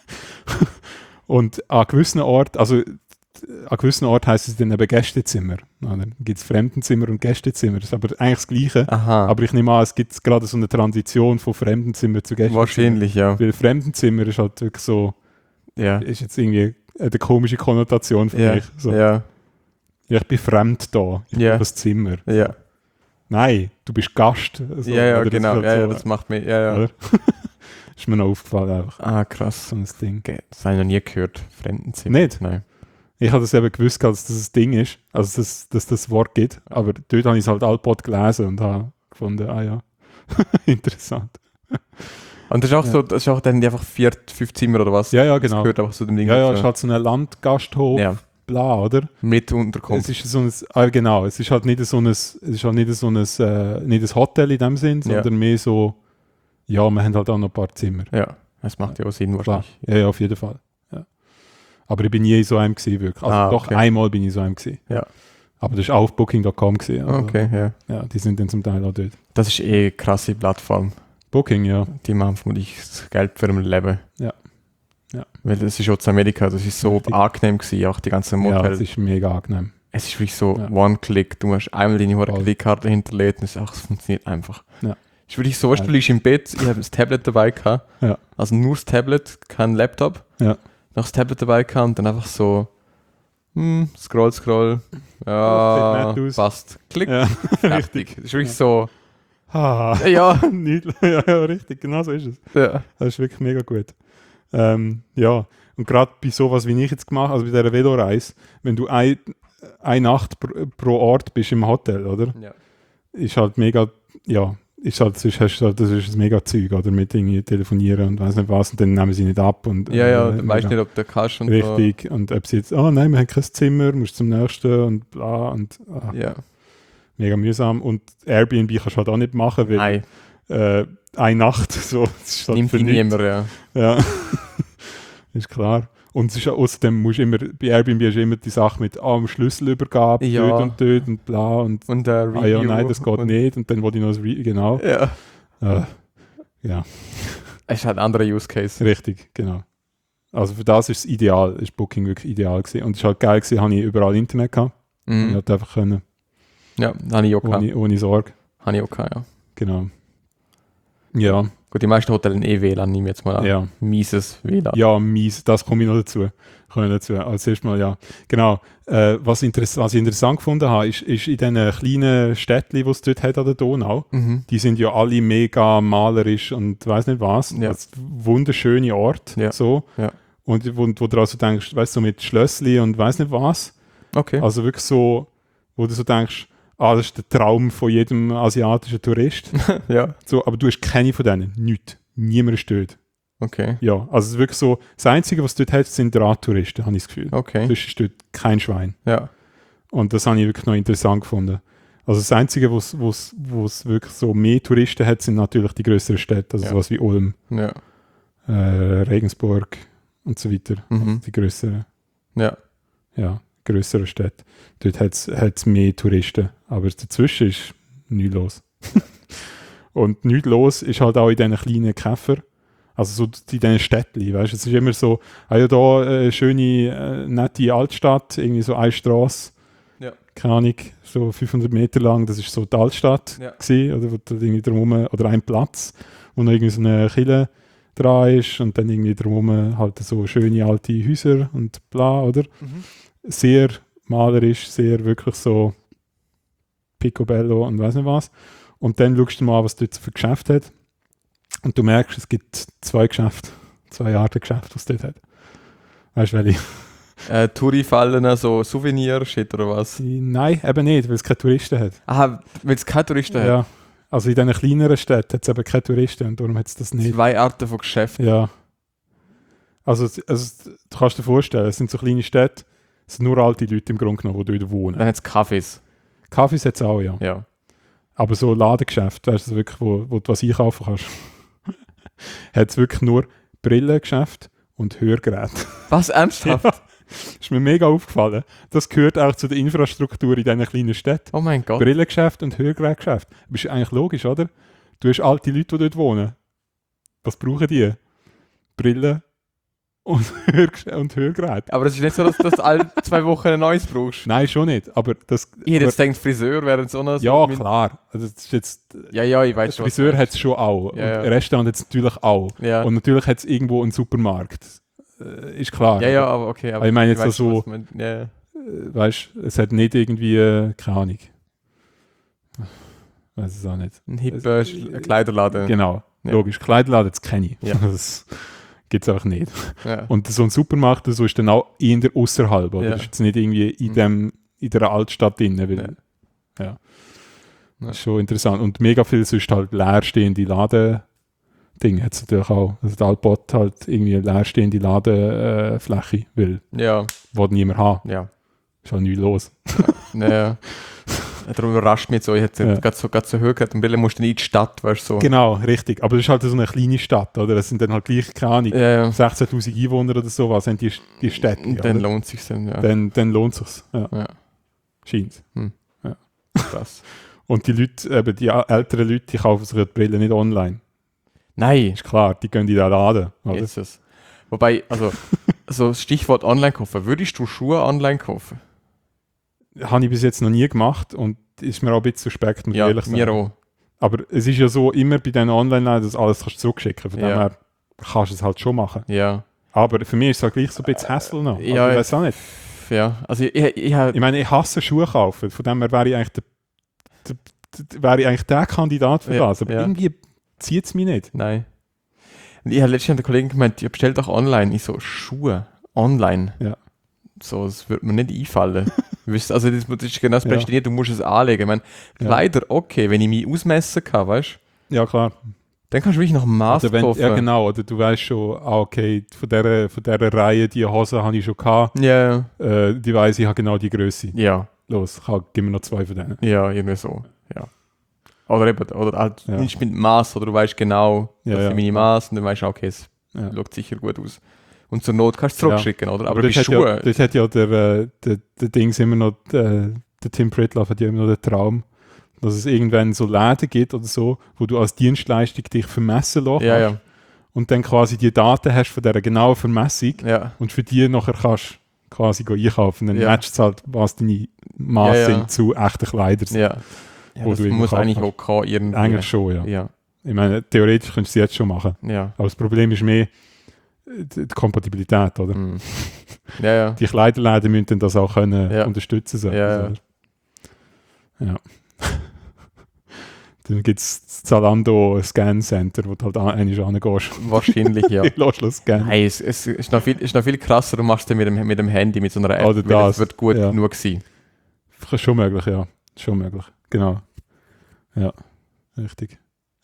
Und an gewissen Orten, also äh, an gewissen Orten heisst es dann eben Gästezimmer. Oder? Dann gibt es Fremdenzimmer und Gästezimmer. Das ist aber eigentlich das Gleiche. Aha. Aber ich nehme an, es gibt gerade so eine Transition von Fremdenzimmer zu Gästezimmer. Wahrscheinlich, ja. Weil Fremdenzimmer ist halt wirklich so, Ja. ist jetzt irgendwie eine komische Konnotation für Ja. mich. So, Ja. ja, ich bin fremd da, ich Ja. bin das Zimmer. Ja. Nein, du bist Gast. Also, Ja, ja, oder? Das genau. ist halt Ja, ja, so, das macht mir. Ja, ja. oder? Ist mir noch aufgefallen einfach. Ah, krass. So ein Ding. Okay, das habe ich noch nie gehört. Fremdenzimmer. Nicht? Nein. Ich habe das eben gewusst, dass das ein Ding ist, also dass, dass das Wort gibt, aber dort habe ich es halt allpod gelesen und habe gefunden, ah ja, interessant. Und das ist auch Ja. so, das ist auch dann einfach vier, fünf Zimmer oder was? Ja, ja, Das genau. gehört einfach zu dem Ding. Ja, ja, es dazu. ist halt so ein Landgasthof, ja. bla, oder? Mit Es Unterkunft. ist so ein, ah, genau, es ist halt nicht so ein, es ist halt nicht so ein, äh, nicht ein Hotel in dem Sinn, Ja. sondern mehr so, ja, wir haben halt auch noch ein paar Zimmer. Ja, das macht ja auch Sinn Klar. wahrscheinlich. Ja, ja, auf jeden Fall. Ja. Aber ich bin nie in so einem gewesen, wirklich. Also Ah, doch okay. einmal bin ich in so einem gewesen. Ja. Aber das war auch auf booking Punkt com gewesen. Also, Okay, ja. ja, die sind dann zum Teil auch dort. Das ist eh eine krasse Plattform. Booking, ja. Die machen vermutlich das Geld für ein Leben. Ja. Ja. Weil das ist auch zu Amerika, das ist so Richtig. angenehm gewesen, auch die ganzen Ja, Motel. das ist mega angenehm. es ist wirklich so Ja. One-Click. Du musst einmal deine Voll. Kreditkarte hinterlegen und es ach, es funktioniert einfach. Ja. Ist wirklich so, weißt du, du liegst im Bett, ich habe das Tablet dabei gehabt. Ja. Also nur das Tablet, kein Laptop. Ja. Noch das Tablet dabei gehabt und dann einfach so hm, scroll, scroll. Oh, Ja, sieht nett aus. passt. Klick, Ja, fertig. Das ist wirklich so, Ah, ja, nicht, ja, ja, richtig, genau so ist es. ja, Das ist wirklich mega gut. Ähm, ja, und gerade bei sowas, wie ich jetzt gemacht habe, also bei dieser Veloreise, wenn du ein, eine Nacht pro, pro Ort bist im Hotel, oder? ja. Ist halt mega, ja, ist halt, sonst hast du halt, das ist ein mega Zeug, oder? Mit irgendwie telefonieren und weiß nicht was, und dann nehmen sie nicht ab. Und, Ja, ja, äh, dann weißt du mega- nicht, ob der kannst und Richtig, und ob sie jetzt, oh nein, wir haben kein Zimmer, musst zum nächsten und bla, und ah, so. Ja, mega mühsam. Und Airbnb kannst du halt auch nicht machen, weil nein, äh, eine Nacht, so, das ist halt nimmt für ihn nichts. niemand, ja. Ja, ist klar. Und es ist, außerdem musst du immer, bei Airbnb hast du immer die Sache mit ah, um Schlüsselübergabe, Ja. dort und dort und bla und Und der Review. ah ja, nein, das geht und, nicht und dann wollte ich noch das Re genau. Ja, Äh, ja, es ist halt ein anderer Use Case. richtig, genau. Also für das ist es ideal, ist Booking wirklich ideal gewesen. Und es ist halt geil gewesen, habe ich überall Internet gehabt. Mhm. Ich halt einfach können, Ja, habe ich auch gehabt. ohne, ohne Sorge. Habe ich auch gehabt, ja. Genau. Ja, Gut, die meisten Hotels haben eh W L A N, nehme ich jetzt mal an. ja. Mieses W L A N. Ja, mies, das komme ich noch dazu. Komme ich noch dazu. Als erstes Mal, ja. Genau. Äh, was, interess was ich interessant gefunden habe, ist, ist in diesen kleinen Städtchen, die es dort hat an der Donau, Mhm. die sind ja alle mega malerisch und weiß nicht was. Ja. Also wunderschöne Orte. Ja. So. Ja. Und wo, wo du also denkst, weißt du, so mit Schlössli und weiß nicht was. Okay. Also wirklich so, wo du so denkst, ah, das ist der Traum von jedem asiatischen Tourist. ja, So, aber du hast keine von denen. Nichts. Niemand ist dort. okay. Ja, also es ist wirklich so, das Einzige, was du dort hast, sind Radtouristen, habe ich das Gefühl. Okay. Sonst ist dort kein Schwein. Ja. Und das habe ich wirklich noch interessant gefunden. Also das Einzige, wo es wirklich so mehr Touristen hat, sind natürlich die größeren Städte, also Ja. sowas wie Ulm, Ja. äh, Regensburg und so weiter. Mhm. Also die grösseren, Ja. ja, grösseren Städte. Dort hat es mehr Touristen, aber dazwischen ist nichts los. Und nichts los ist halt auch in diesen kleinen Käfer. Also so in diesen Städtchen, weißt du, es ist immer so, ah ja, da eine schöne, äh, nette Altstadt, irgendwie so eine Straße, Ja. keine Ahnung, so fünfhundert Meter lang, das ist so die Altstadt Ja. gewesen, oder, wo da irgendwie drumherum, oder ein Platz. wo noch irgendwie so eine Kille dran ist und dann irgendwie drumherum halt so schöne alte Häuser und bla, oder? Mhm. Sehr malerisch, sehr wirklich so Picobello und weiss nicht was. Und dann schaust du mal, was dort für Geschäft hat. Und du merkst, es gibt zwei Geschäfte, zwei Arten Geschäfte, was es dort hat. Weißt du, welche? Äh, Touri-Fallen, so Souvenir-Shit oder was? Nein, eben nicht, weil es keine Touristen hat. Aha, weil es keine Touristen hat. Ja. Also in diesen kleineren Städten hat es eben keine Touristen und darum hat es das nicht. Zwei Arten von Geschäften. Ja. Also, es- also du kannst dir vorstellen, es sind so kleine Städte, es sind nur alte Leute im Grunde genommen, die dort wohnen. Dann hat es Kaffees. Kaffees hat es auch, ja. Ja. Aber so Ladengeschäfte, weißt du, wirklich, wo, wo du was einkaufen kannst, hat es wirklich nur Brillengeschäft und Hörgeräte. Was, ernsthaft? Ja. Ist mir mega aufgefallen. Das gehört auch zu der Infrastruktur in diesen kleinen Städten. Oh mein Gott. Brillengeschäft und Hörgerätgeschäft. Das ist eigentlich logisch, oder? Du hast alte Leute, die dort wohnen. Was brauchen die? Brillen und, Hörgesch- und Hörgeräte. Aber es ist nicht so, dass du das alle zwei Wochen ein neues brauchst. Nein, schon nicht. Aber das. Ich hätte aber, jetzt gedacht, Friseur wären so noch... ja, mit- klar. Also das ist jetzt, Ja, ja, ich weiß schon. Friseur hat es schon auch. Ja, ja. Und Restaurant hat es natürlich auch. Ja. Und natürlich hat es irgendwo einen Supermarkt. Äh, ist klar. Ja, ja, aber okay. Aber ich meine jetzt weiß schon, so- was man- ja, ja. Äh, weißt du, es hat nicht irgendwie, äh, keine Ahnung. Weiß es auch nicht. Ein hipper Sch- Kleiderladen. Genau, Ja. logisch. Kleiderladen, das kenne ich. Ja. Das gibt es einfach nicht. Ja. Und so ein Supermarkt, so ist dann auch eher außerhalb, oder? Ja. Das ist jetzt nicht irgendwie in, Mhm. dem, in der Altstadt drin, weil, ja. Ja. Das ist schon interessant. Und mega viel sonst halt leerstehende Ladedinge hat es natürlich auch. Also der Altbot halt irgendwie eine leerstehende Ladefläche äh, will, Ja, will niemand haben. ja. Ist halt nichts los. Naja. Darum überrascht mich jetzt so, ich hätte Ja. gerade so, grad so gehört, und Bilder musst du nicht in die Stadt, weißt du so. Genau, richtig. Aber das ist halt so eine kleine Stadt, oder? Das sind dann halt gleich, keine Ahnung, Ja, ja. sechzehntausend Einwohner oder so, was sind die, die Städte. Und dann oder? lohnt sich dann, ja. dann, dann lohnt es sich. Ja. Ja. Scheint. Krass. Und die Leute, eben die älteren Leute, die kaufen sich die Brille nicht online. Nein, Ist klar, die gehen in den Laden. Oder? ist es. Wobei, also, so Stichwort online kaufen. Würdest du Schuhe online kaufen? Habe ich bis jetzt noch nie gemacht und ist mir auch ein bisschen suspekt, muss ich Ja, ehrlich sagen. mir auch. Aber es ist ja so, immer bei diesen Online-Läden, dass alles kannst du zurückschicken. Von Ja. dem her kannst du es halt schon machen. Ja. Aber für mich ist es halt gleich so ein bisschen Hassel noch. Also Ja, ich weiß auch nicht. Ja, also ich, ich, ich, hab- Ich meine, ich hasse Schuhe kaufen. Von dem her wäre ich eigentlich der, der, der, wäre ich eigentlich der Kandidat für Ja, das. Aber ja. irgendwie zieht es mich nicht. Nein. Und ich habe letztens der Kollegen gemeint, ihr bestellt doch online. Ich so, Schuhe? Online? Ja. So, das wird mir nicht einfallen. Wisst, also das, das ist genau das Ja. Beste, du musst es anlegen. Ich meine, Ja. Kleider, okay, wenn ich mich ausmessen kann, weißt du, Ja, klar. dann kannst du wirklich nach dem Maß Oder wenn, kaufen. ja, genau. Oder du weißt schon, ah, okay, von dieser, von dieser Reihe, die Hose habe ich schon gehabt. Ja, Äh, die weiss, ich habe genau die Größe. ja, Los, kann, gib mir noch zwei von denen. ja, irgendwie so, ja. Oder eben, oder halt Ja. nicht mit Maß, oder du weißt genau, Ja, das ja. sind meine Maß und dann weißt du, okay, es Ja. schaut sicher gut aus. Und zur Not kannst du zurückschicken, oder? Aber, bei dort hat ja, Schuhen, dort hat ja der, äh, der, der Dings immer noch, der, der Tim Pritloff hat ja immer noch den Traum, dass es irgendwann so Läden gibt oder so, wo du als Dienstleistung dich vermessen lässt ja, ja, und dann quasi die Daten hast von dieser genauen Vermessung ja, und für die nachher kannst quasi go einkaufen. Dann Ja. matcht es halt, was deine Maße Ja, ja. sind zu echten Kleidern. ja. Ja, Wo das du irgendwo muss eigentlich kaufst. auch kommen, irgendwie. Eigentlich schon, ja. Ja, Ich meine, theoretisch könntest du es jetzt schon machen. ja. Aber das Problem ist mehr äh, die die Kompatibilität, oder? Mm. Ja, ja. Die Kleiderläden müssen dann das auch können Ja. unterstützen. So. Ja, Also, ja. Dann gibt es das Zalando Scan Center, wo du halt an- eigentlich angehst. Wahrscheinlich, ja. Ich lasse das scannen. Nein, es, es ist, noch viel, ist noch viel krasser, du machst es mit dem, mit dem Handy, mit so einer App, Oder weil das, das wird gut ja. genug sein. Ist schon möglich, ja. Schon möglich. Genau. Ja, richtig.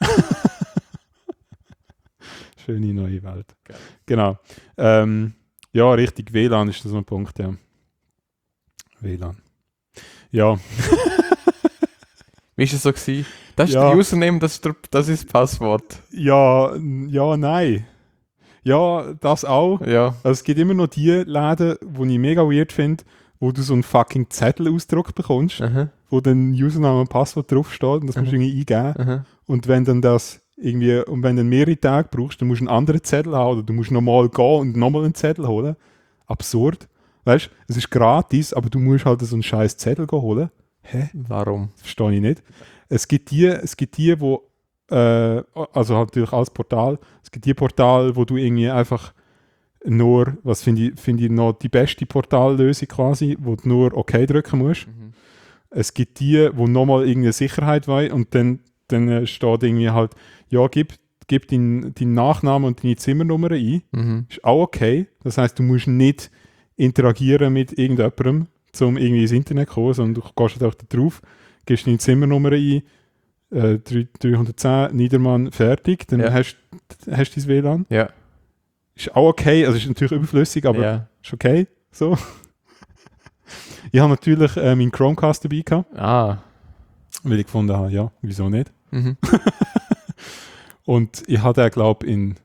Schöne neue Welt. Geil. Genau. Ähm, ja, richtig. W L A N ist das so ein Punkt, ja. W L A N. Ja, Wie ist es so gewesen? Das ist Ja. der Username, das ist, der, das ist das Passwort. ja, n- ja, nein. Ja, das auch. Ja. Also es gibt immer noch die Läden, die ich mega weird finde, wo du so einen fucking Zettel ausgedruckt bekommst, Aha, wo dann Username und Passwort draufsteht und das musst du Mhm. irgendwie eingeben. aha. Und wenn dann das irgendwie, und wenn du mehrere Tage brauchst, dann musst du einen anderen Zettel haben oder du musst nochmal gehen und nochmal einen Zettel holen. Absurd. Weißt du, es ist gratis, aber du musst halt so einen scheiß Zettel gehen holen. Hä? Warum? Das verstehe ich nicht. Es gibt die, es gibt die, wo äh, also halt natürlich als Portal. Es gibt die Portale, wo du irgendwie einfach nur, was finde ich, find ich noch die beste Portallösung quasi, wo du nur OK drücken musst. Mhm. Es gibt die, wo nochmal irgendeine Sicherheit wollen und dann, dann äh, steht irgendwie halt, ja, gib, gib deinen dein Nachnamen und deine Zimmernummer ein. Mhm. Ist auch okay. Das heisst, du musst nicht interagieren mit irgendjemandem, um irgendwie ins Internet zu kommen, sondern du gehst halt auch da drauf, gibst deine Zimmernummer ein, äh, dreihundertzehn, Niedermann, fertig, dann Ja. hast du hast dein W L A N. Ja. Ist auch okay, also ist natürlich überflüssig, aber Ja. ist okay. So. Ich habe natürlich äh, meinen Chromecast dabei gehabt, Ah. weil ich gefunden habe, ja, wieso nicht? Mhm. Und ich hatte den, glaube ich, in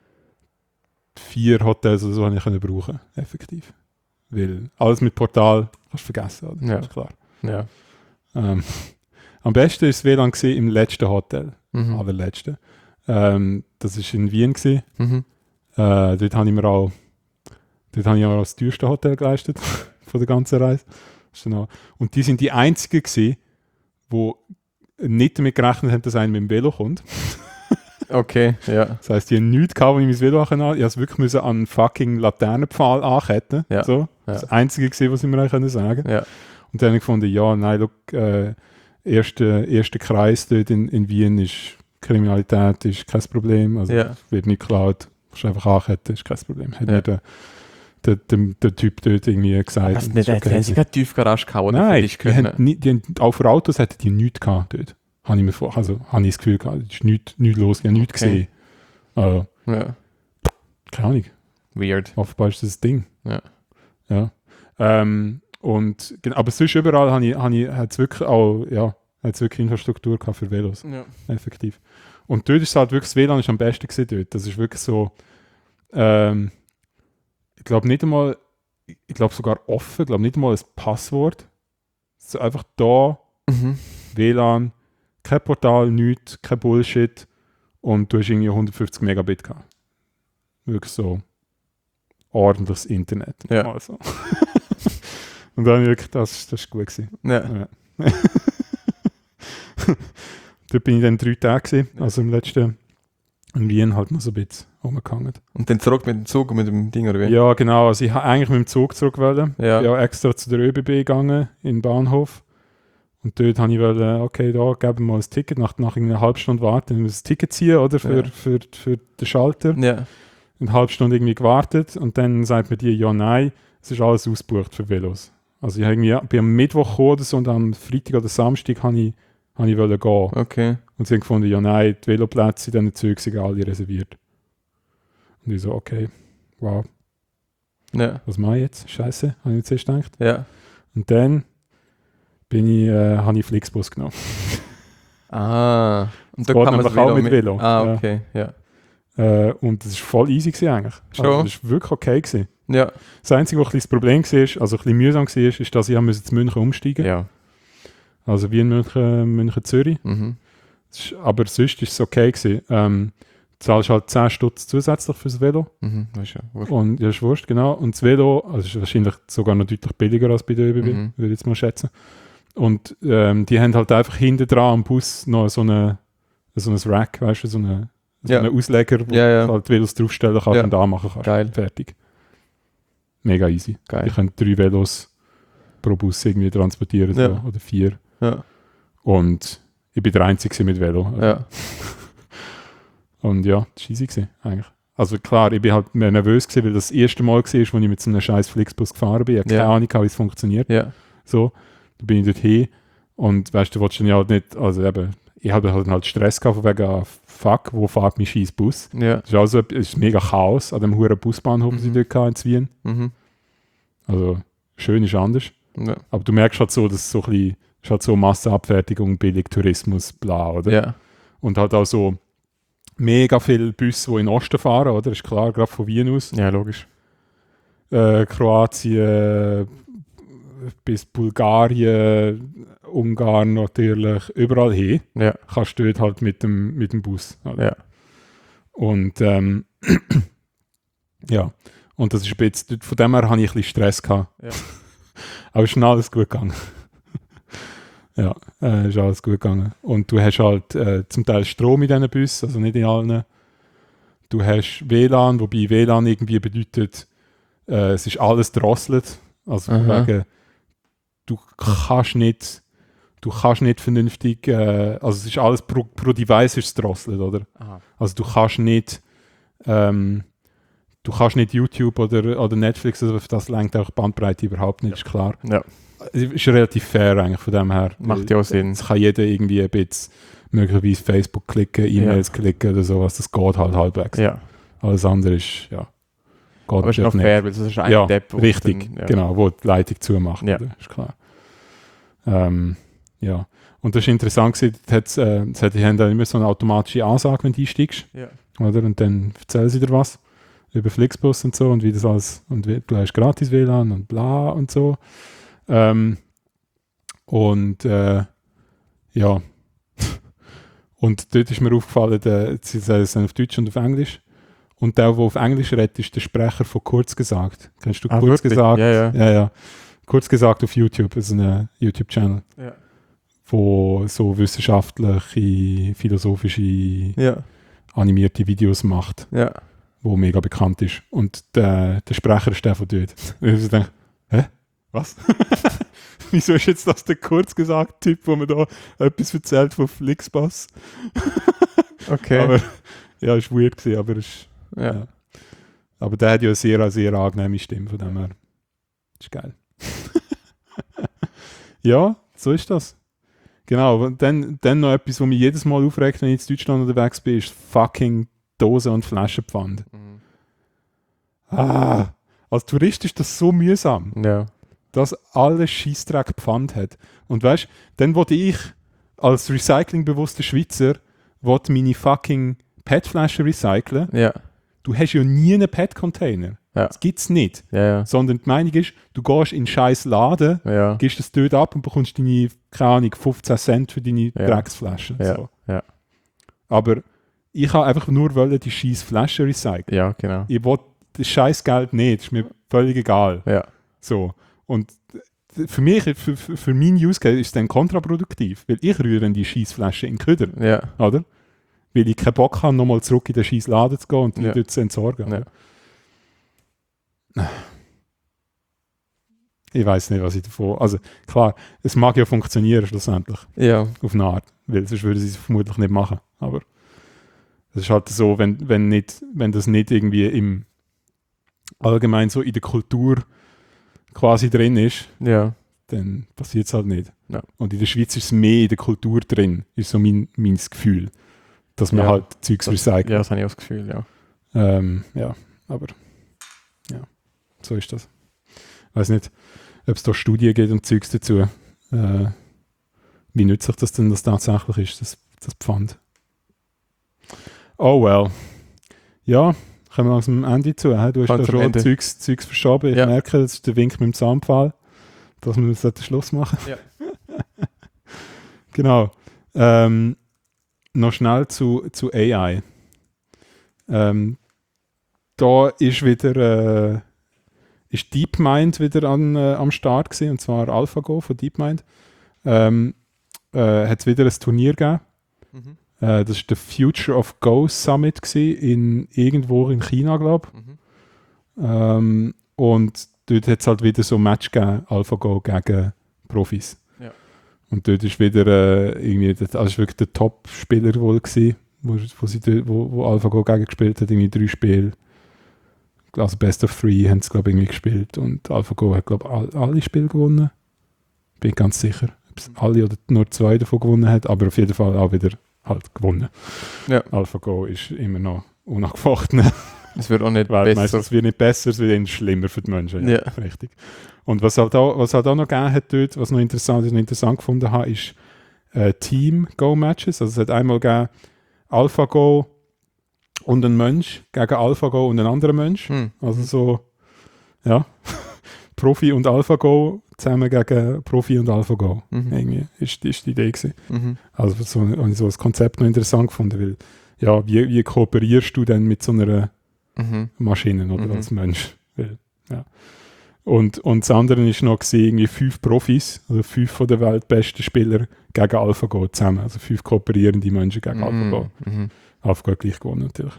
vier Hotels oder so habe ich können brauchen, effektiv. Weil alles mit Portal kannst du vergessen, oder? Ja. Das ist klar. Ja. Ähm, am besten war das W L A N gewesen im letzten Hotel, Mhm. allerletzten. Ähm, das war in Wien gewesen. Mhm. Äh, dort habe ich mir auch, dort habe ich mir auch das teuerste Hotel geleistet von der ganzen Reise. Das ist dann auch- Und die sind die einzigen gewesen, die nicht damit gerechnet haben, dass einer mit dem Velo kommt. Okay, ja. Das heisst, die haben nichts gehabt, wo ich mein Velo ankennen konnte. Ich musste es wirklich müssen an einen fucking Laternenpfahl anketten. Ja. So. Ja. Das Einzige gewesen, was ich mir eigentlich können sagen konnte. Ja. Und dann habe ich gefunden, ja, nein, look, äh, erster erste Kreis dort in, in Wien ist Kriminalität, ist kein Problem. Also Ja. wird nicht geklaut, kannst du einfach anketten, ist kein Problem. Hat Ja. mir der, der, der, der Typ dort irgendwie gesagt. Das und nicht, ist okay. haben sie keine Tiefgarage gehabt, oder? Nein, Für dich die haben können. nie, die haben, auch für Autos hätten die nichts gehabt dort. Habe ich mir vor, also habe ich das Gefühl gehabt, es ist nichts, nichts los, ich habe nichts Okay. gesehen. Also, Ja. keine Ahnung, Weird. offenbar ist das ein Ding. Ja. Ja. Ähm, und, gen- aber sonst überall habe ich, habe ich, hat's wirklich auch, ja, hat's wirklich Infrastruktur gehabt für Velos, Ja. effektiv. Und dort ist es halt wirklich, das W L A N ist am besten gewesen dort. Das ist wirklich so, ähm, ich glaube nicht einmal, ich glaube sogar offen, ich glaube nicht einmal ein Passwort. Es ist einfach da, Mhm. W L A N, kein Portal, nichts, kein Bullshit und du hast irgendwie hundertfünfzig Megabit gehabt. Wirklich so ordentliches Internet. Ja. Also. Und dann wirklich, das, das ist gut gewesen. Ja. Dort bin ich dann drei Tage gewesen, also im letzten, in Wien halt noch so ein bisschen rumgehangen. Und dann zurück mit dem Zug und mit dem Ding, oder wie? Ja, genau, also ich habe eigentlich mit dem Zug zurück wollen. Ja. Ich bin auch extra zu der Ö B B gegangen, in den Bahnhof. Und dort habe ich wollen, okay, da geben wir mal ein Ticket, nach, nach einer halben Stunde warten, dann muss ich ein Ticket ziehen, oder, für, Ja. für, für den Schalter. Ja. Eine halbe Stunde irgendwie gewartet und dann sagt mir die, ja, nein, es ist alles ausgebucht für Velos. Also ich habe irgendwie, bin am Mittwoch gekommen oder so und am Freitag oder Samstag habe ich, habe ich wollen gehen. Okay. Und sie haben gefunden, ja, nein, die Veloplätze in diesen Zügen sind alle reserviert. Und ich so, okay, wow, Ja. was mache ich jetzt? Scheiße, habe ich mir zuerst gedacht. Ja. Und dann bin ich, äh, habe ich Flixbus genommen. Ah. Und da geht kann man nämlich das auch mit Velo. Ah, Ja. okay. Ja. Äh, und das war voll easy gewesen eigentlich. Schon? Also, das war wirklich okay gewesen. Ja. Das Einzige, was ein bisschen das Problem war, also ein bisschen mühsam war, ist, dass ich in München umsteigen musste. Ja. Also wie in München, München Zürich. Mhm. Das ist, aber sonst war es okay gewesen. Ähm, du zahlst halt zehn Stutz zusätzlich fürs Velo. Mhm. Das ist ja wurscht. Und ja, ist wurscht, genau. Und das Velo, also ist wahrscheinlich sogar noch deutlich billiger als bei der Ö B B, Mhm. würde ich jetzt mal schätzen. Und ähm, die haben halt einfach hinten dran am Bus noch so eine so ein Rack, weißt du, so eine so Ja. einen Ausleger, wo Ja, ja. du halt Velos draufstellen kannst Ja. und anmachen kannst. Geil. Fertig. Mega easy. Geil. Ich könnte drei Velos pro Bus irgendwie transportieren so, Ja. oder vier. Ja. Und ich bin der Einzige mit Velo. Also, Ja. Und ja, das war easy gewesen, eigentlich. Also klar, ich bin halt mehr nervös gewesen, weil das das erste Mal war, wo ich mit so einem scheiß Flixbus gefahren bin. Ich habe keine Ja. Ahnung, wie es funktioniert. Ja. So, da bin ich dort hin und weißt du, willst du ja halt nicht, also eben, ich hatte halt, halt Stress gehabt von wegen, ah, fuck, wo fährt mein scheiß Bus? Ja. Das ist also es ist mega Chaos an dem huren Busbahnhof, den Mhm. ich dort hatte in Wien. Mhm. Also schön ist anders. Ja. Aber du merkst halt so, dass es so ein bisschen, ist halt so Massenabfertigung, Billigtourismus, bla, oder? Ja. Und halt auch so mega viele Busse, die in den Osten fahren, oder? Ist klar, gerade von Wien aus. Ja, logisch. Äh, Kroatien bis Bulgarien, Ungarn natürlich, überall hin. Ja. Kannst du dort halt mit dem, mit dem Bus. Oder? Ja. Und ähm, ja, und das ist ein bisschen, von dem her hatte ich ein bisschen Stress gehabt. Ja. Aber es ist dann alles gut gegangen. Ja, äh, ist alles gut gegangen. Und du hast halt äh, zum Teil Strom in diesen Bussen, also nicht in allen. Du hast W L A N, wobei W L A N irgendwie bedeutet, äh, es ist alles drosselt. Also Aha. wegen, du kannst nicht, du kannst nicht vernünftig, äh, also es ist alles pro, pro Device ist es drosselt, oder? Aha. Also du kannst nicht, ähm, du kannst nicht YouTube oder, oder Netflix, also für das lenkt auch Bandbreite überhaupt nicht, ist klar. Ja, Es ist relativ fair eigentlich von dem her. macht ja auch Sinn. Es kann jeder irgendwie ein bisschen möglicherweise Facebook klicken, E-Mails klicken oder sowas, das geht halt halbwegs. Ja, Alles andere ist, ja, geht aber es ist noch natürlich fair, weil das ist ein Ja, Depp. wo richtig, dann- ja. genau, wo die Leitung zumacht, Ja. oder? Ist klar. Ähm, ja, und das ist interessant gewesen, das hat, äh, das hat, die haben dann immer so eine automatische Ansage, wenn du einsteigst, Ja. oder? Und dann erzählen sie dir was über Flixbus und so und wie das alles, und wie, du hast gratis W L A N und bla und so. Ähm, und äh, ja, und dort ist mir aufgefallen, der, sie sagen es dann auf Deutsch und auf Englisch. Und der, der auf Englisch redet, ist der Sprecher von Kurz gesagt. Kennst du Ah, Kurz wirklich? gesagt? Ja, ja. Ja, ja. Kurz gesagt auf YouTube, das ist ein YouTube-Channel, Ja. wo so wissenschaftliche, philosophische, Ja. animierte Videos macht, Ja. wo mega bekannt ist. Und der, der Sprecher ist der von dort. Und ich denke, hä? Was? Wieso ist jetzt das der kurz gesagt Typ, wo mir da etwas erzählt von Flixbus? Okay. Aber ja, ist weird gewesen, aber ist, ja. ja. Aber der hat ja eine sehr, sehr angenehme Stimme, von dem her. Ist geil. Ja, so ist das. Genau, und dann, dann noch etwas, was mich jedes Mal aufregt, wenn ich in Deutschland unterwegs bin, ist fucking Dosen- und Flaschenpfand. Mhm. Ah, als Tourist ist das so mühsam, Ja. dass alles Scheissdreck Pfand hat. Und weißt du, dann wollte ich als recyclingbewusster Schweizer wollte meine fucking P E T-Flaschen recyceln. Ja. Du hast ja nie einen P E T-Container. Ja. Das gibt es nicht. Ja. Ja. Sondern die Meinung ist, du gehst in einen scheiß Laden, Ja. gibst das dort ab und bekommst deine, keine Ahnung, fünfzehn Cent für deine Ja. Drecksflaschen. Ja. So. Ja. Aber ich habe einfach nur wollen, die scheiß Flaschen recyceln. Ja, genau. Ich will das scheiß Geld nicht, ist mir völlig egal. Ja. So. Und für mich, für, für, für meinen Use Case ist es dann kontraproduktiv, weil ich rühre dann die Scheissflasche in den Köder, Ja. oder? Weil ich keinen Bock habe, nochmal zurück in den scheiß Laden zu gehen und die Ja. dort zu entsorgen. Ja. Ich weiß nicht, was ich davon... Also klar, es mag ja funktionieren schlussendlich, Ja. auf eine Art, weil sonst würden sie es vermutlich nicht machen. Aber es ist halt so, wenn, wenn, nicht, wenn das nicht irgendwie im allgemein so in der Kultur quasi drin ist, Ja. dann passiert es halt nicht. Ja. Und in der Schweiz ist es mehr in der Kultur drin, ist so mein, mein Gefühl, dass man Ja. halt Zeugs Das, recycelt. ja, das habe ich auch das Gefühl, ja. Ähm, ja, aber ja, so ist das. Ich weiß nicht, ob es da Studien gibt und Zeugs dazu. Äh, wie nützlich das denn das tatsächlich ist, das, das Pfand. Oh well. Ja, kommen wir langsam am Ende zu. He? Du hast Kommt da zum schon Ende. Zeugs, Zeugs verschoben. Ich Ja. merke, das ist der Wink mit dem Zaunpfahl, dass wir jetzt den Schluss machen. Ja. Genau. Ähm, noch schnell zu, zu A I. Ähm, da ist wieder äh, ist DeepMind wieder an, äh, am Start gewesen, und zwar AlphaGo von DeepMind. Ähm, äh, hat es wieder ein Turnier gegeben. Mhm. Äh, das war der Future of Go Summit gewesen, in, irgendwo in China, glaube ich. Mhm. Ähm, und dort hat es halt wieder so ein Match gegeben, AlphaGo gegen Profis. Ja. Und dort ist wieder äh, irgendwie, das also ist wirklich der Top-Spieler wohl gewesen, wo, wo, sie dort, wo, wo AlphaGo gegen gespielt hat, irgendwie drei Spiele. Also Best of Three haben sie, glaube ich, irgendwie gespielt. Und AlphaGo hat, glaube ich, all, alle Spiele gewonnen. Bin ich ganz sicher, ob es alle oder nur zwei davon gewonnen hat, aber auf jeden Fall auch wieder halt gewonnen. Ja. AlphaGo ist immer noch unangefochten. Es wird auch nicht Weltmeister. besser. Es wird nicht besser, es wird eher schlimmer für die Menschen. Ja, Ja. richtig. Und was halt auch, was halt auch noch gegeben hat dort, was noch interessant, was ich noch interessant gefunden habe, ist äh, Team-Go-Matches. Also es hat einmal gegeben AlphaGo und ein Mensch gegen AlphaGo und ein anderer Mensch. Hm. Also so, ja, Profi und AlphaGo zusammen gegen Profi und AlphaGo. Mhm. Irgendwie ist, ist die Idee gewesen. Mhm. Also so, habe ich so das Konzept noch interessant gefunden, weil ja, wie, wie kooperierst du denn mit so einer Mhm. Maschine oder Mhm. als Mensch? Weil, ja. Und, und das andere ist noch gewesen, irgendwie fünf Profis, also fünf von der weltbesten Spieler gegen AlphaGo zusammen. Also fünf kooperierende Menschen gegen AlphaGo. Mhm. AlphaGo hat gleich gewonnen natürlich.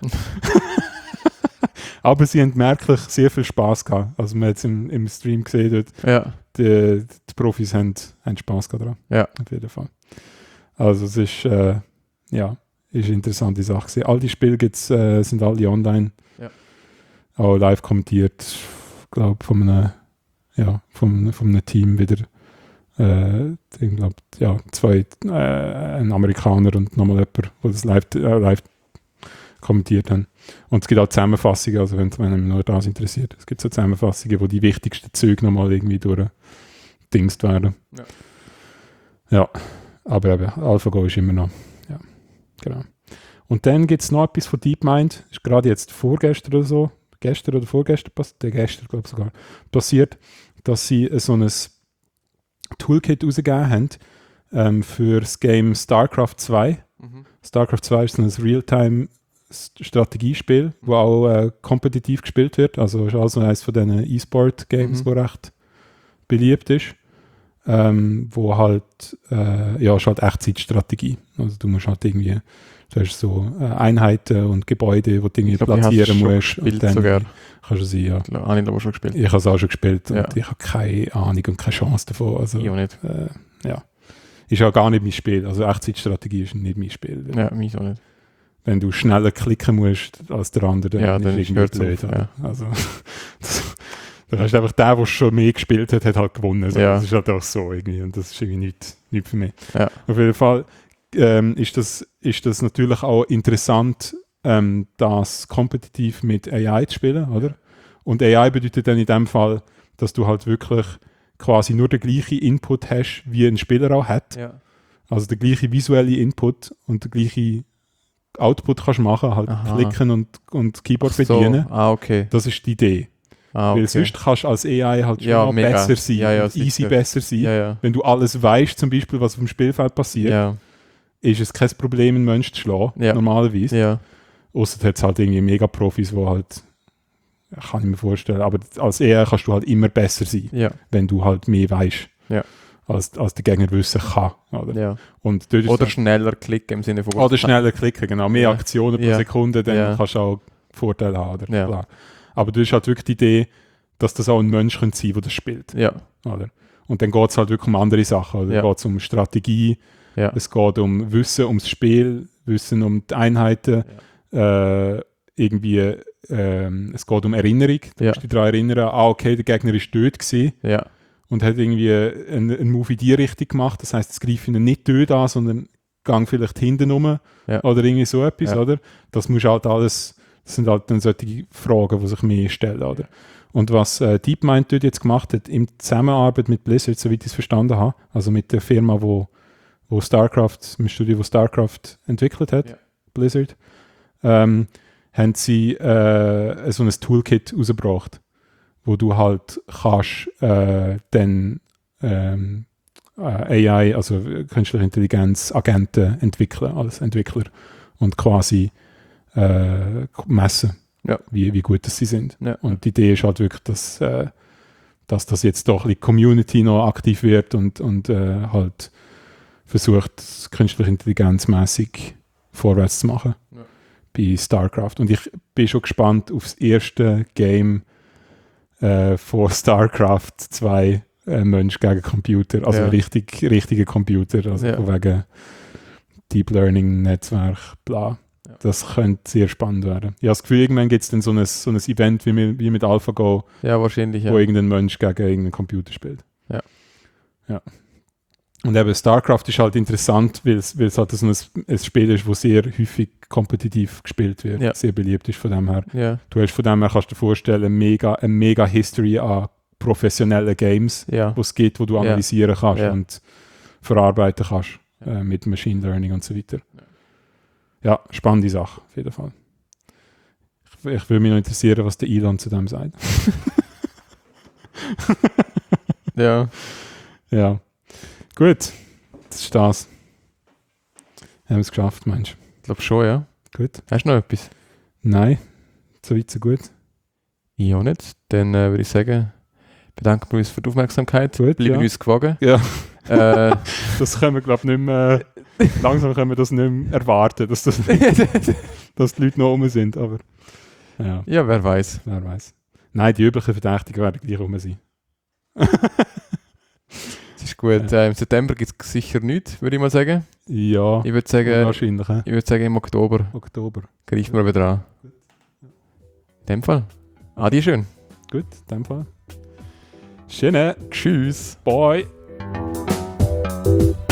Aber sie haben merklich sehr viel Spass gehabt. Also man hat es im, im Stream gesehen, dort, Ja. die, die Profis haben, haben Spass gehabt dran. Ja. Auf jeden Fall. Also es ist, äh, ja, ist eine interessante Sache gewesen. All die Spiele gibt's, äh, sind alle online. Ja. Auch live kommentiert, glaube von einem, ja, von, von einem Team wieder. Äh, ich glaube, ja, zwei, äh, ein Amerikaner und nochmal jemand, die das live, äh, live kommentiert haben. Und es gibt auch Zusammenfassungen, also wenn, wenn einem nur das interessiert. Es gibt so Zusammenfassungen, wo die wichtigsten Züge nochmal irgendwie durchdingst werden. Ja. Ja, aber eben, AlphaGo ist immer noch, ja, genau. Und dann gibt es noch etwas von DeepMind, ist gerade jetzt vorgestern oder so, gestern oder vorgestern, der gestern glaube ich sogar, passiert, dass sie so ein Toolkit rausgegeben haben ähm, für das Game StarCraft zwei. Mhm. StarCraft zwei ist so ein Realtime-Strategiespiel, wo auch äh, kompetitiv gespielt wird. Also ist also eines von diesen E-Sport-Games, Mhm. wo recht beliebt ist. Ähm, wo halt, äh, ja, ist halt Echtzeitstrategie. Also du musst halt irgendwie, du hast so äh, Einheiten und Gebäude, die du irgendwie Ich glaub, ich platzieren hab's schon musst. gespielt sogar. Kannst du sie, ja. Ja, habe ich aber schon gespielt. Ich habe es auch schon gespielt Ja. und ich habe keine Ahnung und keine Chance davon. Also, Ich auch nicht. äh, ja. Ist ja gar nicht mein Spiel. Also Echtzeitstrategie ist nicht mein Spiel. Ja, mich auch nicht. Wenn du schneller klicken musst als der andere, dann, Ja, dann ist hört irgendwie es blöd. auf, ja. Also, das, dann hast du einfach der, der schon mehr gespielt hat, hat halt gewonnen. So. Ja. Das ist halt auch so irgendwie und das ist irgendwie nicht, nicht für mich. Ja. Auf jeden Fall ähm, ist, das, ist das natürlich auch interessant, ähm, das kompetitiv mit A I zu spielen, oder? Und A I bedeutet dann in dem Fall, dass du halt wirklich quasi nur den gleichen Input hast, wie ein Spieler auch hat. Ja. Also der gleiche visuelle Input und der gleiche Output kannst du machen, halt Aha. klicken und, und Keyboard So. bedienen. Ah, okay. Das ist die Idee. Ah, Weil okay. sonst kannst du als A I halt schon Ja, mal mega. besser sein, Ja, ja, und easy sicher. besser sein. Ja, ja. Wenn du alles weißt, zum Beispiel, was auf dem Spielfeld passiert, Ja. ist es kein Problem, einen Menschen zu schlagen, Ja. normalerweise. Ja. Ausser hat es halt irgendwie Mega-Profis, die halt, kann ich mir vorstellen, aber als A I kannst du halt immer besser sein, Ja. wenn du halt mehr weißt, Ja. als, als der Gegner wissen kann. Oder, Ja. und dort ist Oder es- schneller klicken im Sinne von... oder schneller klicken, genau. Mehr Ja. Aktionen pro Ja. Sekunde, dann Ja. kannst du auch Vorteile haben. Oder? Ja. Klar. Aber du hast halt wirklich die Idee, dass das auch ein Mensch könnte sein, der das spielt. Ja. Oder? Und dann geht es halt wirklich um andere Sachen. Oder? Ja. Geht es um Strategie, Ja. es geht um Wissen ums Spiel, Wissen um die Einheiten, äh, irgendwie, ähm, es geht um Erinnerung. Du Ja. musst dich daran erinnern, ah, okay, der Gegner ist dort gewesen Ja. und hat irgendwie einen, einen Move in die Richtung gemacht. Das heisst, es greife ihn nicht dort an, sondern gang vielleicht hinten rum Ja. oder irgendwie so etwas, Ja. oder? Das muss halt alles, das sind halt dann solche Fragen, die sich mir stellen, oder? Und was äh, DeepMind dort jetzt gemacht hat, in Zusammenarbeit mit Blizzard, soweit ich es verstanden habe, also mit der Firma, wo, wo StarCraft, im Studio, wo StarCraft entwickelt hat, Ja. Blizzard, ähm, haben sie äh, so ein Toolkit rausgebracht, wo du halt kannst äh, dann ähm, äh, A I, also künstliche Intelligenz, Agenten entwickeln als Entwickler und quasi äh, messen, Ja. wie, wie gut das sie sind. Ja. Und die Idee ist halt wirklich, dass, äh, dass das jetzt doch ein bisschen Community noch aktiv wird und, und äh, halt versucht, künstliche Intelligenz mäßig vorwärts zu machen Ja. bei StarCraft. Und ich bin schon gespannt auf das erste Game äh, von StarCraft zwei äh, Mensch gegen Computer, also Ja. richtig, richtige Computer, also Ja. von wegen Deep Learning, Netzwerk, bla. Ja. Das könnte sehr spannend werden. Ich habe das Gefühl, irgendwann gibt es dann so ein, so ein Event wie mit, wie mit AlphaGo, Ja, wahrscheinlich, ja. wo irgendein Mensch gegen irgendeinen Computer spielt. Ja. Ja. Und eben StarCraft ist halt interessant, weil es, weil es halt so ein, ein Spiel ist, das sehr häufig kompetitiv gespielt wird, Ja. sehr beliebt ist von dem her. Ja. Du hast von dem her, kannst du dir vorstellen, mega, eine mega History an professionellen Games, Ja. wo es gibt, wo du Ja. analysieren kannst Ja. und verarbeiten kannst Ja. äh, mit Machine Learning und so weiter. Ja, spannende Sache, auf jeden Fall. Ich, ich würde mich noch interessieren, was der Elon zu dem sagt. Ja. Ja. Gut, das ist das. Haben wir es geschafft, meinst du? Ich glaube schon, ja. Gut. Hast du noch etwas? Nein, so weit, so gut. Ich auch nicht. Dann äh, würde ich sagen, bedanken wir uns für die Aufmerksamkeit. Gut, Bleiben ja. uns gewogen. Ja. Äh, Das können wir, glaube ich, nicht mehr... Langsam können wir das nicht mehr erwarten, dass, das, dass die Leute noch rum sind, aber... Ja, ja, wer weiß. wer weiß. Nein, die üblichen Verdächtigen werden gleich rum sein. Das ist gut. Ja. Äh, Im September gibt es sicher nichts, würde ich mal sagen. Ja, Ich würde sagen, wahrscheinlich. He? ich würde sagen, im Oktober Oktober. greifen wir wieder an. In dem Fall. Adi schön. Gut, in dem Fall. Schöne. Tschüss. Bye.